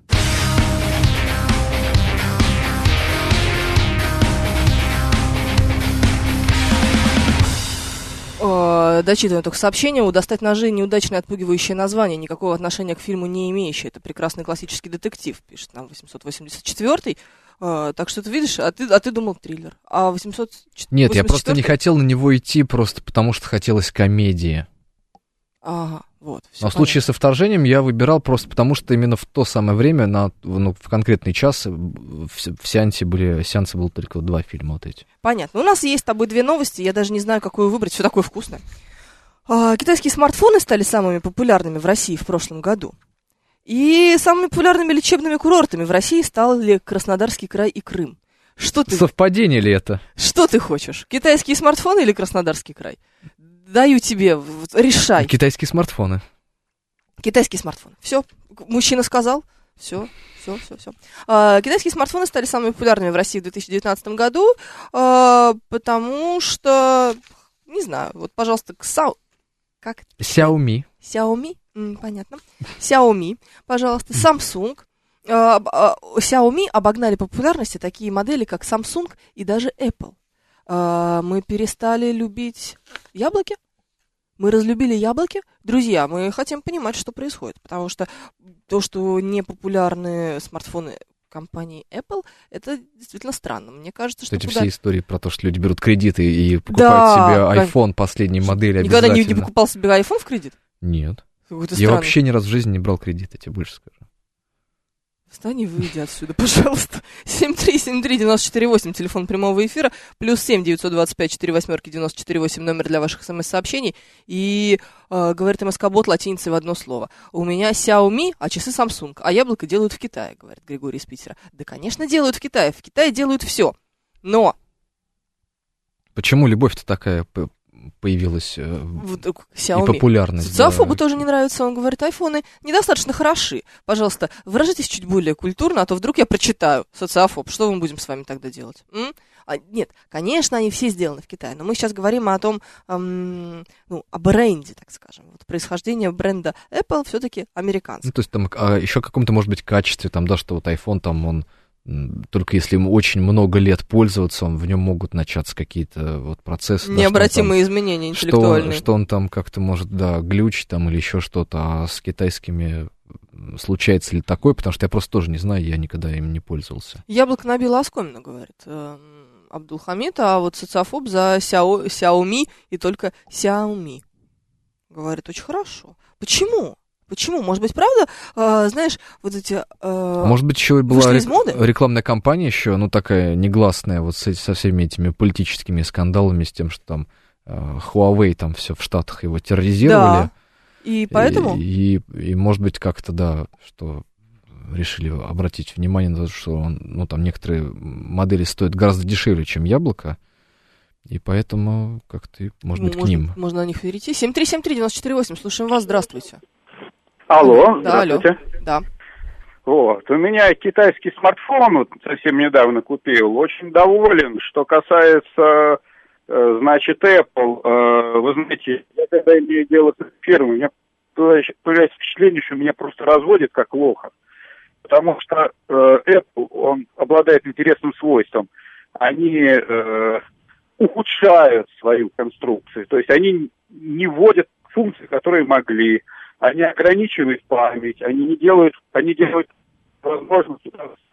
Дочитываем только сообщение. У «Достать ножи» неудачное отпугивающее название, никакого отношения к фильму не имеющее. Это прекрасный классический детектив, пишет нам восемьсот восемьдесят четвёртый. А, так что ты видишь, а ты, а ты думал триллер. А восемьсот восемьдесят четвёртый... Нет, я просто не хотел на него идти, просто потому что хотелось комедии. Ага, вот. Но в случае со «Вторжением» я выбирал просто потому, что именно в то самое время, на, ну, в конкретный час, в, в сеансе были, сеансе было только два фильма вот эти. Понятно. У нас есть с тобой две новости, я даже не знаю, какую выбрать, все такое вкусное. А, китайские смартфоны стали самыми популярными в России в прошлом году. И самыми популярными лечебными курортами в России стали Краснодарский край и Крым. Что ты... Совпадение ли это? Что ты хочешь? Китайские смартфоны или Краснодарский край? Даю тебе, решай. Китайские смартфоны. Китайские смартфоны. Все, мужчина сказал. Все, все, все, все. А, китайские смартфоны стали самыми популярными в России в две тысячи девятнадцатом году, а, потому что, не знаю, вот, пожалуйста, Ксау... Как? Xiaomi. Xiaomi, М, понятно. Xiaomi, пожалуйста, Samsung. А, а, Xiaomi обогнали по популярности такие модели, как Samsung и даже Apple. А, мы перестали любить яблоки? Мы разлюбили яблоки? Друзья, мы хотим понимать, что происходит, потому что то, что не популярны смартфоны компании Apple, это действительно странно. Мне кажется, что... Эти куда... все истории про то, что люди берут кредиты и покупают да, себе iPhone последней модели Никогда обязательно. Никогда не, не покупал себе iPhone в кредит? Нет. Какой-то я странный. вообще ни разу в жизни не брал кредит, я тебе больше скажу. Встань и выйди отсюда, пожалуйста. семь три семь три девять четыре восемь, телефон прямого эфира, плюс семь девятьсот двадцать пять четыре восьмерки девяносто четыре восемь, номер для ваших смс-сообщений. И э, говорит МСК-бот латиницей в одно слово. У меня Xiaomi, а часы Samsung, а яблоко делают в Китае, говорит Григорий из Питера. Да, конечно, делают в Китае. В Китае делают все. Но... Почему любовь-то такая появилась э, вот, и популярность? Социофобу да. тоже не нравится. Он говорит, айфоны недостаточно хороши. Пожалуйста, выражайтесь чуть более культурно, а то вдруг я прочитаю социофоб. Что мы будем с вами тогда делать? М? А, нет, конечно, они все сделаны в Китае, но мы сейчас говорим о том, эм, ну, о бренде, так скажем. Вот происхождение бренда Apple все-таки американский. Ну, то есть там а, еще о каком-то, может быть, качестве, там, да, что вот iPhone, там, он только если ему очень много лет пользоваться, он, в нем могут начаться какие-то вот процессы. Необратимые да, там, изменения интеллектуальные. Что, что он там как-то может, да, глючить там или еще что-то, а с китайскими случается ли такое, потому что я просто тоже не знаю, я никогда им не пользовался. Яблоко набило оскомину, говорит э, Абдулхамид, а вот социофоб за Xiao, Xiaomi и только Xiaomi. Говорит, очень хорошо. Почему? Почему? Может быть, правда, э, знаешь, вот эти... Э, Может быть, еще и была рек- моды? рекламная кампания еще, ну, такая негласная, вот с, со всеми этими политическими скандалами, с тем, что там э, Huawei там все в Штатах его терроризировали. Да, и поэтому... И, и, и, может быть, как-то, да, что решили обратить внимание на то, что он, ну, там некоторые модели стоят гораздо дешевле, чем яблоко, и поэтому как-то, может ну, быть, можно, к ним. Можно на них перейти. семь три семь три девять четыре восемь, слушаем вас, здравствуйте. Алло, да, здравствуйте. Алло. Да. Вот, у меня китайский смартфон вот, совсем недавно купил, очень доволен. Что касается, э, значит, Apple, э, вы знаете, я когда имею дело с фирмой, у меня появляется впечатление, что меня просто разводит как лоха. Потому что э, Apple, он обладает интересным свойством. Они э, ухудшают свою конструкцию. То есть они не вводят функции, которые могли. Они ограничивают память, они не делают, они делают возможность...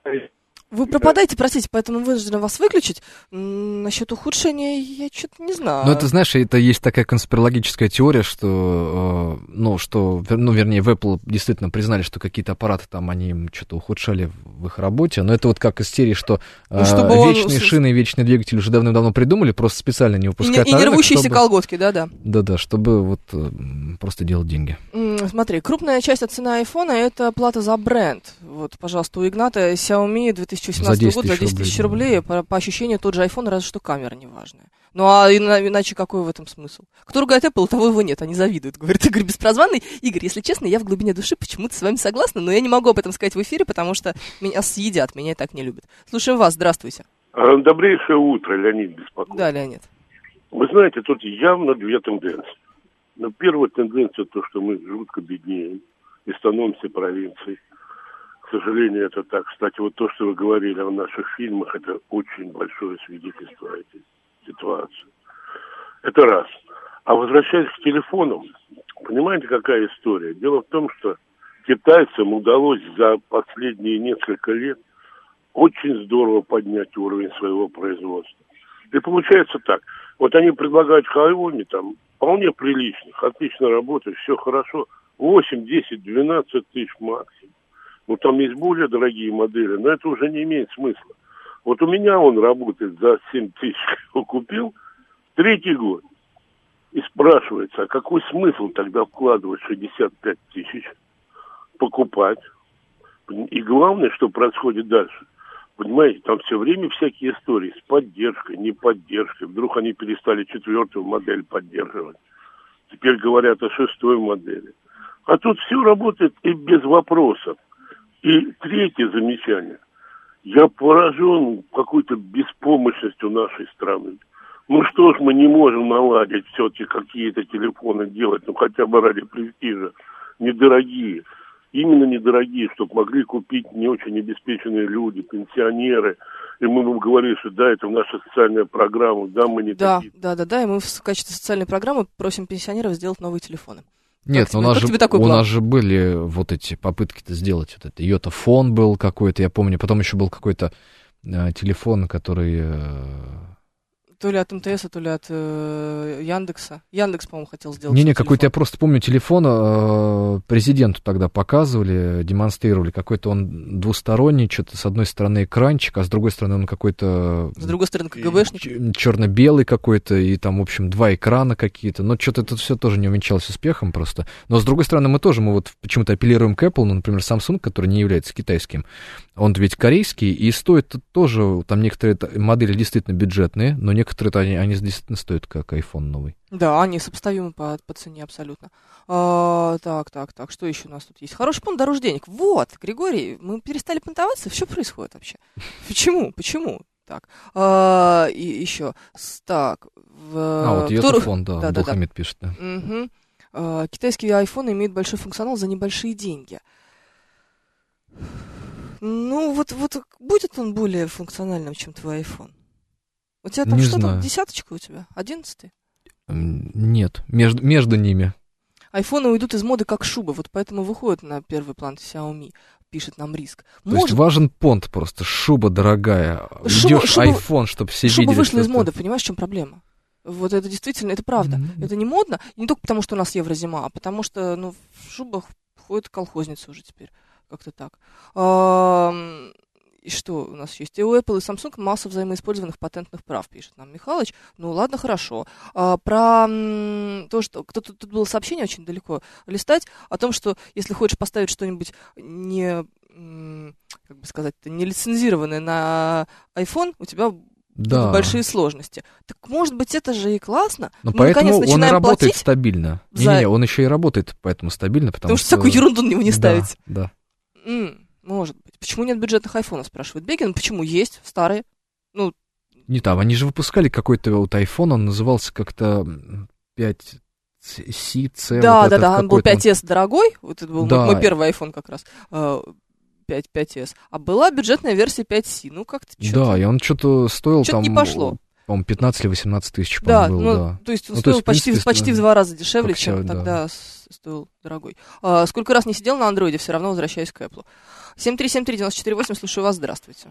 Вы пропадаете, простите, поэтому вынуждена вас выключить. М, насчет ухудшения я что-то не знаю. Ну, это, знаешь, это есть такая конспирологическая теория, что, э, ну, что, ну, вернее, в Apple действительно признали, что какие-то аппараты там, они им что-то ухудшали в их работе, но это вот как из серии, что э, ну, вечные он... шины и вечный двигатель уже давным-давно придумали, просто специально не выпускают И, на и не рынок, рвущиеся чтобы... колготки, да-да. Да-да, чтобы вот э, просто делать деньги. М, смотри, крупная часть от цены айфона — это плата за бренд. Вот, пожалуйста, у Игната Xiaomi две тысячи восемнадцатого года за десять тысяч рублей, по, по ощущению тот же iPhone, разве что камера неважная. Ну а иначе какой в этом смысл? Кто ругает Apple, того его нет, они завидуют. Говорит Игорь Беспрозванный. Игорь, если честно, я в глубине души почему-то с вами согласна, но я не могу об этом сказать в эфире, потому что меня съедят, меня и так не любят. Слушаем вас, здравствуйте. Добрейшее утро, Леонид беспокоит. Да, Леонид. Вы знаете, тут явно две тенденции. Но первая тенденция то, что мы жутко беднеем и становимся провинцией. К сожалению, это так. Кстати, вот то, что вы говорили о наших фильмах, это очень большое свидетельство этой ситуации. Это раз. А возвращаясь к телефонам, понимаете, какая история? Дело в том, что китайцам удалось за последние несколько лет очень здорово поднять уровень своего производства. И получается так. Вот они предлагают Xiaomi там вполне приличных, отлично работает, все хорошо. восемь, десять, двенадцать тысяч максимум. Ну, там есть более дорогие модели, но это уже не имеет смысла. Вот у меня он работает за семь тысяч, его купил, третий год. И спрашивается, а какой смысл тогда вкладывать шестьдесят пять тысяч, покупать? И главное, что происходит дальше. Понимаете, там все время всякие истории с поддержкой, не поддержкой. Вдруг они перестали четвертую модель поддерживать. Теперь говорят о шестой модели. А тут все работает и без вопросов. И третье замечание. Я поражен какой-то беспомощностью нашей страны. Ну что ж мы не можем наладить все-таки какие-то телефоны делать, ну хотя бы ради престижа, недорогие. Именно недорогие, чтобы могли купить не очень обеспеченные люди, пенсионеры. И мы бы говорили, что да, это наша социальная программа, да, мы не да, такие. Да, да, да, и мы в качестве социальной программы просим пенсионеров сделать новые телефоны. Нет, тебе, у, нас же, у план? нас же были вот эти попытки-то сделать. Вот это йотафон был какой-то, я помню. Потом еще был какой-то э, телефон, который... Э... То ли от МТС, то ли от э, Яндекса. Яндекс, по-моему, хотел сделать. Не-не, какой-то, я просто помню, телефон э, президенту тогда показывали, демонстрировали. Какой-то он двусторонний, что-то с одной стороны экранчик, а с другой стороны он какой-то... С другой стороны КГБшник. Черно-белый какой-то, и там, в общем, два экрана какие-то. Но что-то это все тоже не увенчалось успехом просто. Но с другой стороны, мы тоже, мы вот почему-то апеллируем к Apple, ну, например, Samsung, который не является китайским. Он ведь корейский, и стоит тоже, там некоторые модели действительно бюджетные, но некоторые они, они действительно стоят как iPhone новый. Да, они сопоставимы по, по цене абсолютно. А, так, так, так, что еще у нас тут есть? Хороший понт дороже денег. Вот, Григорий, мы перестали понтоваться, что происходит вообще? Почему? Почему? Так, а, и еще, так. В, а, вот йотафон, да, да, Духамед да, да. пишет, да. Угу. А, китайские айфоны имеют большой функционал за небольшие деньги. Ну, вот, вот будет он более функциональным, чем твой iPhone? У тебя там не что знаю. Там, десяточка у тебя? Одиннадцатый? Нет, между, между ними. Айфоны уйдут из моды как шуба, вот поэтому выходят на первый план Xiaomi, пишет нам Риск. То Может... есть важен понт просто, шуба дорогая. Шуба, Идешь шуба, iPhone, чтобы все шуба видели. Шуба вышла из это... моды, понимаешь, в чем проблема? Вот это действительно, это правда. Mm-hmm. Это не модно, и не только потому, что у нас еврозима, а потому что, ну, в шубах ходят колхозницы уже теперь. Как-то так. А, и что у нас есть? И у Apple, и Samsung масса взаимоиспользованных патентных прав, пишет нам Михалыч. Ну, ладно, хорошо. А, про м, то, что... Кто-то, тут было сообщение очень далеко листать о том, что если хочешь поставить что-нибудь не... М, как бы сказать, не лицензированное на iPhone, у тебя... Да. большие сложности. Так, может быть, это же и классно. Но мы, поэтому наконец, он и работает платить стабильно. за... Не-не-не, он еще и работает поэтому стабильно, потому, потому что... Потому что всякую ерунду на него не ставить. Да, да. М-м, может быть. Почему нет бюджетных айфонов, спрашивает Бегин. Почему есть старые? Ну... Не там, они же выпускали какой-то вот iPhone, он назывался как-то пять си, C. Да, вот да, да, он был пять эс дорогой. Вот это был да. мой первый iPhone как раз. пять, пять эс. А была бюджетная версия пять си. Ну, как-то что-то... Да, и он что-то стоил что-то там... не пошло. по-моему, пятнадцать или восемнадцать тысяч, Да, по-моему, был, ну, да. то есть он ну, стоил то есть, почти, принципе, почти в два раза дешевле, чем вся, тогда да. стоил дорогой. А, сколько раз не сидел на андроиде, все равно возвращаюсь к Apple. семь три семь три девять четыре восемь, слушаю вас, здравствуйте.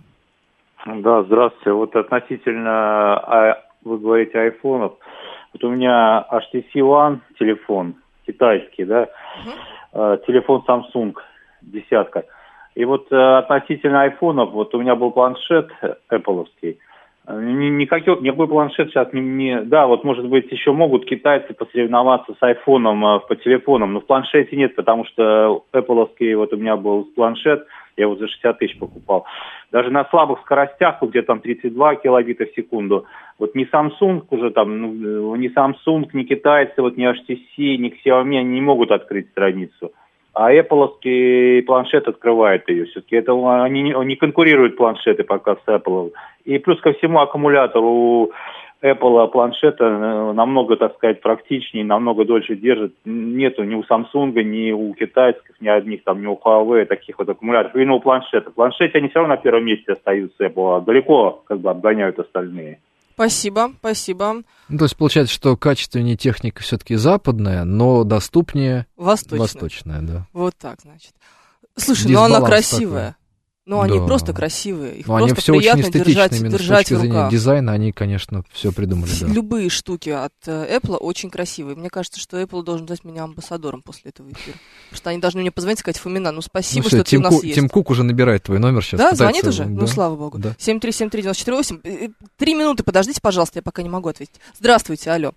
Да, здравствуйте. Вот относительно, а, вы говорите, айфонов. Вот у меня эйч ти си One телефон, китайский, да, uh-huh. телефон Samsung, десятка. И вот относительно айфонов, вот у меня был планшет Apple-овский. Никакой, никакой планшет сейчас не, не... Да, вот, может быть, еще могут китайцы посоревноваться с айфоном по телефонам, но в планшете нет, потому что Apple-овский, вот у меня был планшет, я его за шестьдесят тысяч покупал. Даже на слабых скоростях, где там тридцать два килобита в секунду, вот ни Samsung уже там, ну, ни Samsung, ни китайцы, вот ни эйч ти си, ни Xiaomi, они не могут открыть страницу. А Apple-овский планшет открывает ее. Все-таки это они не, не конкурируют планшеты пока с Apple. И плюс ко всему аккумулятор у Apple планшета намного, так сказать, практичнее, намного дольше держит. Нету ни у Samsung, ни у китайских, ни одних там, ни у Huawei таких вот аккумуляторов. Именно у планшета. В планшете они все равно на первом месте остаются Apple, а далеко как бы обгоняют остальные. Спасибо, спасибо. Ну, то есть получается, что качественнее техника все-таки западная, но доступнее восточная. восточная, да. Вот так, значит. Слушай, ну она красивая. Такой. Ну, они да. просто красивые. Их но просто они все приятно очень эстетичные, держать, именно держать с точки в зрения руках. дизайна, они, конечно, все придумали. Да. Любые штуки от Apple очень красивые. Мне кажется, что Apple должен взять меня амбассадором после этого эфира. Потому что они должны мне позвонить и сказать: Фомина, ну спасибо, ну, все, что Тим ты у нас Ку- есть. Тим Кук уже набирает твой номер сейчас. Да, пытается... звонит уже? Да. Ну, слава богу. Да. семь три семь три девять четыре восемь. Три минуты подождите, пожалуйста, я пока не могу ответить. Здравствуйте, алло.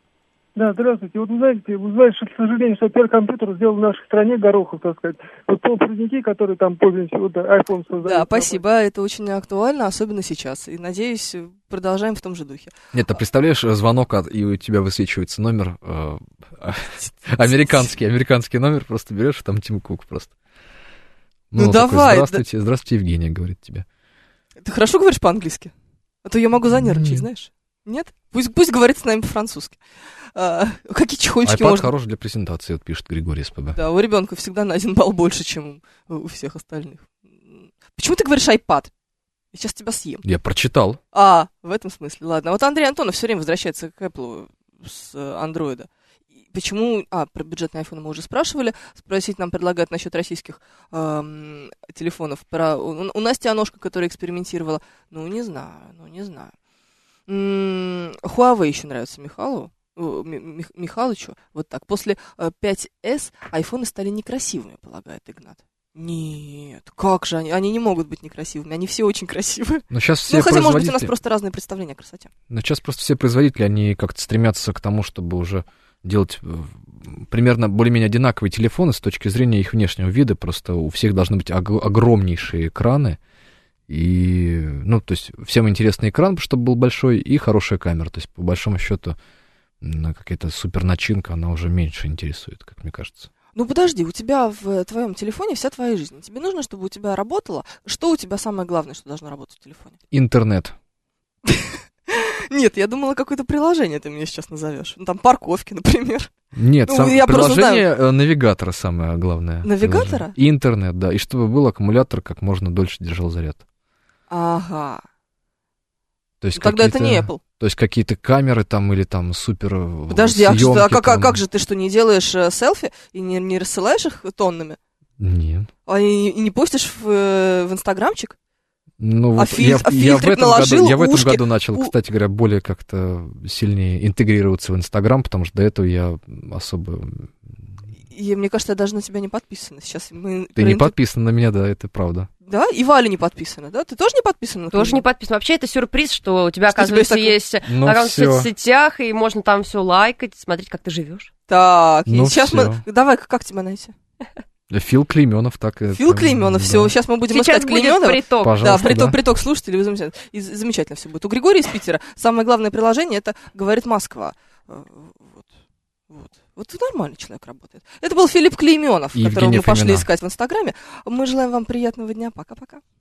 Да, здравствуйте. Вот вы знаете, вы знаете, что, к сожалению, что первый компьютер сделал в нашей стране Горохов, так сказать. Вот полупроводники, которые там пользуются, вот iPhone создают. Да, спасибо, это очень актуально, особенно сейчас. И, надеюсь, продолжаем в том же духе. Нет, ты представляешь, звонок, и у тебя высвечивается номер, э, американский, американский номер, просто берешь, там Тим Кук просто. Ну, ну давай. Такой, здравствуйте, да... здравствуйте, Евгения, говорит тебе. Ты хорошо говоришь по-английски? А то я могу занервничать, Нет. знаешь? Нет? Пусть, пусть говорит с нами по-французски. А, какие чехольчики iPad можно... хорош для презентации, вот пишет Григорий СПБ. Да, у ребенка всегда на один балл больше, чем у, у всех остальных. Почему ты говоришь iPad? Я сейчас тебя съем. Я прочитал. А, в этом смысле, ладно. Вот Андрей Антонов все время возвращается к Apple с андроида. Почему... А, про бюджетный iPhone мы уже спрашивали. Спросить нам предлагают насчет российских эм, телефонов. Про... У, у Насти Аношка, которая экспериментировала. Ну, не знаю, ну, не знаю. М-м, Huawei еще нравится Михалову. Мих- Михалычу. Вот так. После э, пять эс айфоны стали некрасивыми, полагает Игнат. Нет, как же они? Они не могут быть некрасивыми. Они все очень красивые. Но сейчас все ну, хотя, производители... может быть, у нас просто разные представления о красоте. Но сейчас просто все производители, они как-то стремятся к тому, чтобы уже делать примерно более-менее одинаковые телефоны с точки зрения их внешнего вида. Просто у всех должны быть ог- огромнейшие экраны. И, ну, то есть всем интересный экран, чтобы был большой, и хорошая камера. То есть, по большому счету, какая-то супер начинка, она уже меньше интересует, как мне кажется. Ну, подожди, у тебя в твоем телефоне вся твоя жизнь. Тебе нужно, чтобы у тебя работало. Что у тебя самое главное, что должно работать в телефоне? Интернет. Нет, я думала, какое-то приложение ты мне сейчас назовешь. Ну, там парковки, например. Нет, ну, сам, я приложение знаю... навигатора самое главное. Навигатора? И интернет, да. И чтобы был аккумулятор, как можно дольше держал заряд. Ага. То есть ну, тогда это не Apple. То есть какие-то камеры там или там супер Подожди, а, что, а как, там... как же ты что, не делаешь э, селфи и не, не рассылаешь их тоннами? Нет. А и, и не постишь в, э, в инстаграмчик? Ну, а вот филь... я, а я, в этом наложил, году, я в этом ушки, году начал, у... кстати говоря, более как-то сильнее интегрироваться в Инстаграм, потому что до этого я особо... И мне кажется, я даже на тебя не подписана. Сейчас мы... Ты не подписана на меня, да, это правда. Да? И Валя не подписана, да? Ты тоже не подписана? Тоже не подписана. Вообще это сюрприз, что у тебя, что оказывается, тебя есть ну, аккаунт всё. в соцсетях, и можно там все лайкать, смотреть, как ты живешь. Так, ну, и сейчас всё. мы... Давай, как тебя найти? Фил Клейменов, так Фил это, Клейменов, да. все, сейчас мы будем Сейчас искать будет Клейменова. приток. Да, приток, да. приток слушателей, замечательно. И замечательно все будет. У Григория из Питера самое главное приложение — это «Говорит Москва». Вот, вот. Вот нормальный человек работает. Это был Филипп Клейменов, которого мы пошли искать в Инстаграме. Мы желаем вам приятного дня. Пока-пока.